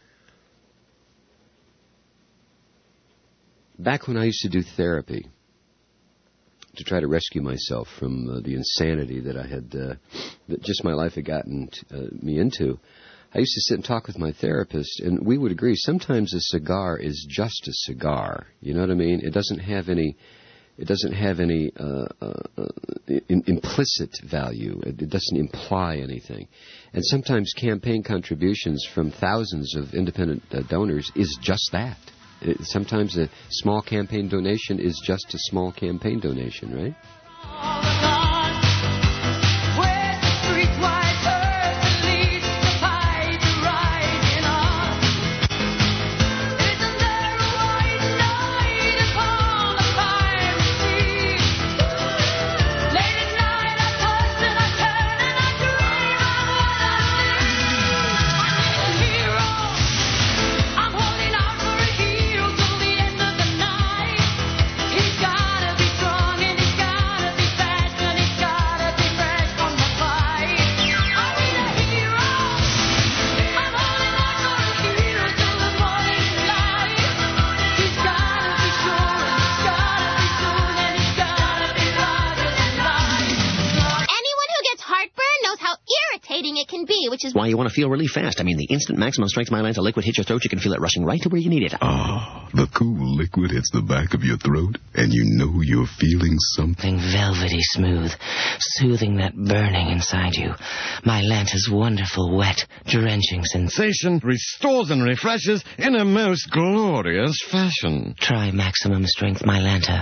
Back when I used to do therapy to try to rescue myself from uh, the insanity that I had, uh, that just my life had gotten t- uh, me into, I used to sit and talk with my therapist, and we would agree sometimes a cigar is just a cigar. You know what I mean? It doesn't have any, it doesn't have any uh, uh, uh, in, implicit value. It, it doesn't imply anything. And sometimes campaign contributions from thousands of independent uh, donors is just that. It, sometimes a small campaign donation is just a small campaign donation, right? It can be, which is why you want to feel relief fast. I mean, the instant maximum strength Mylanta liquid hits your throat, you can feel it rushing right to where you need it. Ah, the cool liquid hits the back of your throat, and you know you're feeling something. Velvety smooth, soothing that burning inside you. Mylanta's wonderful, wet, drenching sensation Restores and refreshes in a most glorious fashion. Try maximum strength Mylanta.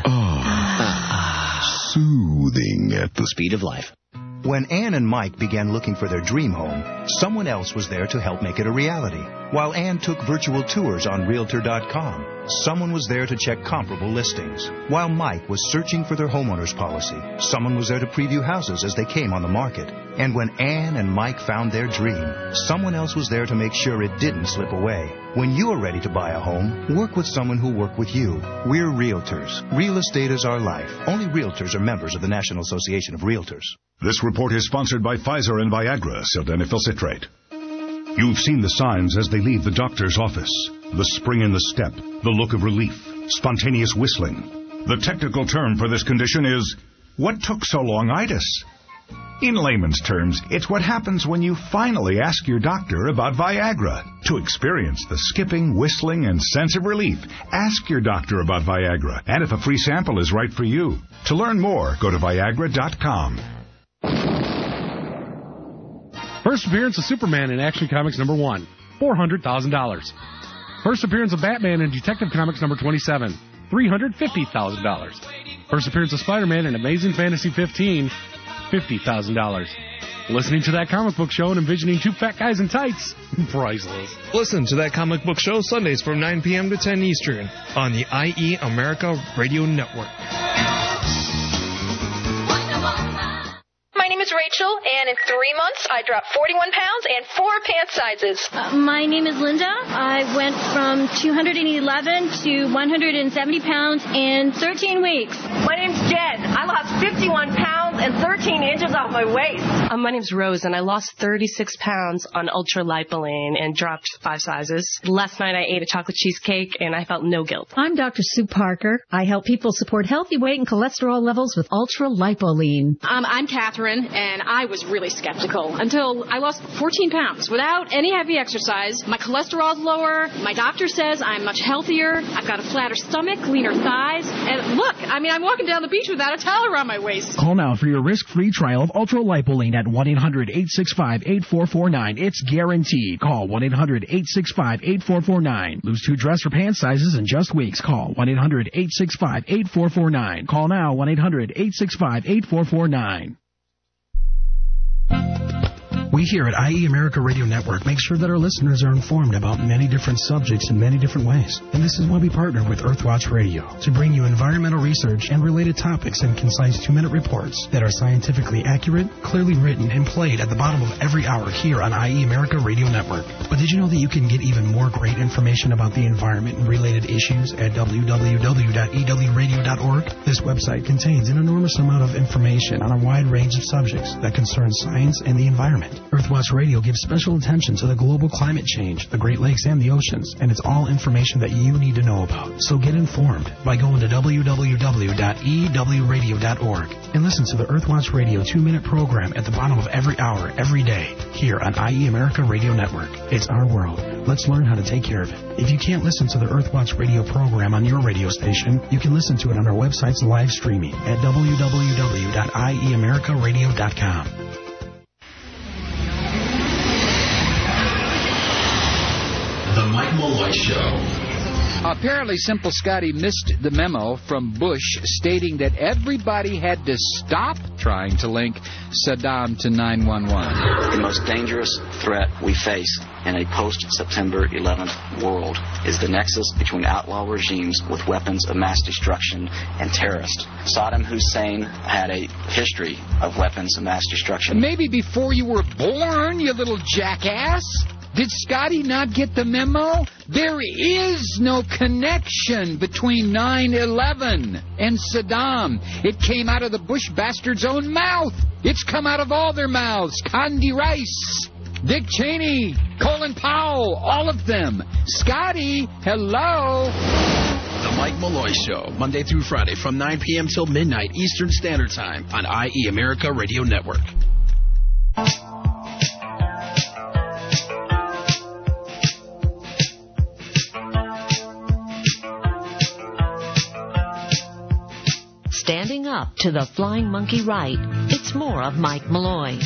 Ah, soothing at the speed of life. When Ann and Mike began looking for their dream home, someone else was there to help make it a reality. While Ann took virtual tours on Realtor dot com, someone was there to check comparable listings. While Mike was searching for their homeowner's policy, someone was there to preview houses as they came on the market. And when Ann and Mike found their dream, someone else was there to make sure it didn't slip away. When you're ready to buy a home, work with someone who'll work with you. We're Realtors. Real estate is our life. Only Realtors are members of the National Association of Realtors. This report is sponsored by Pfizer and Viagra, sildenafil citrate. You've seen the signs as they leave the doctor's office. The spring in the step, the look of relief, spontaneous whistling. The technical term for this condition is, what took so long-itis? In layman's terms, it's what happens when you finally ask your doctor about Viagra. To experience the skipping, whistling, and sense of relief, ask your doctor about Viagra, and if a free sample is right for you. To learn more, go to Viagra dot com. First appearance of Superman in Action Comics number one, four hundred thousand dollars. First appearance of Batman in Detective Comics number twenty-seven, three hundred fifty thousand dollars. First appearance of Spider-Man in Amazing Fantasy fifteen, fifty thousand dollars. Listening to That Comic Book Show and envisioning two fat guys in tights, priceless. Listen to That Comic Book Show Sundays from nine p.m. to ten Eastern on the I E America Radio Network. My name is Rachel, and in three months, I dropped forty-one pounds and four pant sizes. Uh, my name is Linda. I went from two hundred eleven to one hundred seventy pounds in thirteen weeks. My name's Jen. I lost fifty-one pounds and thirteen inches off my waist. Um, my name's Rose, and I lost thirty-six pounds on ultra-lipoline and dropped five sizes. Last night I ate a chocolate cheesecake, and I felt no guilt. I'm Doctor Sue Parker. I help people support healthy weight and cholesterol levels with ultra-lipoline. Um, I'm Catherine, and I was really skeptical until I lost fourteen pounds without any heavy exercise. My cholesterol's lower. My doctor says I'm much healthier. I've got a flatter stomach, leaner thighs, and look, I mean, I'm walking down the beach without a towel around my waist. Call now for your risk-free trial of ultra-lipoline at one eight hundred eight six five eight four four nine. It's guaranteed. Call one eight hundred eight six five eight four four nine. Lose two dress or pant sizes in just weeks. Call one eight hundred eight six five eight four four nine. Call now one eight hundred eight six five eight four four nine. We here at I E America Radio Network make sure that our listeners are informed about many different subjects in many different ways. And this is why we partner with Earthwatch Radio to bring you environmental research and related topics in concise two-minute reports that are scientifically accurate, clearly written, and played at the bottom of every hour here on I E America Radio Network. But did you know that you can get even more great information about the environment and related issues at w w w dot e w radio dot org? This website contains an enormous amount of information on a wide range of subjects that concern science and the environment. Earthwatch Radio gives special attention to the global climate change, the Great Lakes, and the oceans, and it's all information that you need to know about. So get informed by going to w w w dot e w radio dot org and listen to the Earthwatch Radio two-minute program at the bottom of every hour, every day, here on I E America Radio Network. It's our world. Let's learn how to take care of it. If you can't listen to the Earthwatch Radio program on your radio station, you can listen to it on our website's live streaming at w w w dot i e america radio dot com. The Mike Malloy Show. Apparently, Simple Scotty missed the memo from Bush stating that everybody had to stop trying to link Saddam to nine one one. The most dangerous threat we face in a post-September eleventh world is the nexus between outlaw regimes with weapons of mass destruction and terrorists. Saddam Hussein had a history of weapons of mass destruction. Maybe before you were born, you little jackass. Did Scotty not get the memo? There is no connection between nine eleven and Saddam. It came out of the Bush bastard's own mouth. It's come out of all their mouths. Condi Rice, Dick Cheney, Colin Powell, all of them. Scotty, hello. The Mike Malloy Show, Monday through Friday from nine p.m. till midnight Eastern Standard Time on I E America Radio Network. Standing up to the flying monkey right, it's more of Mike Malloy.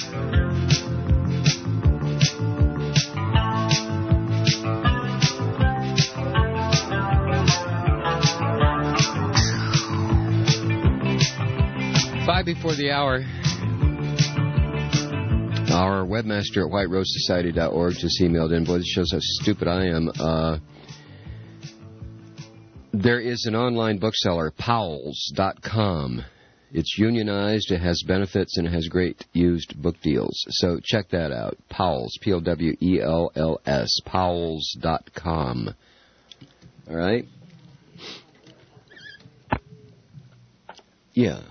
Five before the hour. Our webmaster at white rose society dot org just emailed in. Boy, this shows how stupid I am. Uh... There is an online bookseller, powells dot com. It's unionized, it has benefits, and it has great used book deals. So check that out. Powells, P O W E L L S, powells dot com. All right? Yeah.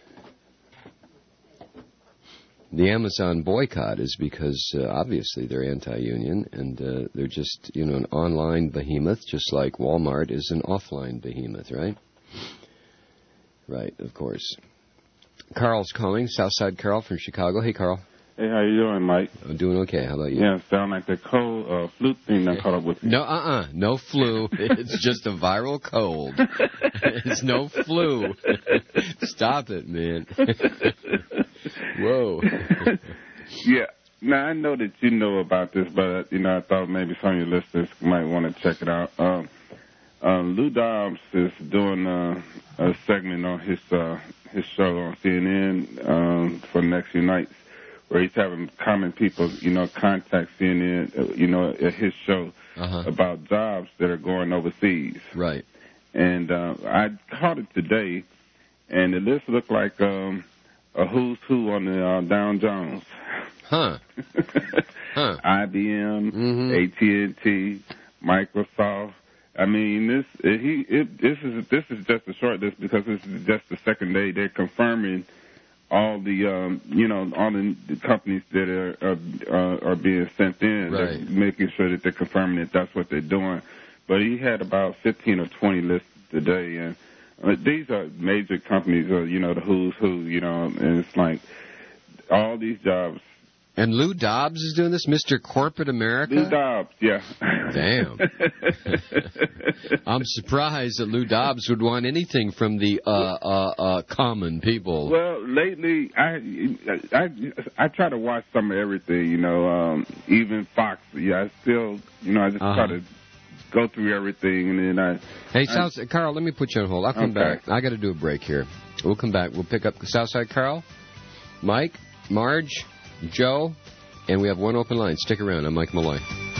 The Amazon boycott is because, uh, obviously, they're anti-union, and uh, they're just, you know, an online behemoth, just like Walmart is an offline behemoth, right? Right, of course. Carl's calling, Southside Carl from Chicago. Hey, Carl. Hey, how you doing, Mike? I'm doing okay. How about you? Yeah, sound like the cold uh, flu thing that caught up with you. No, uh-uh. No flu. It's just a viral cold. It's no flu. Stop it, man. Whoa. Yeah. Now, I know that you know about this, but, you know, I thought maybe some of your listeners might want to check it out. Um, uh, Lou Dobbs is doing uh, a segment on his uh, his show on C N N um, for the next few nights, where he's having common people, you know, contact C N N, uh, you know, at his show uh-huh. about jobs that are going overseas. Right. And uh, I caught it today, and the list looked like um, a who's who on the uh, Dow Jones. Huh. huh. I B M, mm-hmm. A T and T, Microsoft, I mean, this he it, this is this is just a short list because this is just the second day. They're confirming all the um, you know all the, the companies that are are, uh, are being sent in, right. they're making sure that they're confirming that that's what they're doing. But he had about fifteen or twenty lists today, and uh, these are major companies, uh, you know, the who's who, you know, and it's like all these jobs. And Lou Dobbs is doing this, Mister Corporate America? Lou Dobbs, yeah. Damn. I'm surprised that Lou Dobbs would want anything from the uh, uh, uh, common people. Well, lately, I, I I try to watch some of everything, you know, um, even Fox. Yeah, I still, you know, I just uh-huh. try to go through everything, and then I... Hey, I, South, Carl, let me put you on hold. I'll come okay. back. I got to do a break here. We'll come back. We'll pick up Southside Carl, Mike, Marge, Joe, and we have one open line. Stick around. I'm Mike Malloy.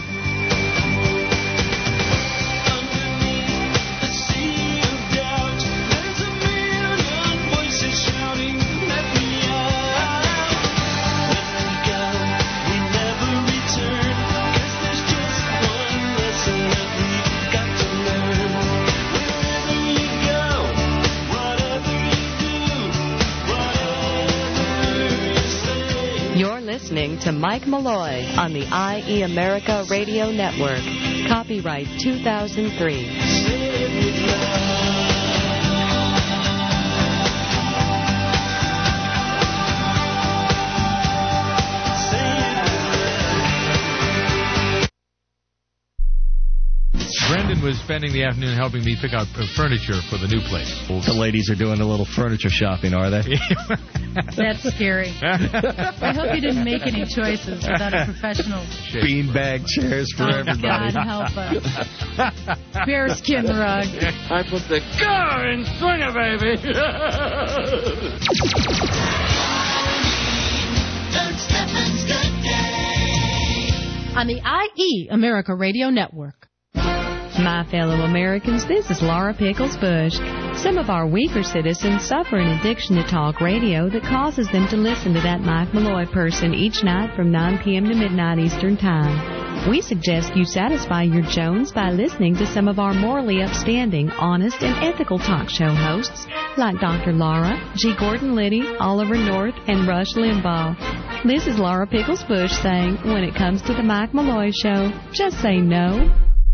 Listening to Mike Malloy on the I E America Radio Network. Copyright two thousand three. Brendan was spending the afternoon helping me pick out furniture for the new place. The ladies are doing a little furniture shopping, are they? That's scary. I hope you didn't make any choices without a professional. Beanbag chairs for oh, everybody. God help us. Bearskin rug. I put the car in swinger, baby. On the I E America Radio Network. My fellow Americans, this is Laura Pickles Bush. Some of our weaker citizens suffer an addiction to talk radio that causes them to listen to that Mike Malloy person each night from nine p.m. to midnight Eastern Time. We suggest you satisfy your Jones by listening to some of our morally upstanding, honest, and ethical talk show hosts like Doctor Laura, G. Gordon Liddy, Oliver North, and Rush Limbaugh. This is Laura Pickles Bush saying, when it comes to the Mike Malloy Show, just say no.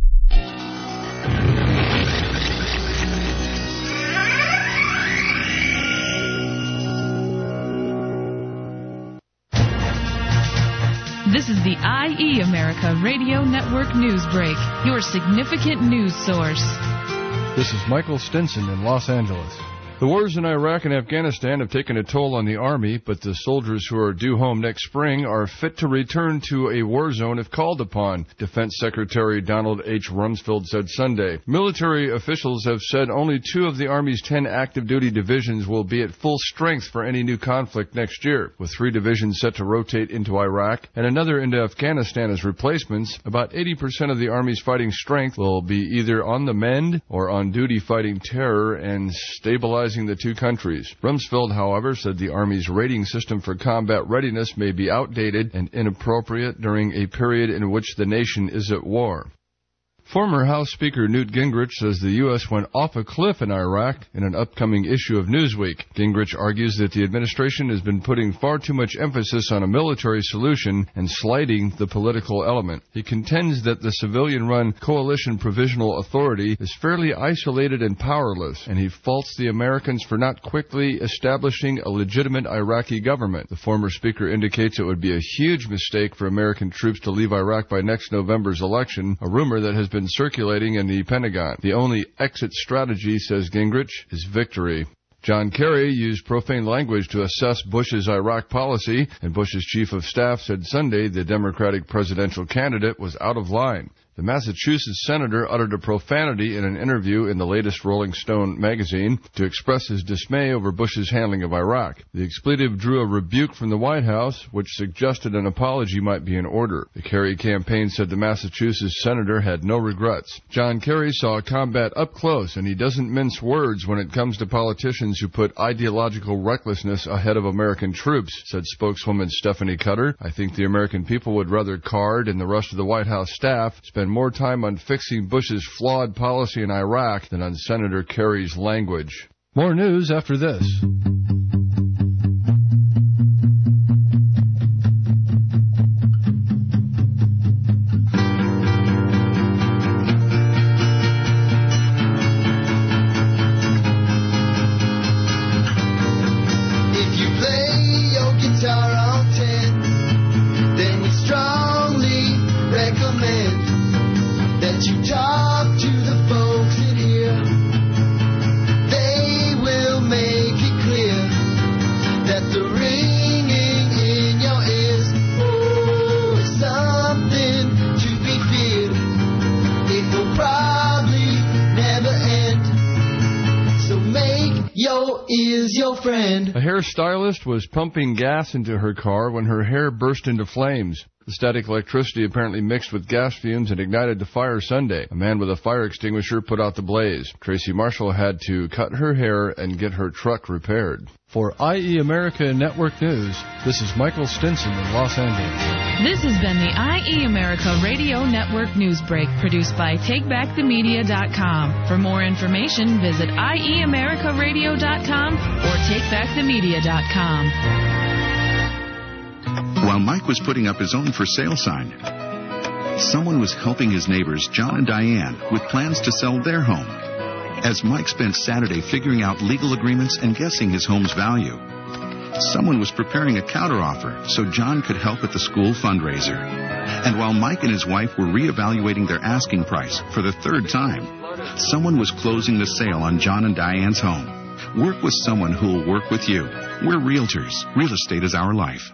This is the I E America Radio Network News Break, your significant news source. This is Michael Stinson in Los Angeles. The wars in Iraq and Afghanistan have taken a toll on the Army, but the soldiers who are due home next spring are fit to return to a war zone if called upon, Defense Secretary Donald H. Rumsfeld said Sunday. Military officials have said only two of the Army's ten active duty divisions will be at full strength for any new conflict next year. With three divisions set to rotate into Iraq and another into Afghanistan as replacements, about eighty percent of the Army's fighting strength will be either on the mend or on duty fighting terror and stabilizing the two countries. Rumsfeld, however, said the Army's rating system for combat readiness may be outdated and inappropriate during a period in which the nation is at war. Former House Speaker Newt Gingrich says the U S went off a cliff in Iraq in an upcoming issue of Newsweek. Gingrich argues that the administration has been putting far too much emphasis on a military solution and slighting the political element. He contends that the civilian-run Coalition Provisional Authority is fairly isolated and powerless, and he faults the Americans for not quickly establishing a legitimate Iraqi government. The former speaker indicates it would be a huge mistake for American troops to leave Iraq by next November's election, a rumor that has been circulating in the Pentagon. The only exit strategy, says Gingrich, is victory. John Kerry used profane language to assess Bush's Iraq policy, and Bush's chief of staff said Sunday the Democratic presidential candidate was out of line. The Massachusetts senator uttered a profanity in an interview in the latest Rolling Stone magazine to express his dismay over Bush's handling of Iraq. The expletive drew a rebuke from the White House, which suggested an apology might be in order. The Kerry campaign said the Massachusetts senator had no regrets. John Kerry saw combat up close, and he doesn't mince words when it comes to politicians who put ideological recklessness ahead of American troops, said spokeswoman Stephanie Cutter. I think the American people would rather Card and the rest of the White House staff spend spend more time on fixing Bush's flawed policy in Iraq than on Senator Kerry's language. More news after this. Friend. A hairstylist was pumping gas into her car when her hair burst into flames. The static electricity apparently mixed with gas fumes and ignited the fire Sunday. A man with a fire extinguisher put out the blaze. Tracy Marshall had to cut her hair and get her truck repaired. For I E America Network News, this is Michael Stinson in Los Angeles. This has been the I E America Radio Network News Break, produced by take back the media dot com. For more information, visit I E America Radio dot com or take back the media dot com. While Mike was putting up his own for sale sign, someone was helping his neighbors, John and Diane, with plans to sell their home. As Mike spent Saturday figuring out legal agreements and guessing his home's value, someone was preparing a counteroffer so John could help at the school fundraiser. And while Mike and his wife were reevaluating their asking price for the third time, someone was closing the sale on John and Diane's home. Work with someone who will work with you. We're realtors. Real estate is our life.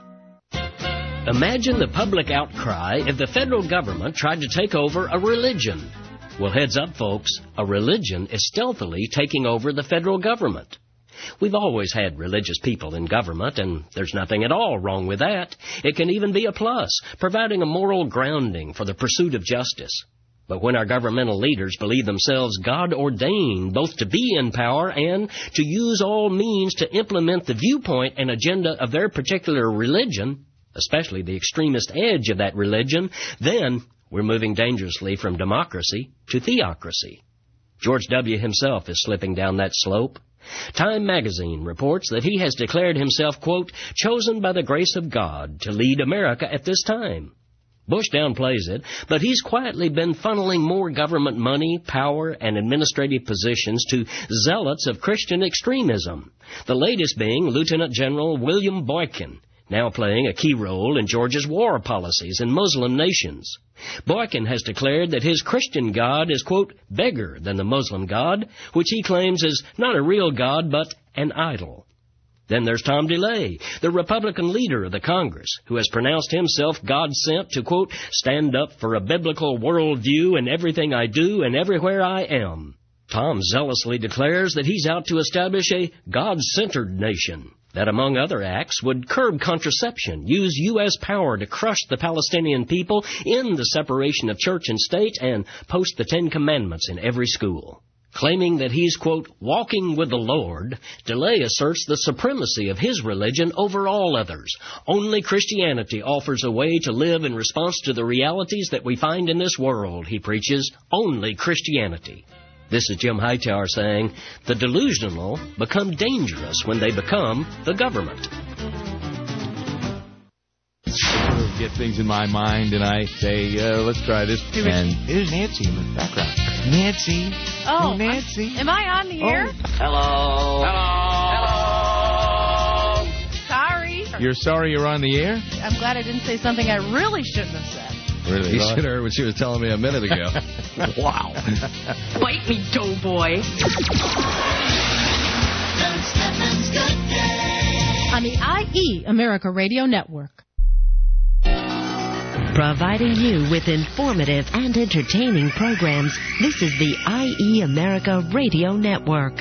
Imagine the public outcry if the federal government tried to take over a religion. Well, heads up, folks, a religion is stealthily taking over the federal government. We've always had religious people in government, and there's nothing at all wrong with that. It can even be a plus, providing a moral grounding for the pursuit of justice. But when our governmental leaders believe themselves God-ordained both to be in power and to use all means to implement the viewpoint and agenda of their particular religion, especially the extremist edge of that religion, then we're moving dangerously from democracy to theocracy. George W. himself is slipping down that slope. Time magazine reports that he has declared himself, quote, chosen by the grace of God to lead America at this time. Bush downplays it, but he's quietly been funneling more government money, power, and administrative positions to zealots of Christian extremism, the latest being Lieutenant General William Boykin, now playing a key role in Georgia's war policies in Muslim nations. Boykin has declared that his Christian God is, quote, bigger than the Muslim God, which he claims is not a real God but an idol. Then there's Tom DeLay, the Republican leader of the Congress, who has pronounced himself God-sent to, quote, stand up for a biblical worldview in everything I do and everywhere I am. Tom zealously declares that he's out to establish a God-centered nation that, among other acts, would curb contraception, use U S power to crush the Palestinian people, end the separation of church and state, and post the Ten Commandments in every school. Claiming that he's, quote, walking with the Lord, DeLay asserts the supremacy of his religion over all others. Only Christianity offers a way to live in response to the realities that we find in this world, he preaches. Only Christianity. This is Jim Hightower saying, the delusional become dangerous when they become the government. I get things in my mind, and I say, uh, let's try this. And here's Nancy in the background. Nancy. Oh, oh Nancy. Am I on the air? Oh. Hello. Hello. Hello. Sorry. You're sorry you're on the air? I'm glad I didn't say something I really shouldn't have said. Really? You should have heard what she was telling me a minute ago. Wow. Bite me, doughboy. On the I E America Radio Network. Providing you with informative and entertaining programs, this is the I E America Radio Network.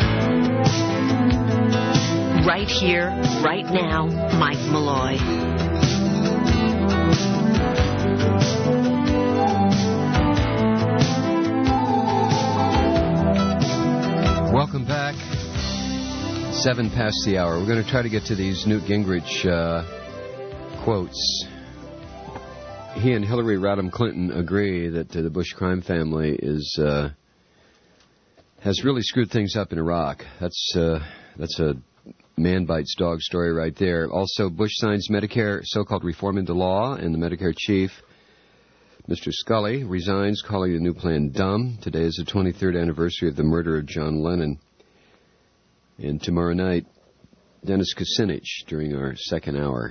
Right here, right now, Mike Malloy. seven past the hour. We're going to try to get to these Newt Gingrich uh, quotes. He and Hillary Rodham Clinton agree that uh, the Bush crime family is uh, has really screwed things up in Iraq. That's uh, that's a man bites dog story right there. Also, Bush signs Medicare so-called reform into law, and the Medicare chief, Mister Scully, resigns, calling the new plan dumb. Today is the twenty-third anniversary of the murder of John Lennon. And tomorrow night, Dennis Kucinich during our second hour.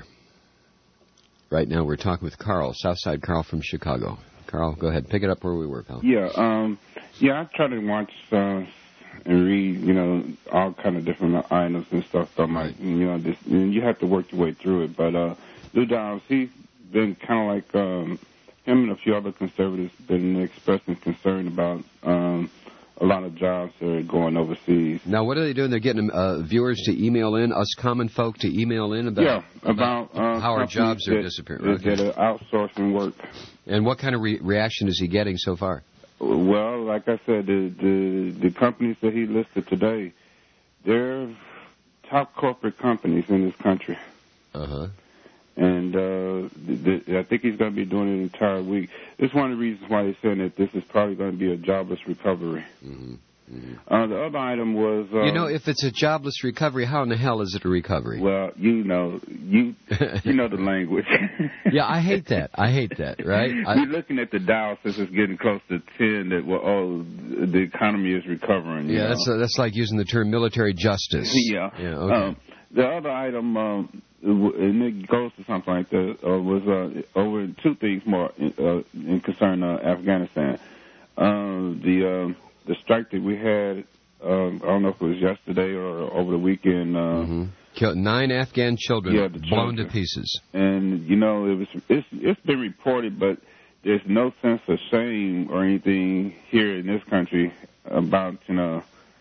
Right now we're talking with Carl, Southside Carl from Chicago. Carl, go ahead. Pick it up where we were, pal. Yeah, um, yeah, I try to watch uh, and read, you know, all kind of different items and stuff. So right. You know, this, you have to work your way through it. But uh, Lou Dobbs, he's been kind of like um, him and a few other conservatives been expressing concern about um, a lot of jobs that are going overseas. Now, what are they doing? They're getting uh, viewers to email in, us common folk to email in about, yeah, about, about uh, how our jobs that, are disappearing. That, that are outsourcing work. And what kind of re- reaction is he getting so far? Well, like I said, the, the the companies that he listed today, they're top corporate companies in this country. Uh-huh. And uh, the, the, I think he's going to be doing it an entire week. This is one of the reasons why he's saying that this is probably going to be a jobless recovery. Mm-hmm. Mm-hmm. Uh, the other item was... Uh, you know, if it's a jobless recovery, how in the hell is it a recovery? Well, you know, you you know the language. Yeah, I hate that. I hate that, right? I, You're looking at the Dow since it's getting close to ten that, well, oh, the economy is recovering. Yeah, you know? that's uh, that's like using the term military justice. Yeah. Yeah, okay. Um, the other item, um, and it goes to something like that, uh, was uh, over two things more uh, in concern uh, Afghanistan. Uh, the... Uh, The strike that we had, um, I don't know if it was yesterday or over the weekend. Uh, mm-hmm. Killed nine Afghan children, yeah, blown children. to pieces. And, you know, it was it's, it's been reported, but there's no sense of shame or anything here in this country about, you know,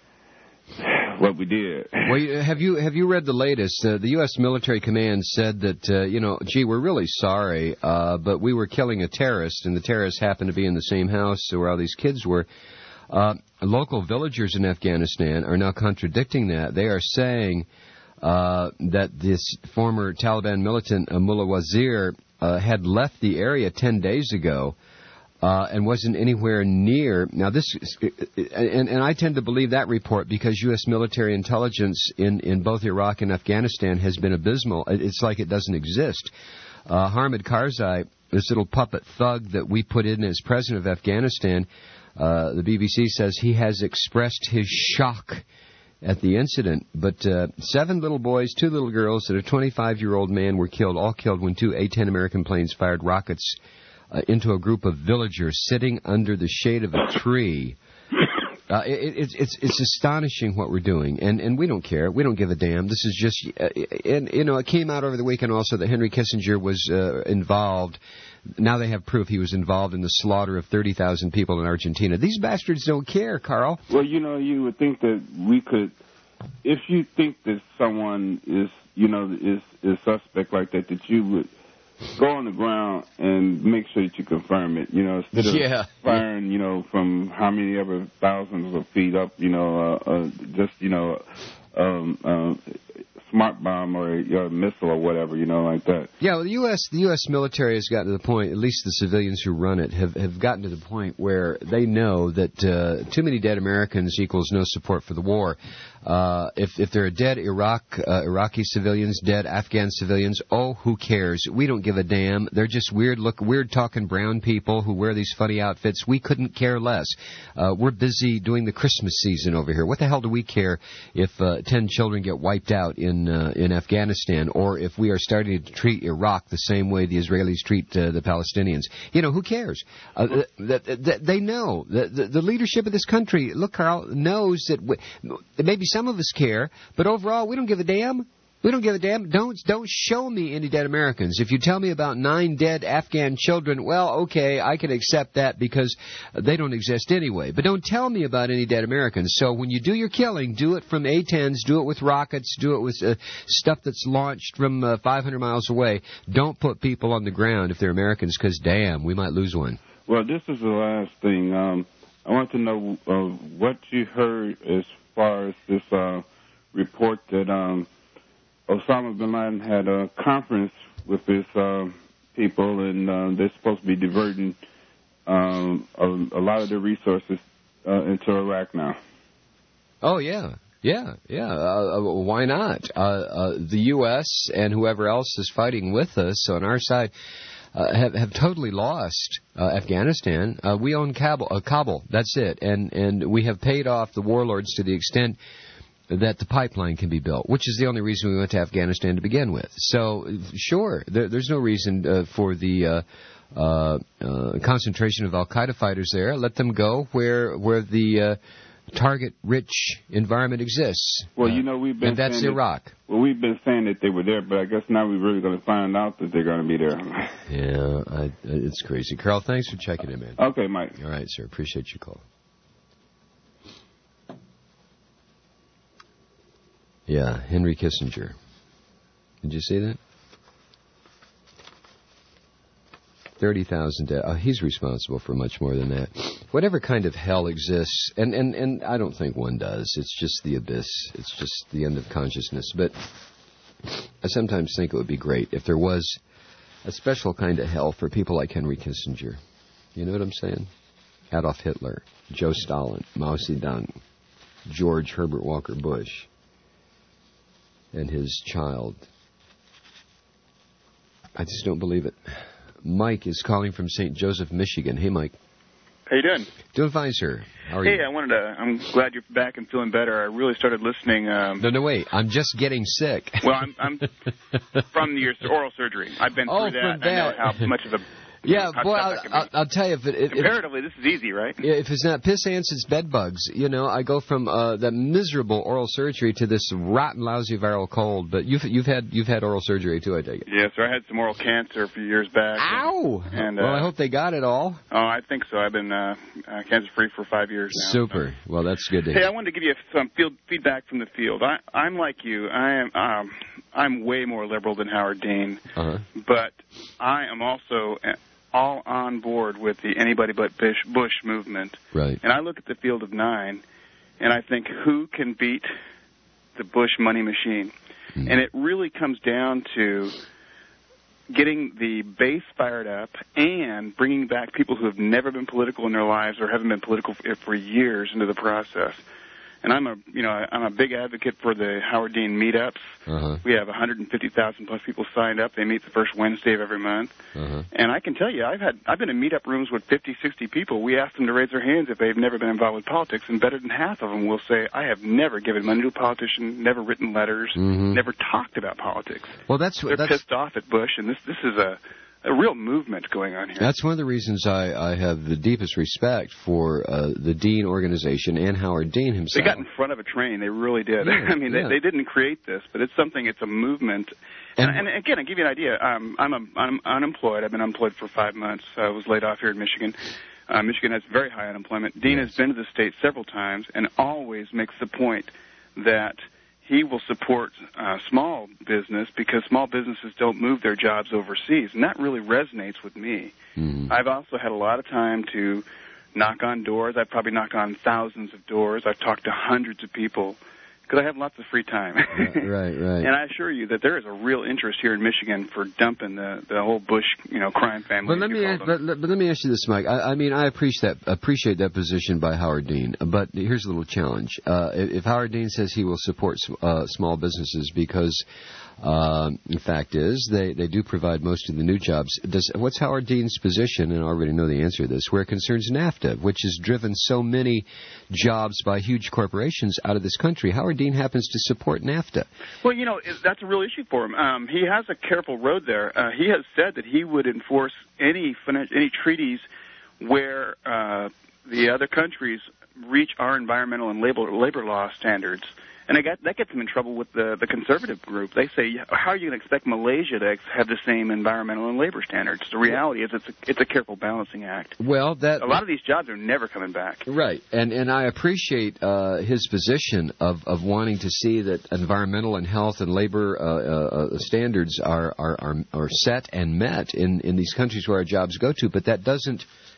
what we did. Well, have you have you read the latest? Uh, the U S military command said that, uh, you know, gee, we're really sorry, uh, but we were killing a terrorist, and the terrorist happened to be in the same house where all these kids were. Uh, local villagers in Afghanistan are now contradicting that. They are saying uh, that this former Taliban militant, uh, Mullah Wazir, uh, had left the area ten days ago uh, and wasn't anywhere near. Now, this, is, and, and I tend to believe that report because U S military intelligence in, in both Iraq and Afghanistan has been abysmal. It's like it doesn't exist. Uh, Hamid Karzai, this little puppet thug that we put in as president of Afghanistan, Uh, the B B C says he has expressed his shock at the incident. But uh, seven little boys, two little girls, and a twenty-five-year-old man were killed, all killed when two A ten American planes fired rockets uh, into a group of villagers sitting under the shade of a tree. Uh, it, it's it's it's astonishing what we're doing, and and we don't care. We don't give a damn. This is just, uh, and you know, it came out over the weekend also that Henry Kissinger was uh, involved. Now they have proof he was involved in the slaughter of thirty thousand people in Argentina. These bastards don't care, Carl. Well, you know, you would think that we could, if you think that someone is, you know, is is suspect like that, that you would go on the ground and make sure that you confirm it, you know, instead of yeah. firing, you know, from how many ever thousands of feet up, you know, uh, uh, just, you know, um, uh, smart bomb or a missile or whatever, you know, like that. Yeah, well, the U S the U S military has gotten to the point, at least the civilians who run it, have, have gotten to the point where they know that uh, too many dead Americans equals no support for the war. Uh, if if there are dead Iraq uh, Iraqi civilians, dead Afghan civilians, oh, who cares? We don't give a damn. They're just weird look, weird talking brown people who wear these funny outfits. We couldn't care less. Uh, we're busy doing the Christmas season over here. What the hell do we care if uh, ten children get wiped out in uh, in Afghanistan, or if we are starting to treat Iraq the same way the Israelis treat uh, the Palestinians? You know, who cares? Uh, th- th- th- they know. The, the, the leadership of this country, look, Carl, knows that we, maybe some of us care, but overall, we don't give a damn. We don't give a damn. Don't don't show me any dead Americans. If you tell me about nine dead Afghan children, well, okay, I can accept that because they don't exist anyway. But don't tell me about any dead Americans. So when you do your killing, do it from A tens, do it with rockets, do it with uh, stuff that's launched from uh, five hundred miles away. Don't put people on the ground if they're Americans, because, damn, we might lose one. Well, this is the last thing. Um, I want to know uh, what you heard as far as this uh, report that um, Osama bin Laden had a conference with his uh, people, and uh, they're supposed to be diverting um, a, a lot of their resources uh, into Iraq now. Oh, yeah. Yeah, yeah. Uh, why not? Uh, uh, the U S and whoever else is fighting with us on our side uh, have have totally lost uh, Afghanistan. Uh, we own Kabul, uh, Kabul. That's it, and and we have paid off the warlords to the extent that the pipeline can be built, which is the only reason we went to Afghanistan to begin with. So, sure, there, there's no reason uh, for the uh, uh, uh, concentration of Al Qaeda fighters there. Let them go where where the uh, target-rich environment exists. Well, you know, we've been and that's saying Iraq. That, well, we've been saying that they were there, but I guess now we're really going to find out that they're going to be there. Yeah, I, it's crazy. Carl, thanks for checking in, man. Okay, Mike. All right, sir. Appreciate your call. Yeah, Henry Kissinger. Did you see that? thirty thousand dead. Oh, he's responsible for much more than that. Whatever kind of hell exists, and, and, and I don't think one does. It's just the abyss. It's just the end of consciousness. But I sometimes think it would be great if there was a special kind of hell for people like Henry Kissinger. You know what I'm saying? Adolf Hitler, Joe Stalin, Mao Zedong, George Herbert Walker Bush, and his child. I just don't believe it. Mike is calling from Saint Joseph, Michigan. Hey, Mike. How you doing? Doing fine, sir. How are hey, you? I wanted to. I'm glad you're back and feeling better. I really started listening. Um, no, no, wait. I'm just getting sick. Well, I'm, I'm from your oral surgery. I've been oh, through that. From that. I know how much of a Yeah, boy, I'll, I'll, I'll tell you. If it, if, Comparatively, this is easy, right? If it's not piss ants, it's bed bugs. You know, I go from uh, that miserable oral surgery to this rotten, lousy viral cold. But you've you've had you've had oral surgery too, I take it. Yeah, so I had some oral cancer a few years back. Ow! And, uh, well, I hope they got it all. Oh, I think so. I've been uh, uh, cancer-free for five years now. Super. Well, that's good to Hey, hear. I wanted to give you some field feedback from the field. I, I'm like you. I am. Um, I'm way more liberal than Howard Dean, uh-huh. but I am also all on board with the anybody but Bush, Bush movement. Right. And I look at the field of nine, and I think, who can beat the Bush money machine? Mm. And it really comes down to getting the base fired up and bringing back people who have never been political in their lives or haven't been political for, for years into the process. And I'm a, you know, I'm a big advocate for the Howard Dean meetups. Uh-huh. We have one hundred fifty thousand plus people signed up. They meet the first Wednesday of every month. Uh-huh. And I can tell you, I've had, I've been in meetup rooms with fifty, sixty people. We ask them to raise their hands if they've never been involved with politics, and better than half of them will say, I have never given money to a politician, never written letters, mm-hmm. never talked about politics. Well, that's They're that's... pissed off at Bush, and this, this is a, a real movement going on here. That's one of the reasons I, I have the deepest respect for uh, the Dean organization and Howard Dean himself. They got in front of a train. They really did. Yeah, I mean, yeah. they, they didn't create this, but it's something. It's a movement. And, and, and again, I'll give you an idea. Um, I'm, a, I'm unemployed. I've been unemployed for five months. I was laid off here in Michigan. Uh, Michigan has very high unemployment. Dean yes. has been to the state several times and always makes the point that he will support uh, small business because small businesses don't move their jobs overseas, and that really resonates with me. Mm. I've also had a lot of time to knock on doors. I've probably knocked on thousands of doors. I've talked to hundreds of people because I have lots of free time. right, right, right. And I assure you that there is a real interest here in Michigan for dumping the, the whole Bush, you know, crime family. But let me ask, but, but let me ask you this, Mike. I, I mean, I appreciate that appreciate that position by Howard Dean. But here's a little challenge: uh, if, if Howard Dean says he will support uh, small businesses because, uh, the fact is, they, they do provide most of the new jobs. Does what's Howard Dean's position? And I already know the answer to this. Where it concerns NAFTA, which has driven so many jobs by huge corporations out of this country. Howard Dean happens to support NAFTA. Well, you know, that's a real issue for him. Um, he has a careful road there. Uh, he has said that he would enforce any any treaties where uh, the other countries reach our environmental and labor, labor law standards. And I got, that gets him in trouble with the, the conservative group. They say, how are you going to expect Malaysia to have the same environmental and labor standards? The reality is it's a, it's a careful balancing act. Well, that a lot of these jobs are never coming back. Right, and and I appreciate uh, his position of, of wanting to see that environmental and health and labor uh, uh, standards are, are are are set and met in, in these countries where our jobs go to. But that doesn't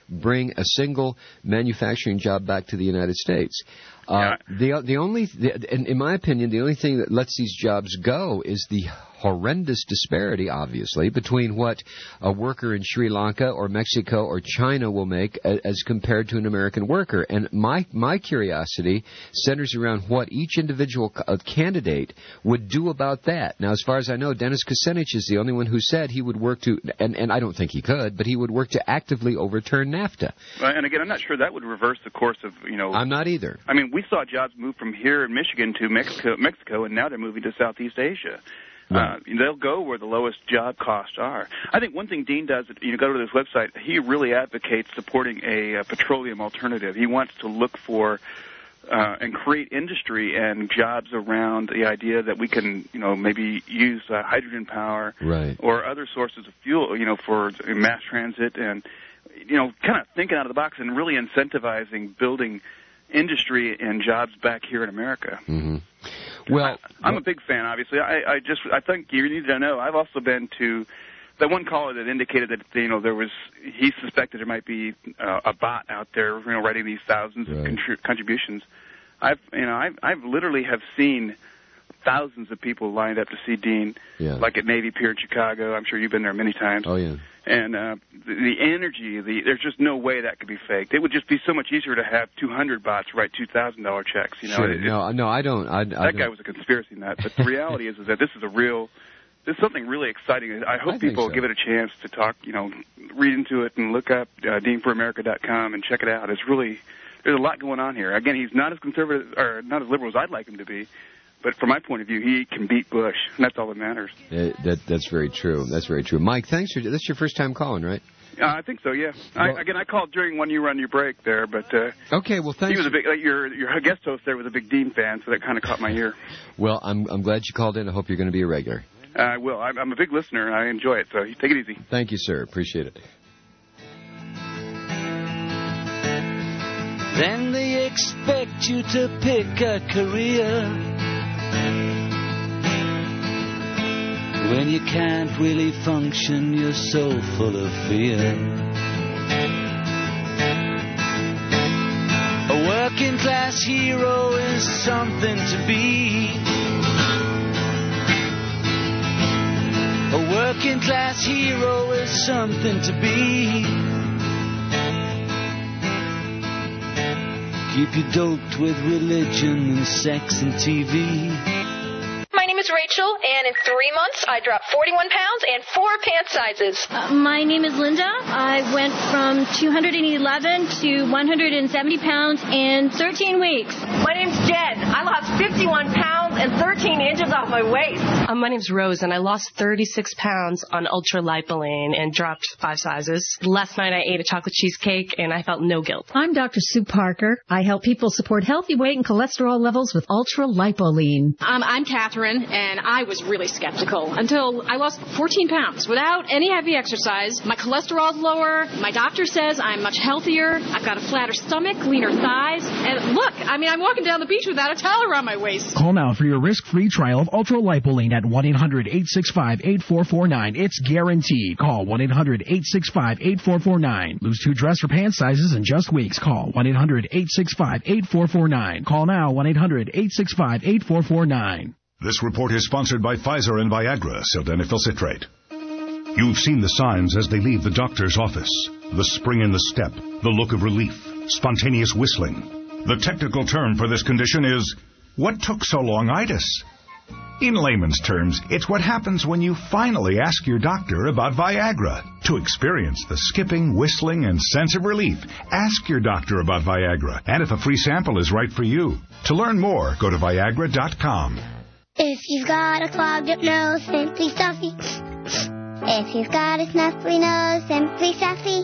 bring a single manufacturing job back to the United States. Uh, the the only, the, in, in my opinion, the only thing that lets these jobs go is the horrendous disparity, obviously, between what a worker in Sri Lanka or Mexico or China will make as, as compared to an American worker. And my my curiosity centers around what each individual uh, candidate would do about that. Now, as far as I know, Dennis Kucinich is the only one who said he would work to, and, and I don't think he could, but he would work to actively overturn NAFTA. Right, and again, I'm not sure that would reverse the course of, you know... I'm not either. I mean, we saw jobs move from here in Michigan to Mexico, Mexico and now they're moving to Southeast Asia. Right. Uh, they'll go where the lowest job costs are. I think one thing Dean does, you know, go to this website, he really advocates supporting a, a petroleum alternative. He wants to look for uh, and create industry and jobs around the idea that we can, you know, maybe use uh, hydrogen power right. or other sources of fuel, you know, for mass transit and, you know, kind of thinking out of the box and really incentivizing building industry and jobs back here in America. Mm-hmm. Well, I, I'm a big fan, obviously. I, I just, I think you need to know, I've also been to the one caller that indicated that, you know, there was, he suspected there might be uh, a bot out there, you know, writing these thousands right. of contri- contributions. I've, you know, I've, I've literally have seen thousands of people lined up to see Dean, yeah. like at Navy Pier in Chicago. I'm sure you've been there many times. Oh, yeah. And uh, the, the energy, the, there's just no way that could be faked. It would just be so much easier to have two hundred bots write two thousand dollars checks. You know, sure. it, no, no, I don't. I, I that don't. guy was a conspiracy nut. But the reality is, is that this is a real, this is something really exciting. I hope I people so. give it a chance to talk, you know, read into it and look up uh, Dean For America dot com and check it out. It's really, there's a lot going on here. Again, he's not as conservative or not as liberal as I'd like him to be. But from my point of view, he can beat Bush, and that's all that matters. Uh, that, that's very true. That's very true. Mike, thanks for that's your first time calling, right? Uh, I think so, yeah. Well, I, again, I called during when you were on your break there, but uh, okay. Well, thanks. He was a big like, your your guest host there was a big Dean fan, so that kind of caught my ear. Well, I'm I'm glad you called in. I hope you're going to be a regular. I uh, will. I'm, I'm a big listener, and I enjoy it. So take it easy. Thank you, sir. Appreciate it. Then they expect you to pick a career when you can't really function, you're so full of fear. A working class hero is something to be. A working class hero is something to be. Keep you doped with religion and sex and T V. My name is Rachel, and in three months, I dropped forty-one pounds and four pant sizes. Uh, my name is Linda. I went from two hundred eleven to one hundred seventy pounds in thirteen weeks. My name's Jen. I lost fifty-one pounds and thirteen inches off my waist. Uh, my name's Rose, and I lost thirty-six pounds on Ultra Lipoline and dropped five sizes. Last night, I ate a chocolate cheesecake, and I felt no guilt. I'm Doctor Sue Parker. I help people support healthy weight and cholesterol levels with Ultra Lipoline. Um, I'm Catherine. And I was really skeptical until I lost fourteen pounds without any heavy exercise. My cholesterol's lower. My doctor says I'm much healthier. I've got a flatter stomach, leaner thighs. And look, I mean, I'm walking down the beach without a towel around my waist. Call now for your risk-free trial of Ultra Lipoline at one eight hundred eight six five eight four four nine. It's guaranteed. Call one eight hundred eight six five eight four four nine. Lose two dress or pant sizes in just weeks. Call one eight hundred eight six five eight four four nine. Call now one eight hundred eight six five eight four four nine. This report is sponsored by Pfizer and Viagra, sildenafil citrate. You've seen the signs as they leave the doctor's office. The spring in the step, the look of relief, spontaneous whistling. The technical term for this condition is, what took so long-itis? In layman's terms, it's what happens when you finally ask your doctor about Viagra. To experience the skipping, whistling, and sense of relief, ask your doctor about Viagra, and if a free sample is right for you. To learn more, go to Viagra dot com. If you've got a clogged up nose, simply stuffy. If you've got a snuffly nose, simply stuffy.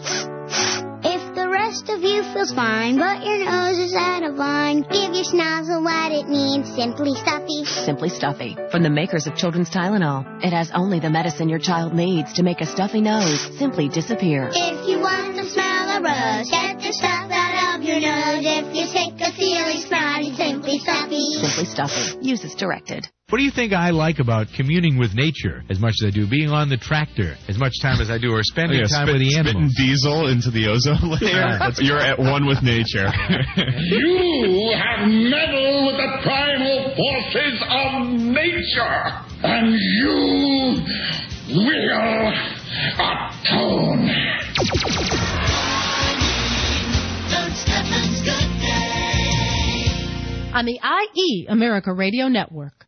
If the rest of you feels fine, but your nose is out of line, give your snozzle what it needs, simply stuffy. Simply Stuffy, from the makers of Children's Tylenol. It has only the medicine your child needs to make a stuffy nose simply disappear. If you want to smell a rose, get the stuff out of your nose. If you're sick of feeling snotty, simply stuffy. stuffy. Simply Stuffy. Use as directed. What do you think I like about communing with nature as much as I do being on the tractor as much time as I do, or spending oh, yeah, time spit, with the animals? Spitting diesel into the ozone layer. Yeah. You're at one with nature. You have meddled with the primal forces of nature, and you will atone. On the I E America Radio Network.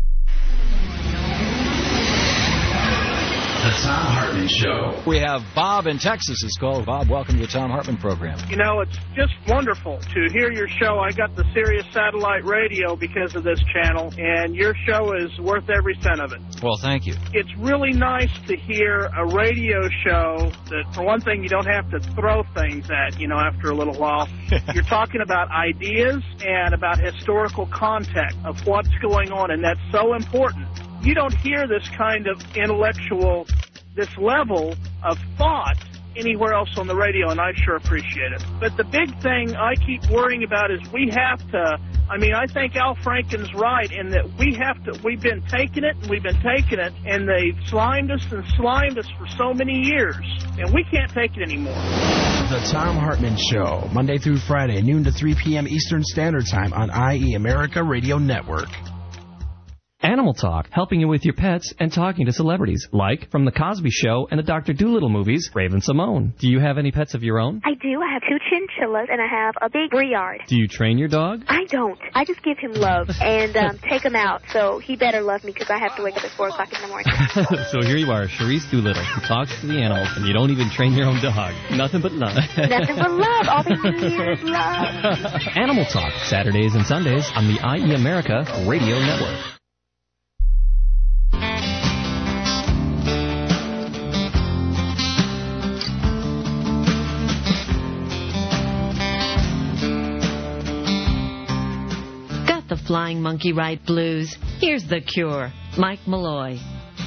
The Tom Hartman Show. We have Bob in Texas is called. Bob, welcome to the Tom Hartman program. You know, it's just wonderful to hear your show. I got the Sirius satellite radio because of this channel, and your show is worth every cent of it. Well, thank you. It's really nice to hear a radio show that, for one thing, you don't have to throw things at, you know, after a little while. You're talking about ideas and about historical context of what's going on, and that's so important. You don't hear this kind of intellectual, this level of thought anywhere else on the radio, and I sure appreciate it. But the big thing I keep worrying about is we have to, I mean, I think Al Franken's right in that we have to, we've been taking it and we've been taking it, and they've slimed us and slimed us for so many years, and we can't take it anymore. The Tom Hartman Show, Monday through Friday, noon to three p.m. Eastern Standard Time on I E America Radio Network. Animal Talk, helping you with your pets and talking to celebrities, like from The Cosby Show and the Doctor Dolittle movies, Raven Simone. Do you have any pets of your own? I do. I have two chinchillas, and I have a big Briard. Do you train your dog? I don't. I just give him love and um, take him out, so he better love me because I have to wake up at four o'clock in the morning. So here you are, Charisse Doolittle, who talks to the animals, and you don't even train your own dog. Nothing but love. Nothing but love. All they need is love. Animal Talk, Saturdays and Sundays on the I E America Radio Network. The Flying Monkey Ride Blues. Here's the cure. Mike Malloy.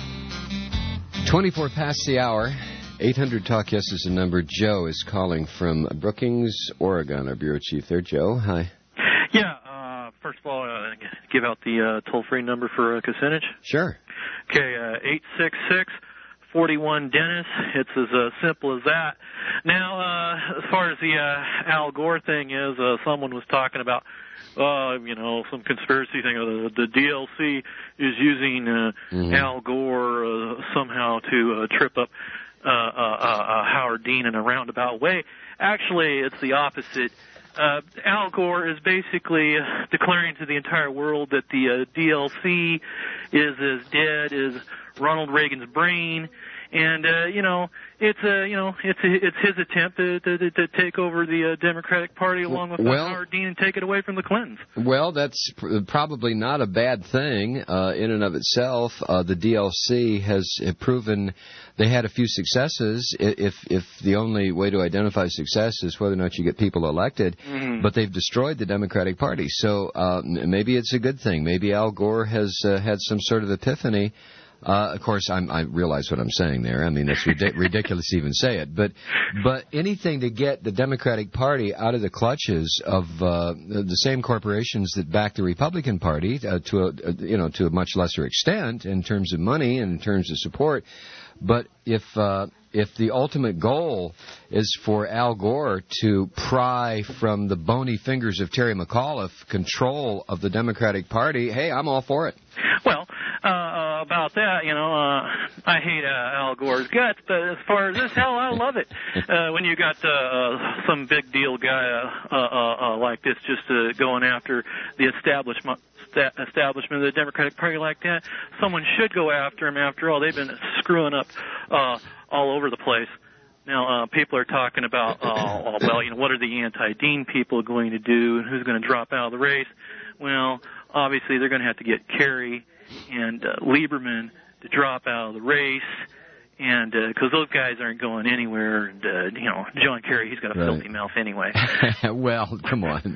twenty-four past the hour. eight hundred Talk Yes is the number. Joe is calling from Brookings, Oregon. Our bureau chief there. Joe, hi. Yeah, uh, first of all, uh, give out the uh, toll-free number for uh, Kucinich. Sure. Okay, uh, eight six six, four one, Dennis. It's as uh, simple as that. Now, uh, as far as the uh, Al Gore thing is, uh, someone was talking about Uh, you know, some conspiracy thing. Uh, the, the D L C is using uh, mm-hmm. Al Gore uh, somehow to uh, trip up uh, uh, uh, Howard Dean in a roundabout way. Actually, it's the opposite. Uh, Al Gore is basically uh, declaring to the entire world that the uh, D L C is as dead as Ronald Reagan's brain. And, uh, you know, it's, uh, you know, it's it's his attempt to, to, to take over the uh, Democratic Party along with well, Howard Dean and take it away from the Clintons. Well, that's pr- probably not a bad thing uh, in and of itself. Uh, the D L C has proven they had a few successes, if if the only way to identify success is whether or not you get people elected. Mm-hmm. But they've destroyed the Democratic Party. So uh, maybe it's a good thing. Maybe Al Gore has uh, had some sort of epiphany. Uh, of course, I'm, I realize what I'm saying there. I mean, it's rid- ridiculous to even say it. But but anything to get the Democratic Party out of the clutches of uh, the same corporations that back the Republican Party uh, to a, you know to a much lesser extent in terms of money and in terms of support. But if uh, if the ultimate goal is for Al Gore to pry from the bony fingers of Terry McAuliffe control of the Democratic Party, hey, I'm all for it. Well, uh, about that, you know, uh, I hate uh, Al Gore's guts, but as far as this, hell, I love it. Uh, when you got uh, uh, some big deal guy uh, uh, uh, like this just uh, going after the establishment. establishment of the Democratic Party like that, someone should go after him. After all, they've been screwing up uh, all over the place. Now, uh, people are talking about, uh, well, you know, what are the anti-Dean people going to do and who's going to drop out of the race? Well, obviously they're going to have to get Kerry and uh, Lieberman to drop out of the race. And because uh, those guys aren't going anywhere, and uh, you know, John Kerry, he's got a right. filthy mouth anyway. Well, come on.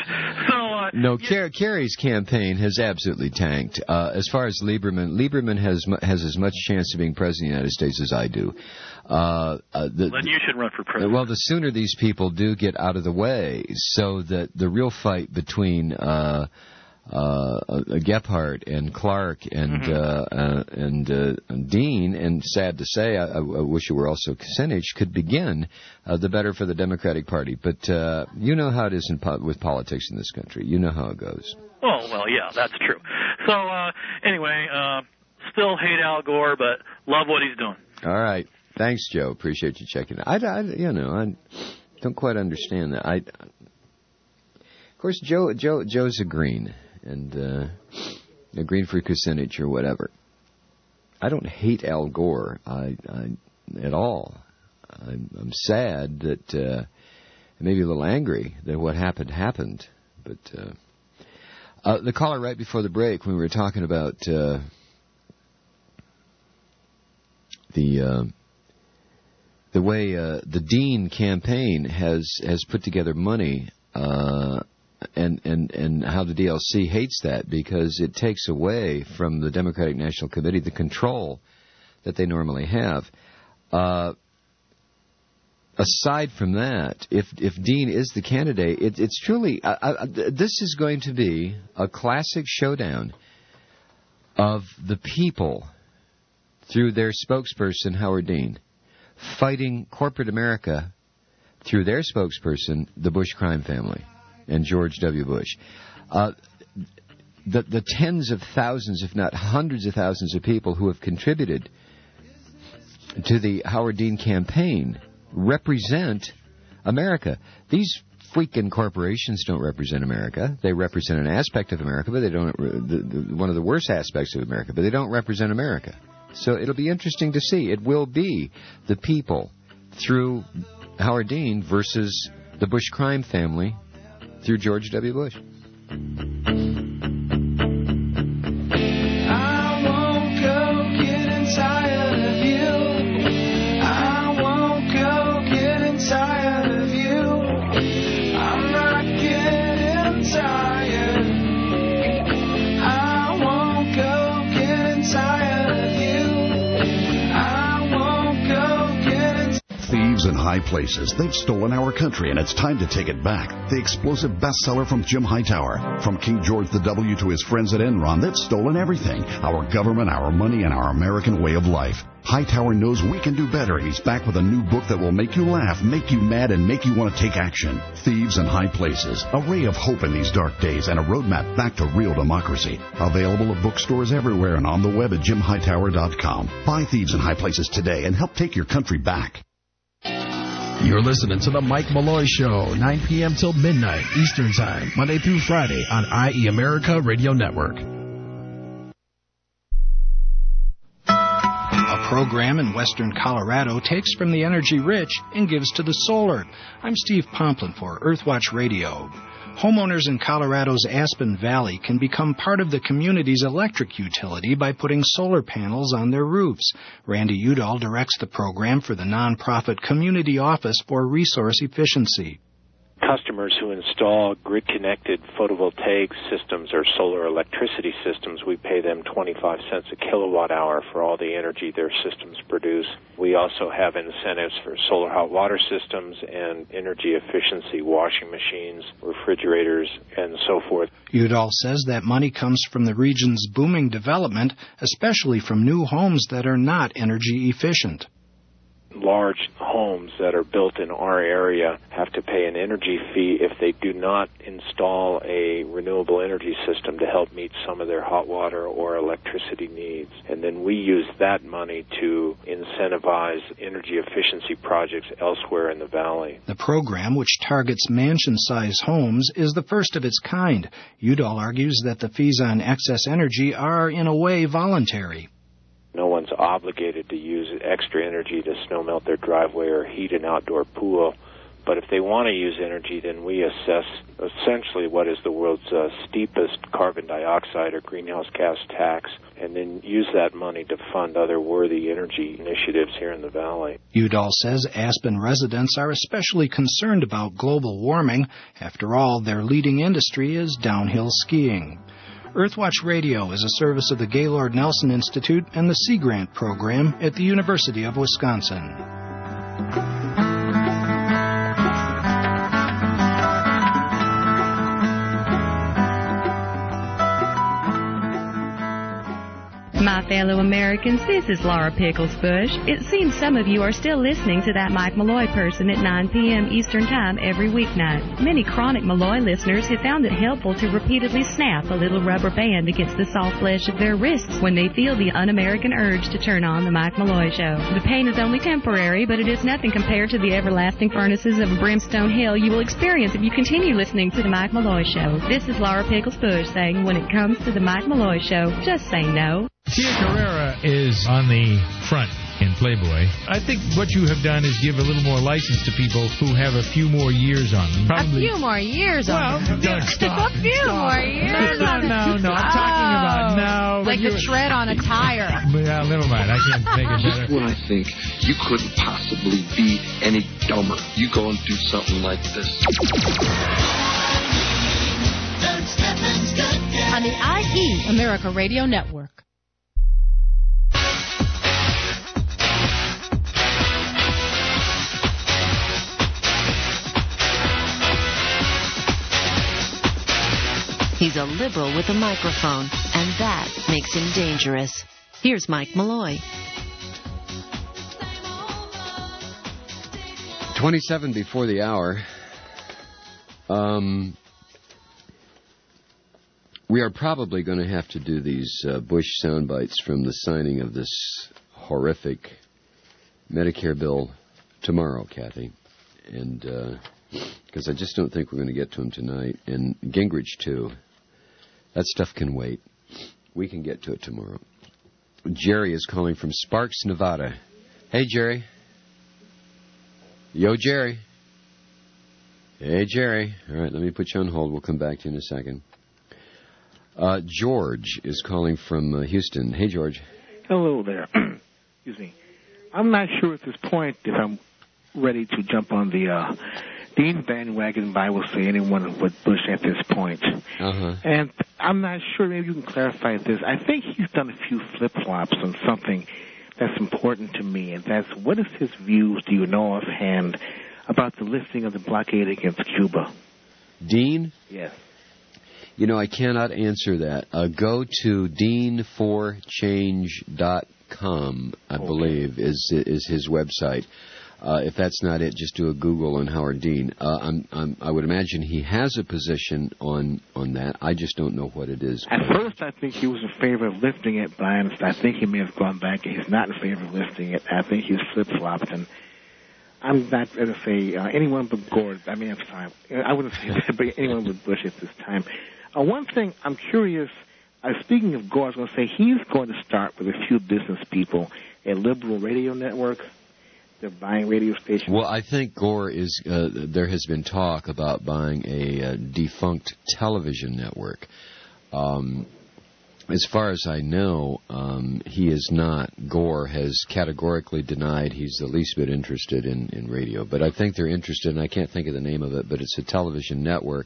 so uh, no, Ker- Kerry's campaign has absolutely tanked. Uh, as far as Lieberman, Lieberman has has as much chance of being president of the United States as I do. Uh, uh, the, then you should run for president. Well, the sooner these people do get out of the way, so that the real fight between. Uh, uh, uh, Gephardt and Clark and Mm-hmm. uh, uh, and, uh, and Dean, and sad to say, I, I wish it were also Kucinich, could begin, uh, the better for the Democratic Party. But uh, you know how it is in po- with politics in this country. You know how it goes. Oh, well, yeah, that's true. So, uh, anyway, uh, still hate Al Gore, but love what he's doing. All right. Thanks, Joe. Appreciate you checking it. I, I, you know, I don't quite understand that. I, of course, Joe, Joe, Joe's a green, and uh, a green for Kucinich or whatever. I don't hate Al Gore I, I, at all. I'm, I'm sad that, uh, maybe a little angry that what happened happened, but. Uh, Uh, the caller right before the break, when we were talking about uh, the uh, the way uh, the Dean campaign has has put together money, uh, and and and how the D L C hates that because it takes away from the Democratic National Committee the control that they normally have. Uh, Aside from that, if if Dean is the candidate, it, it's truly uh, uh, this is going to be a classic showdown of the people through their spokesperson Howard Dean, fighting corporate America through their spokesperson, the Bush crime family, and George W. Bush. Uh, the the tens of thousands, if not hundreds of thousands, of people who have contributed to the Howard Dean campaign represent America. These freaking corporations don't represent America. They represent an aspect of America, but they don't. The, the, one of the worst aspects of America, but they don't represent America. So it'll be interesting to see. It will be the people through Howard Dean versus the Bush crime family through George W. Bush. I won't go getting tired of you. Tired of you. I'm not getting tired. I won't go getting tired of you. I won't go getting Thieves in high places. They've stolen our country, and it's time to take it back. The explosive bestseller from Jim Hightower. From King George the W to his friends at Enron, they've stolen everything. Our government, our money, and our American way of life. Hightower knows we can do better, and he's back with a new book that will make you laugh, make you mad, and make you want to take action. Thieves in High Places. A ray of hope in these dark days and a roadmap back to real democracy. Available at bookstores everywhere and on the web at jim hightower dot com. Buy Thieves in High Places today and help take your country back. You're listening to the Mike Malloy Show, nine p.m. till midnight Eastern Time, Monday through Friday on I E America Radio Network. Program in western Colorado takes from the energy rich and gives to the solar. I'm Steve Pomplin for Earthwatch Radio. Homeowners in Colorado's Aspen Valley can become part of the community's electric utility by putting solar panels on their roofs. Randy Udall directs the program for the nonprofit Community Office for Resource Efficiency. Customers who install grid-connected photovoltaic systems or solar electricity systems, we pay them twenty-five cents a kilowatt hour for all the energy their systems produce. We also have incentives for solar hot water systems and energy efficiency washing machines, refrigerators, and so forth. Udall says that money comes from the region's booming development, especially from new homes that are not energy efficient. Large homes that are built in our area have to pay an energy fee if they do not install a renewable energy system to help meet some of their hot water or electricity needs. And then we use that money to incentivize energy efficiency projects elsewhere in the valley. The program, which targets mansion-sized homes, is the first of its kind. Udall argues that the fees on excess energy are, in a way, voluntary. No one's obligated to use extra energy to snow melt their driveway or heat an outdoor pool. But if they want to use energy, then we assess essentially what is the world's uh, steepest carbon dioxide or greenhouse gas tax, and then use that money to fund other worthy energy initiatives here in the valley. Udall says Aspen residents are especially concerned about global warming. After all, their leading industry is downhill skiing. Earthwatch Radio is a service of the Gaylord Nelson Institute and the Sea Grant Program at the University of Wisconsin. My fellow Americans, this is Laura Pickles Bush. It seems some of you are still listening to that Mike Malloy person at nine p.m. Eastern Time every weeknight. Many chronic Malloy listeners have found it helpful to repeatedly snap a little rubber band against the soft flesh of their wrists when they feel the un-American urge to turn on the Mike Malloy Show. The pain is only temporary, but it is nothing compared to the everlasting furnaces of brimstone hell you will experience if you continue listening to the Mike Malloy Show. This is Laura Pickles Bush saying, when it comes to the Mike Malloy Show, just say no. Tia Carrera is on the front in Playboy. I think what you have done is give a little more license to people who have a few more years on them. Probably. A few more years well, on them. Don't stop. A few stop. more years. No, no, no, no. I'm talking about now. Like the tread on a tire. Yeah, never mind. I can't make it better. When I think you couldn't possibly be any dumber, you go and do something like this. On the I E America Radio Network. He's a liberal with a microphone, and that makes him dangerous. Here's Mike Malloy. twenty-seven before the hour. Um, we are probably going to have to do these uh, Bush sound bites from the signing of this horrific Medicare bill tomorrow, Kathy. And because uh, I just don't think we're going to get to them tonight. And Gingrich, too. That stuff can wait. We can get to it tomorrow. Jerry is calling from Sparks, Nevada. Hey, Jerry. Yo, Jerry. Hey, Jerry. All right, let me put you on hold. We'll come back to you in a second. Uh, George is calling from uh, Houston. Hey, George. Hello there. Excuse me. I'm not sure at this point if I'm ready to jump on the uh, Dean bandwagon, but I will say anyone with Bush at this point. Uh-huh. And I'm not sure, maybe you can clarify this. I think he's done a few flip-flops on something that's important to me, and that's what is his views, do you know offhand, about the lifting of the blockade against Cuba? Dean? Yes. You know, I cannot answer that. Uh, go to dean for change dot com, I okay. believe, is is his website. Uh, if that's not it, just do a Google on Howard Dean. Uh, I'm, I'm, I would imagine he has a position on, on that. I just don't know what it is. At first, I think he was in favor of lifting it, but I, I think he may have gone back and he's not in favor of lifting it. I think he's flip-flopped, and I'm not going to say uh, anyone but Gore. I mean, I'm sorry. I wouldn't say that, but anyone but Bush at this time. Uh, one thing I'm curious, uh, speaking of Gore, I was going to say he's going to start with a few business people, a liberal radio network. They're buying radio stations. Well, I think Gore is, uh, there has been talk about buying a uh, defunct television network. Um, as far as I know, um, he is not. Gore has categorically denied he's the least bit interested in, in radio. But I think they're interested, and I can't think of the name of it, but it's a television network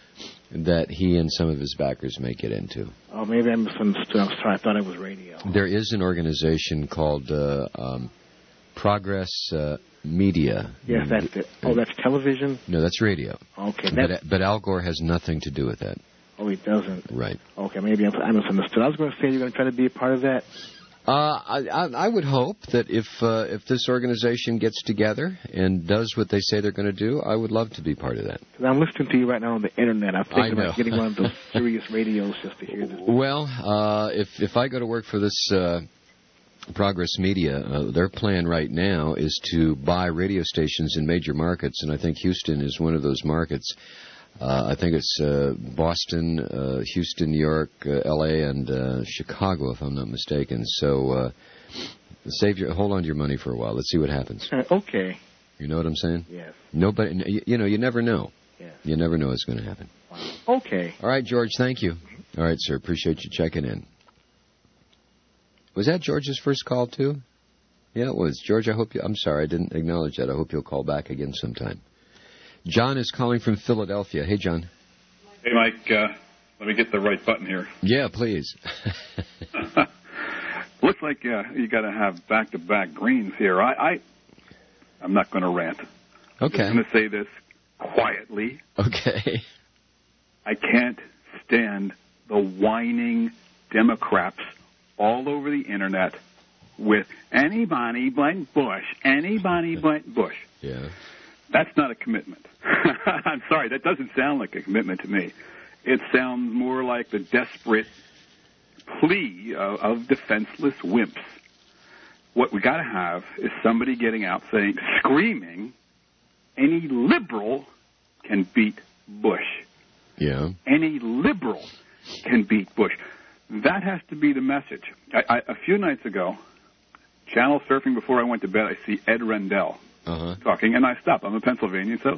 that he and some of his backers may get into. Oh, maybe I misunderstood. I'm sorry. I thought it was radio. There is an organization called uh, um, Progress uh, Media. Yes, that's it. Oh, that's television? No, that's radio. Okay. But, but Al Gore has nothing to do with that. Oh, he doesn't? Right. Okay, maybe I misunderstood. I was going to say you're going to try to be a part of that. Uh, I, I, I would hope that if uh, if this organization gets together and does what they say they're going to do, I would love to be part of that. Because I'm listening to you right now on the Internet. I'm thinking about getting one of those serious radios just to hear this. Well, uh, if, if I go to work for this uh, Progress Media, uh, their plan right now is to buy radio stations in major markets, and I think Houston is one of those markets. Uh, I think it's uh, Boston, uh, Houston, New York, uh, L A, and uh, Chicago, if I'm not mistaken. So uh, save your, hold on to your money for a while. Let's see what happens. Uh, okay. You know what I'm saying? Yes. Nobody, you, you know, you never know. Yes. You never know what's going to happen. Wow. Okay. All right, George, thank you. All right, sir, appreciate you checking in. Was that George's first call, too? Yeah, it was. George, I hope you... I'm sorry, I didn't acknowledge that. I hope you'll call back again sometime. John is calling from Philadelphia. Hey, John. Hey, Mike. Uh, let me get the right button here. Yeah, please. Looks like uh, you got to have back-to-back greens here. I, I, I'm not going to rant. Okay. I'm going to say this quietly. Okay. I can't stand the whining Democrats all over the internet with anybody but Bush, anybody but Bush. Yeah. That's not a commitment. I'm sorry, that doesn't sound like a commitment to me. It sounds more like the desperate plea of, of defenseless wimps. What we got to have is somebody getting out saying, screaming, any liberal can beat Bush. Yeah. Any liberal can beat Bush. That has to be the message. I, I, a few nights ago, channel surfing before I went to bed, I see Ed Rendell uh-huh. talking, and I stop. I'm a Pennsylvanian, so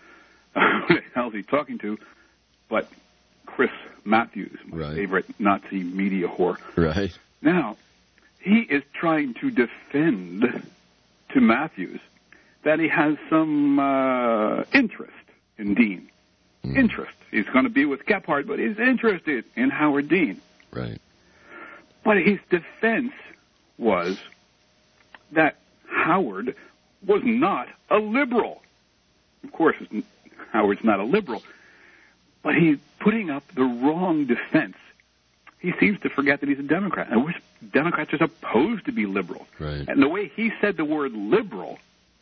who the hell is he talking to? But Chris Matthews, my right. favorite Nazi media whore. Right. Now, he is trying to defend to Matthews that he has some uh, interest in Dean. Mm. Interest. He's going to be with Gephardt, but he's interested in Howard Dean. Right. But his defense was that Howard was not a liberal. Of course, Howard's not a liberal. But he's putting up the wrong defense. He seems to forget that he's a Democrat. I wish Democrats are supposed to be liberal. Right. And the way he said the word liberal,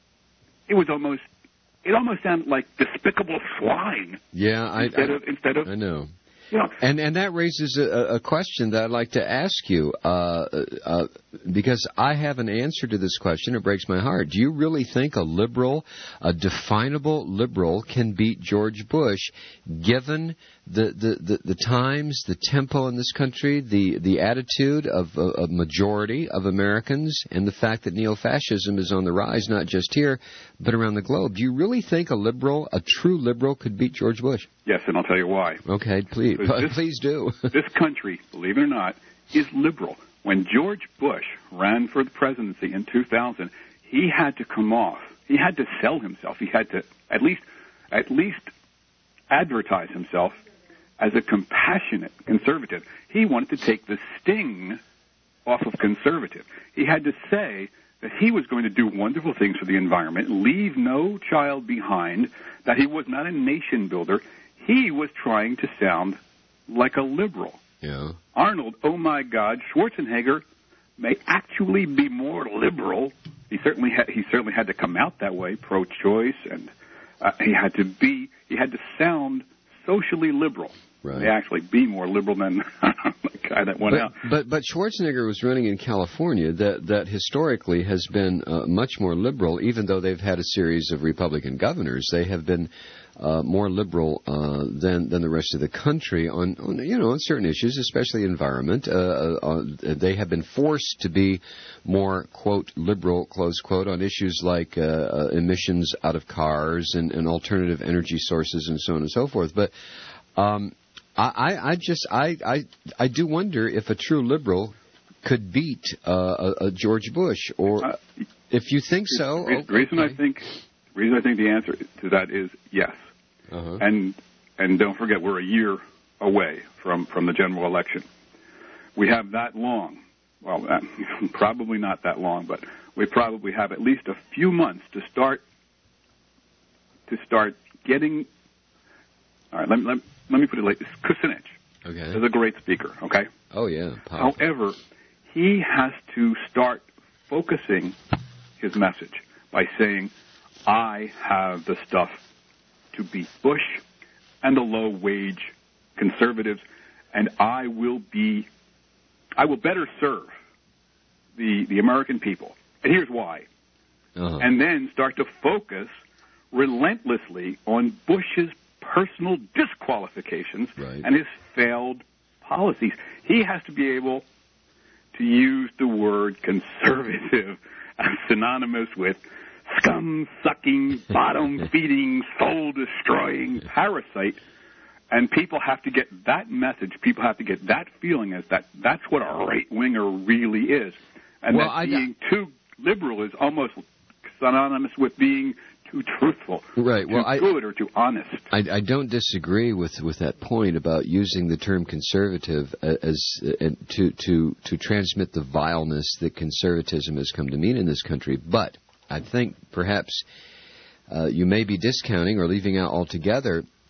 it was almost, it almost sounded like despicable swine. Yeah, I, instead I, of, instead of, I know. You know, and and that raises a, a question that I'd like to ask you, uh, uh, because I have an answer to this question. It breaks my heart. Do you really think a liberal, a definable liberal, can beat George Bush, given the the, the, the times, the tempo in this country, the the attitude of a, a majority of Americans, and the fact that neo-fascism is on the rise, not just here, but around the globe? Do you really think a liberal, a true liberal, could beat George Bush? Yes, and I'll tell you why. Okay, please, this, please do. This country, believe it or not, is liberal. When George Bush ran for the presidency in two thousand, he had to come off. He had to sell himself. He had to at least, at least advertise himself as a compassionate conservative. He wanted to take the sting off of conservative. He had to say that he was going to do wonderful things for the environment, leave no child behind, that he was not a nation builder. He was trying to sound like a liberal. Yeah. Arnold, oh my God, Schwarzenegger may actually be more liberal. He certainly had, he certainly had to come out that way, pro-choice, and uh, he had to be he had to sound socially liberal. Right. May actually be more liberal than the guy that went but, out. But but Schwarzenegger was running in California, that that historically has been uh, much more liberal. Even though they've had a series of Republican governors, they have been uh, more liberal uh, than than the rest of the country on, on you know on certain issues, especially environment. Uh, uh, they have been forced to be more quote liberal close quote on issues like uh, uh, emissions out of cars and, and alternative energy sources and so on and so forth. But um, I, I just I, I I do wonder if a true liberal could beat uh, a, a George Bush, or uh, if you think so. The okay. reason I think reason I think the answer to that is yes, uh-huh. and and don't forget we're a year away from, from the general election. We have that long, well, uh, probably not that long, but we probably have at least a few months to start to start getting. All right, let, let, let me put it like this. Kucinich okay. is a great speaker, okay? Oh, yeah. Powerful. However, he has to start focusing his message by saying, I have the stuff to beat Bush and the low-wage conservatives, and I will be, I will better serve the, the American people. And here's why. Uh-huh. And then start to focus relentlessly on Bush's personal disqualifications right. and his failed policies. He has to be able to use the word conservative as synonymous with scum-sucking, bottom-feeding, soul-destroying parasite. And people have to get that message. People have to get that feeling as that that's what a right-winger really is. And well, that I, being too liberal is almost synonymous with being too truthful, right. too well, I, good, or too honest. I, I don't disagree with, with that point about using the term conservative as uh, to to to transmit the vileness that conservatism has come to mean in this country. But I think perhaps uh, you may be discounting or leaving out altogether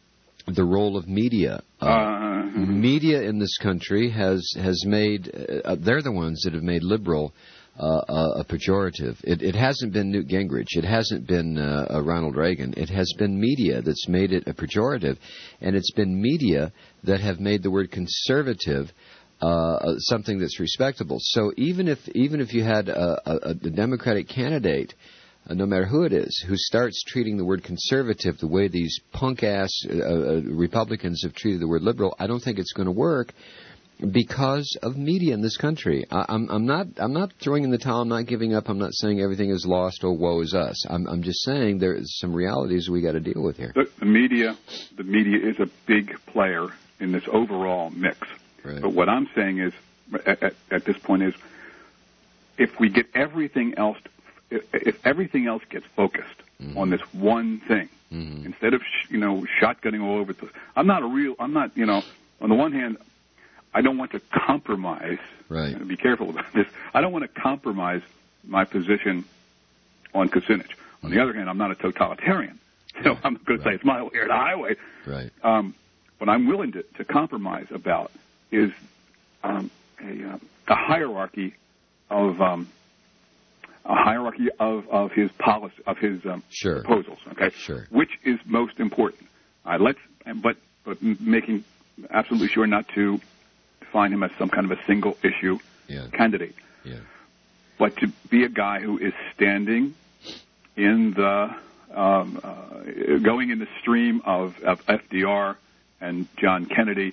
the role of media. Uh, Uh, media in this country has has made, uh, they're the ones that have made liberal uh, a, a pejorative. It, it hasn't been Newt Gingrich. It hasn't been uh, uh, Ronald Reagan. It has been media that's made it a pejorative. And it's been media that have made the word conservative uh, something that's respectable. So even if even if you had a, a, a Democratic candidate, Uh, no matter who it is, who starts treating the word conservative the way these punk-ass uh, uh, Republicans have treated the word liberal, I don't think it's going to work because of media in this country. I, I'm, I'm not I'm not throwing in the towel. I'm not giving up. I'm not saying everything is lost or woe is us. I'm, I'm just saying there's some realities we got to deal with here. The, the media, the media is a big player in this overall mix. Right. But what I'm saying is, at, at, at this point, is if we get everything else. If everything else gets focused mm-hmm. on this one thing, mm-hmm. instead of sh- you know shotgunning all over the, I'm not a real. I'm not you know. On the one hand, I don't want to compromise. Right. Be careful about this. I don't want to compromise my position on Kucinich. On the other hand, I'm not a totalitarian. So I'm going to say it's my way or the highway. Right. Um, what I'm willing to, to compromise about is um, a, uh, a hierarchy of. Um, A hierarchy of, of his policy, of his um, sure. proposals. Okay, sure. Which is most important? Uh, let's, but but making absolutely sure not to define him as some kind of a single issue yeah. candidate. Yeah. But to be a guy who is standing in the um, uh, going in the stream of, of F D R and John Kennedy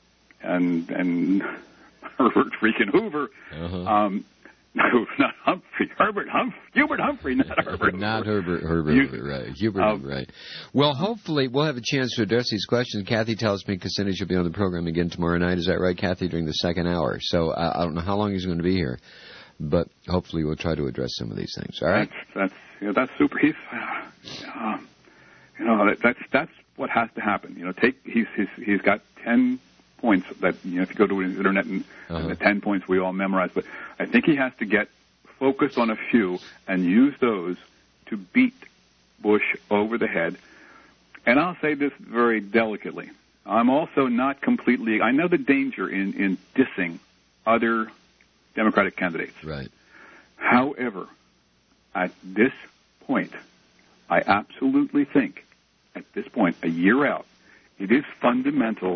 and and Herbert freaking Hoover. Uh-huh. Um, No, not Humphrey. Herbert Humphrey. Hubert Humphrey, not Herbert. Not Herbert. Herbert. Hubert, right. Hubert. Um, right. Well, hopefully we'll have a chance to address these questions. Kathy tells me Kucinich will be on the program again tomorrow night. Is that right, Kathy? During the second hour. So I, I don't know how long he's going to be here, but hopefully we'll try to address some of these things. All right. That's that's you know, that's super. He's uh, you know that, that's that's what has to happen. You know, take he's he's he's got ten. Points that, you know, if you go to the internet and, uh-huh. and the ten points we all memorize, but I think he has to get focused on a few and use those to beat Bush over the head. And I'll say this very delicately. I'm also not completely, I know the danger in, in dissing other Democratic candidates. Right. However, at this point, I absolutely think, at this point, a year out, it is fundamental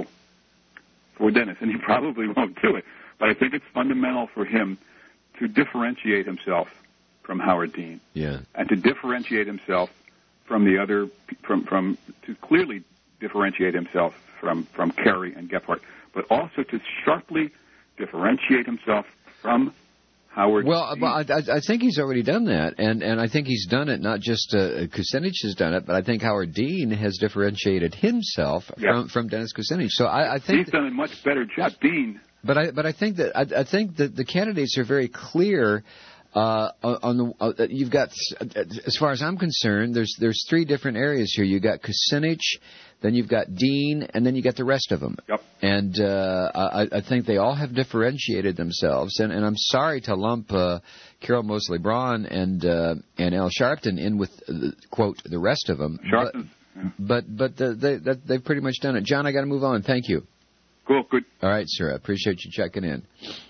for Dennis, and he probably won't do it, but I think it's fundamental for him to differentiate himself from Howard Dean. Yeah. And to differentiate himself from the other, from, from to clearly differentiate himself from, from Kerry and Gephardt, but also to sharply differentiate himself from Howard Well, Dean. but I, I think he's already done that, and, and I think he's done it, not just uh, Kucinich has done it, but I think Howard Dean has differentiated himself Yep. from, from Dennis Kucinich. So I, I think he's done a much better job. Dean. But I but I think that I, I think that the candidates are very clear. Uh, on the uh, you've got, as far as I'm concerned, there's there's three different areas here. You got Kucinich, then you've got Dean, and then you got the rest of them. Yep. And uh, I, I think they all have differentiated themselves. And, and I'm sorry to lump uh, Carol Mosley Braun and uh, and Al Sharpton in with uh, quote the rest of them. Sharpton. But but, but the, they that, they've pretty much done it. John, I got to move on. Thank you. Cool. Good. All right, sir. I appreciate you checking in.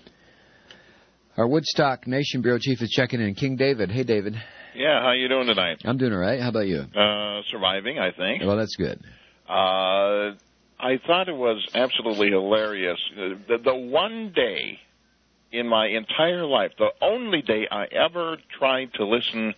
Our Woodstock Nation Bureau Chief is checking in. King David. Hey, David. Yeah, how you doing tonight? I'm doing all right. How about you? Uh, surviving, I think. Well, that's good. Uh, I thought it was absolutely hilarious. Uh, the, the one day in my entire life, the only day I ever tried to listen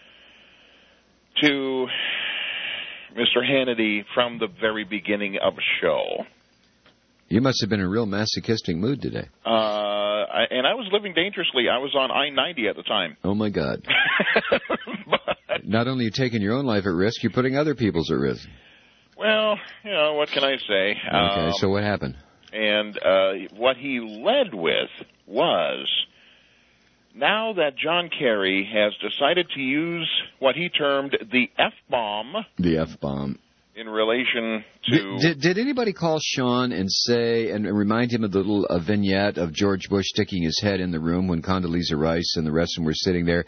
to Mister Hannity from the very beginning of a show. You must have been in a real masochistic mood today. Uh, I, and I was living dangerously. I was on I ninety at the time. Oh, my God. but, Not only are you taking your own life at risk, you're putting other people's at risk. Well, you know, what can I say? Okay, um, so what happened? And uh, what he led with was, now that John Kerry has decided to use what he termed the F-bomb. The F-bomb. In relation to... Did, did, did anybody call Sean and say, and remind him of the little uh, vignette of George Bush sticking his head in the room when Condoleezza Rice and the rest of them were sitting there?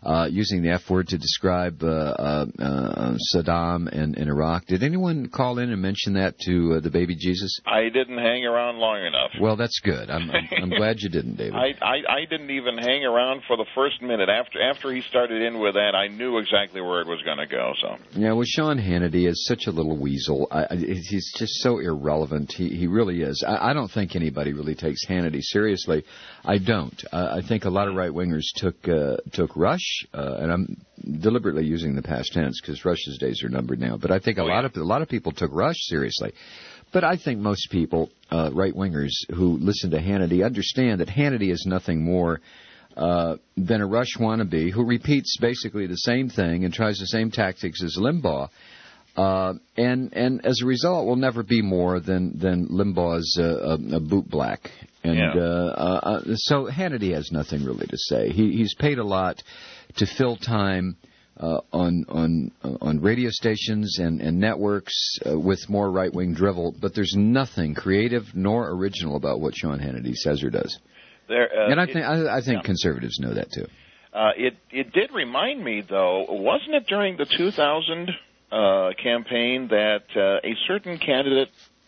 uh, using the F word to describe uh, uh, uh, Saddam and, and Iraq. Did anyone call in and mention that to uh, the baby Jesus? I didn't hang around long enough. Well, that's good. I'm, I'm, I'm glad you didn't, David. I, I, I didn't even hang around for the first minute. After after he started in with that, I knew exactly where it was going to go. So yeah, well, Sean Hannity is such a little weasel. I, I, he's just so irrelevant. He he really is. I, I don't think anybody really takes Hannity seriously. I don't. Uh, I think a lot of right-wingers took uh, took Rush, uh, and I'm deliberately using the past tense because Rush's days are numbered now. But I think a oh, lot yeah. of a lot of people took Rush seriously. But I think most people, uh, right-wingers who listen to Hannity, understand that Hannity is nothing more uh, than a Rush wannabe who repeats basically the same thing and tries the same tactics as Limbaugh. Uh, and and as a result, will never be more than than Limbaugh's uh, a, a boot black. And yeah. uh, uh, so Hannity has nothing really to say. He, he's paid a lot to fill time uh, on on uh, on radio stations and, and networks uh, with more right-wing drivel, but there's nothing creative nor original about what Sean Hannity says or does. There, uh, and I think it, I, I think yeah. conservatives know that too. Uh, it it did remind me, though, wasn't it during the two thousand uh, campaign that uh, a certain candidate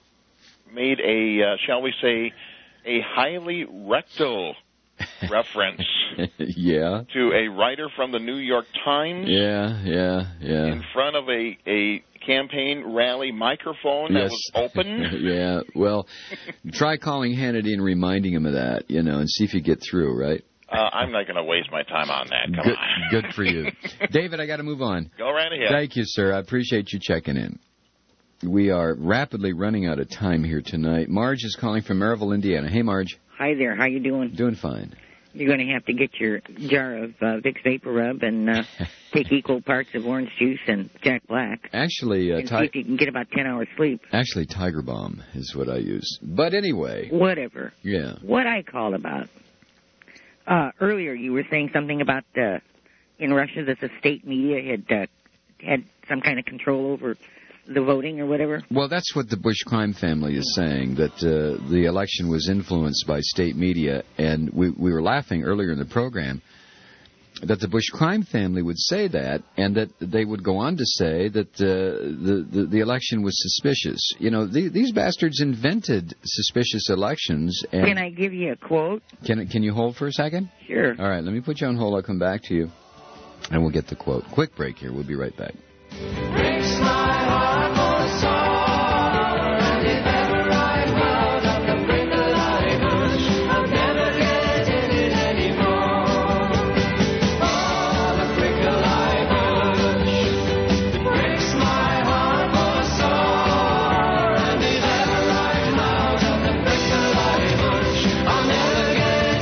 made a, uh, shall we say, a highly rectal reference yeah. to a writer from the New York Times yeah, yeah, yeah. in front of a, a campaign rally microphone yes. that was open? yeah, well, try calling Hannity and reminding him of that, you know, and see if you get through, right? Uh, I'm not going to waste my time on that. Come good, on. Good for you. David, I got to move on. Go right ahead. Thank you, sir. I appreciate you checking in. We are rapidly running out of time here tonight. Marge is calling from Maryville, Indiana. Hey, Marge. Hi there. How you doing? Doing fine. You're going to have to get your jar of uh, Vicks Vapor Rub and uh, take equal parts of orange juice and Jack Black. Actually, uh, and ti- see if you can get about ten hours sleep. Actually, Tiger Balm is what I use. But anyway. Whatever. Yeah. What I call about. Uh, earlier, you were saying something about uh, in Russia that the state media had uh, had some kind of control over the voting or whatever? Well, that's what the Bush crime family is saying, that uh, the election was influenced by state media. And we, we were laughing earlier in the program that the Bush crime family would say that, and that they would go on to say that uh, the, the the election was suspicious. You know, the, these bastards invented suspicious elections. And can I give you a quote? Can Can you hold for a second? Sure. All right, let me put you on hold. I'll come back to you, and we'll get the quote. Quick break here. We'll be right back. Breaks my heart for sorrow, and if ever I'm out of the prickle I bush, I'll never get in it anymore. Oh, the prickle I bush, it breaks my heart for sorrow, and if ever I'm out of the prickle I bush, I'll never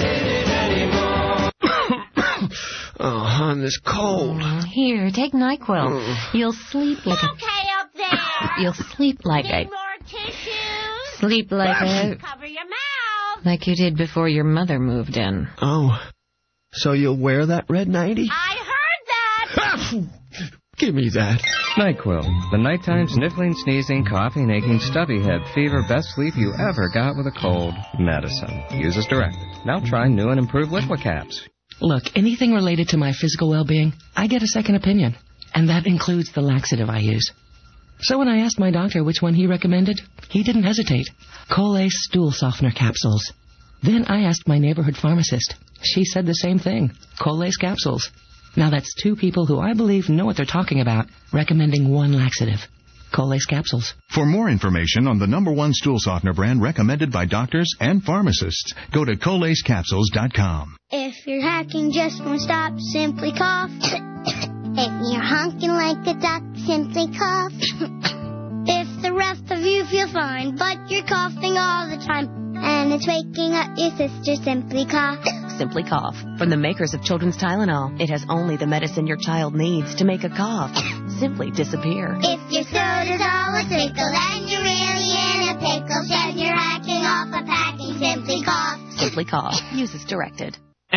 get in it anymore. Oh, hon, this cold. Here, take NyQuil. Mm. You'll sleep like okay, a... Okay, up there. You'll sleep like Need a... more tissues? Sleep like a... Cover your mouth. Like you did before your mother moved in. Oh, so you'll wear that red nightie? I heard that. Give me that. NyQuil, the nighttime sniffling, sneezing, coughing, aching, stuffy head, fever, best sleep you ever got with a cold. Medicine. Use as directed. Now try new and improved Liqua Caps. Look, anything related to my physical well-being, I get a second opinion. And that includes the laxative I use. So when I asked my doctor which one he recommended, he didn't hesitate. Colace Stool Softener Capsules. Then I asked my neighborhood pharmacist. She said the same thing. Colace Capsules. Now that's two people who I believe know what they're talking about, recommending one laxative. Colace Capsules. For more information on the number one stool softener brand recommended by doctors and pharmacists, go to colace capsules dot com. If your hacking just won't stop, simply cough. If you're honking like a duck, simply cough. If the rest of you feel fine, but you're coughing all the time, and it's waking up your sister, simply cough. Simply Cough. From the makers of Children's Tylenol, it has only the medicine your child needs to make a cough simply disappear. If your soda's all a trickle, then you're really in a pickle. Shed you're hacking off a packing, simply cough. Simply Cough. Use as directed.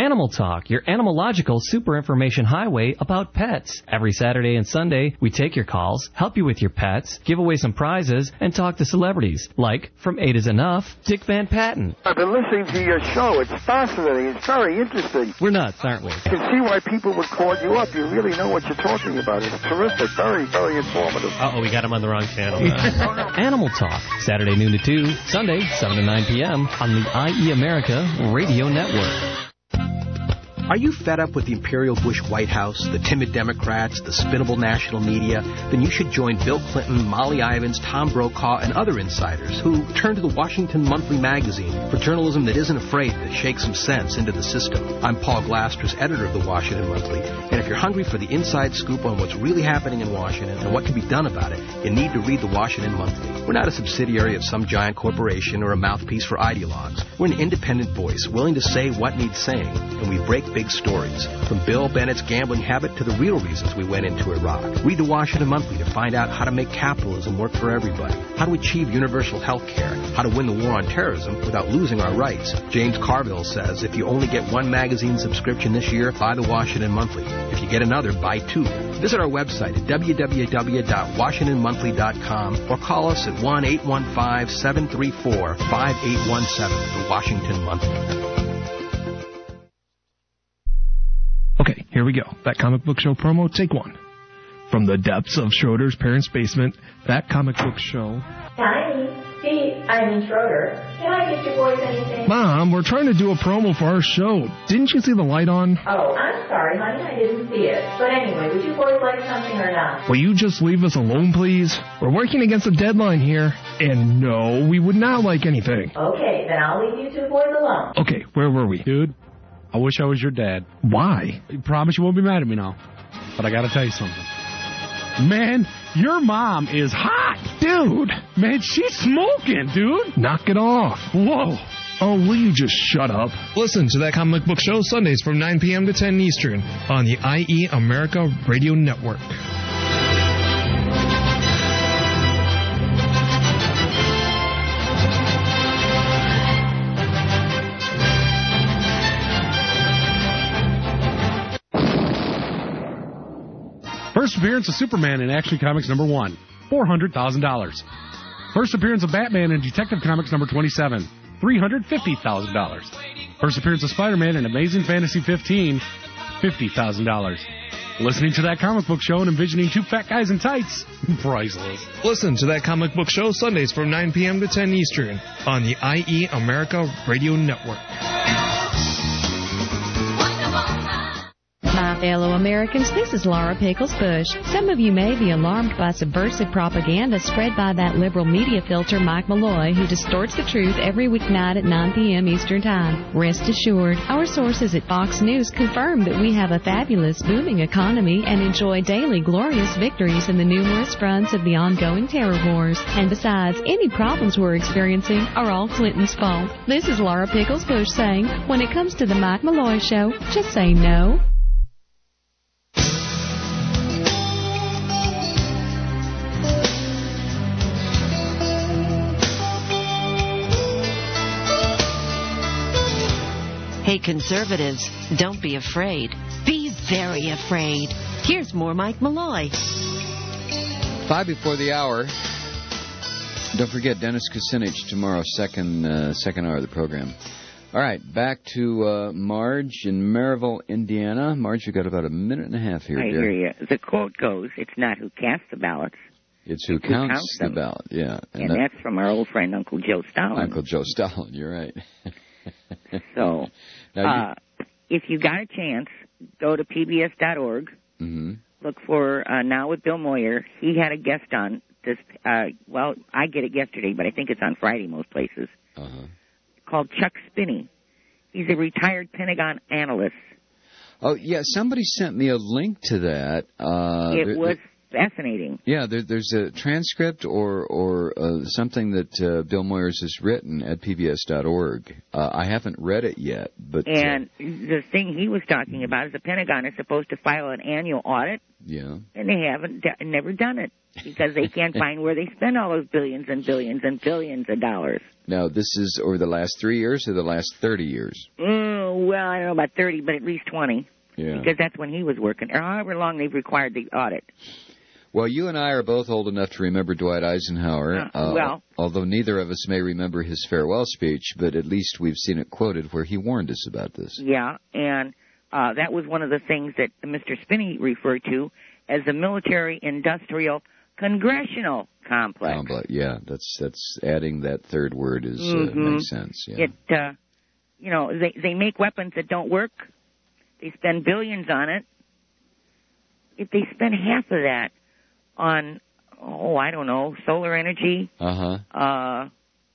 Animal Talk, your animalogical super information highway about pets. Every Saturday and Sunday, we take your calls, help you with your pets, give away some prizes, and talk to celebrities, like, from Eight is Enough, Dick Van Patten. I've been listening to your show. It's fascinating. It's very interesting. We're nuts, aren't we? You can see why people would call you up. You really know what you're talking about. It's terrific. Very, very informative. Uh-oh, we got him on the wrong channel. Animal Talk, Saturday noon to two, Sunday seven to nine p.m. on the I E America Radio Network. Are you fed up with the Imperial Bush White House, the timid Democrats, the spinnable national media? Then you should join Bill Clinton, Molly Ivins, Tom Brokaw, and other insiders who turn to the Washington Monthly magazine for journalism that isn't afraid to shake some sense into the system. I'm Paul Glasters, editor of the Washington Monthly, and if you're hungry for the inside scoop on what's really happening in Washington and what can be done about it, you need to read the Washington Monthly. We're not a subsidiary of some giant corporation or a mouthpiece for ideologues. We're an independent voice, willing to say what needs saying, and we break big stories. From Bill Bennett's gambling habit to the real reasons we went into Iraq. Read the Washington Monthly to find out how to make capitalism work for everybody, how to achieve universal health care, how to win the war on terrorism without losing our rights. James Carville says if you only get one magazine subscription this year, buy the Washington Monthly. If you get another, buy two. Visit our website at w w w dot washington monthly dot com or call us at one eight one five, seven three four, five eight one seven, the Washington Monthly. Okay, here we go. That comic book show promo, take one. From the depths of Schroeder's parents' basement, that comic book show. Tiny, Steve, I mean Schroeder, can I get you boys anything? Mom, we're trying to do a promo for our show. Didn't you see the light on? Oh, I'm sorry, honey, I didn't see it. But anyway, would you boys like something or not? Will you just leave us alone, please? We're working against a deadline here. And no, we would not like anything. Okay, then I'll leave you two boys alone. Okay, where were we? Dude, I wish I was your dad. Why? I promise you won't be mad at me now. But I gotta tell you something. Man, your mom is hot. Dude. Man, she's smoking, dude. Knock it off. Whoa. Oh, will you just shut up? Listen to that comic book show Sundays from nine p.m. to ten Eastern on the I E America Radio Network. First appearance of Superman in Action Comics number one, four hundred thousand dollars. First appearance of Batman in Detective Comics number twenty-seven, three hundred fifty thousand dollars. First appearance of Spider-Man in Amazing Fantasy fifteen, fifty thousand dollars. Listening to that comic book show and envisioning two fat guys in tights, priceless. Listen to that comic book show Sundays from nine p.m. to ten Eastern on the I E America Radio Network. My fellow Americans, this is Laura Pickles Bush. Some of you may be alarmed by subversive propaganda spread by that liberal media filter Mike Malloy, who distorts the truth every weeknight at nine p.m. Eastern Time. Rest assured, our sources at Fox News confirm that we have a fabulous, booming economy and enjoy daily glorious victories in the numerous fronts of the ongoing terror wars. And besides, any problems we're experiencing are all Clinton's fault. This is Laura Pickles Bush saying, when it comes to the Mike Malloy Show, just say no. Hey, conservatives, don't be afraid. Be very afraid. Here's more Mike Malloy. Five before the hour. Don't forget Dennis Kucinich tomorrow, second uh, second hour of the program. All right, back to uh, Marge in Maryville, Indiana. Marge, you've got about a minute and a half here, I dear. hear you. The quote goes, it's not who casts the ballots. It's who It's who counts, counts the them. ballot, yeah. And, that- that's from our old friend Uncle Joe Stalin. Uncle Joe Stalin, you're right. So, Now, uh, if you got a chance, go to P B S dot org. Mm-hmm. Look for uh, Now with Bill Moyer. He had a guest on this, uh, well, I get it yesterday, but I think it's on Friday most places, uh-huh. called Chuck Spinney. He's a retired Pentagon analyst. Oh, yeah, somebody sent me a link to that. Uh, it there- was fascinating. Yeah, there, there's a transcript or or uh, something that uh, Bill Moyers has written at P B S dot org. Uh, I haven't read it yet, but... And the thing he was talking about is the Pentagon is supposed to file an annual audit, Yeah. and they haven't d- never done it because they can't find where they spend all those billions and billions and billions of dollars. Now, this is over the last three years or the last thirty years? Oh, Oh, well, I don't know about thirty, but at least twenty. Yeah. Because that's when he was working, or however long they've required the audit. Well, you and I are both old enough to remember Dwight Eisenhower, Uh, well. although neither of us may remember his farewell speech, but at least we've seen it quoted where he warned us about this. Yeah, and uh, that was one of the things that Mister Spinney referred to as the military-industrial congressional complex. Complex, yeah, that's that's adding that third word is Mhm. uh, makes sense. Yeah. It, uh, you know, they they make weapons that don't work. They spend billions on it. If they spend half of that on, oh, I don't know, solar energy, Uh huh. uh,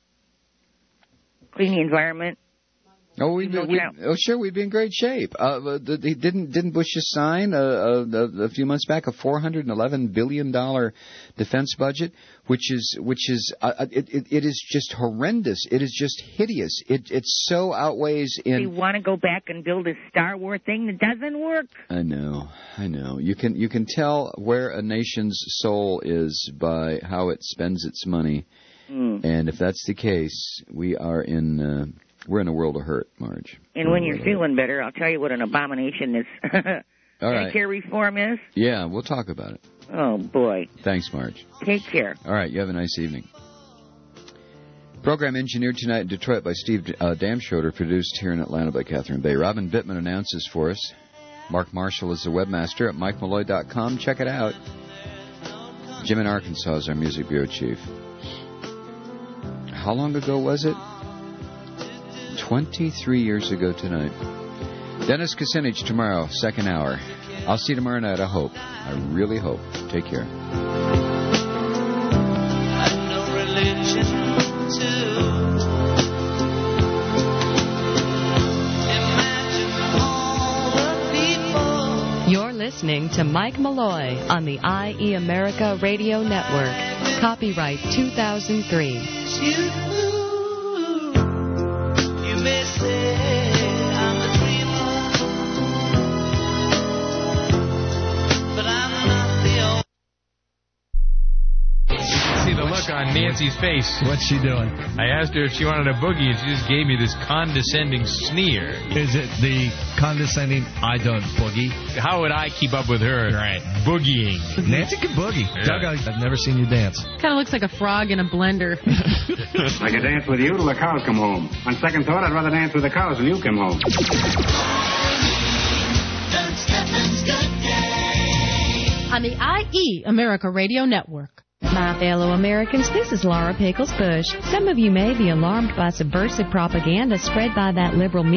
clean the environment. Oh, we, No we, doubt. oh, sure, we'd be in great shape. Uh, the, the, didn't didn't Bush just sign a, a, a few months back a four hundred eleven billion dollar defense budget, which is which is uh, it, it it is just horrendous. It is just hideous. It it so outweighs They in. want to go back and build a Star Wars thing that doesn't work. I know, I know. You can you can tell where a nation's soul is by how it spends its money, Mm. and if that's the case, we are in. Uh, We're in a world of hurt, Marge. And when you're feeling better, I'll tell you what an abomination this All right. Medicare reform is. Yeah, we'll talk about it. Oh, boy. Thanks, Marge. Take care. All right, you have a nice evening. Program engineered tonight in Detroit by Steve uh, Damschroeder, produced here in Atlanta by Catherine Bay. Robin Bittman announces for us. Mark Marshall is the webmaster at mike malloy dot com. Check it out. Jim in Arkansas is our music bureau chief. How long ago was it? twenty-three years ago tonight. Dennis Kucinich tomorrow, second hour. I'll see you tomorrow night, I hope. I really hope. Take care. You're listening to Mike Malloy on the I E America Radio Network. Copyright two thousand three. You may say I'm a dreamer, but I'm not the only. See the look on Nancy's face. What's she doing? I asked her if she wanted a boogie, and she just gave me this condescending sneer. Is it the condescending, I don't boogie? How would I keep up with her? Right. Boogieing. Nancy can boogie. Yeah. Doug, I've never seen you dance. Kind of looks like a frog in a blender. I could dance with you till the cows come home. On second thought, I'd rather dance with the cows than you come home. On the I E America Radio Network. My fellow Americans, this is Laura Pickles Bush. Some of you may be alarmed by subversive propaganda spread by that liberal media.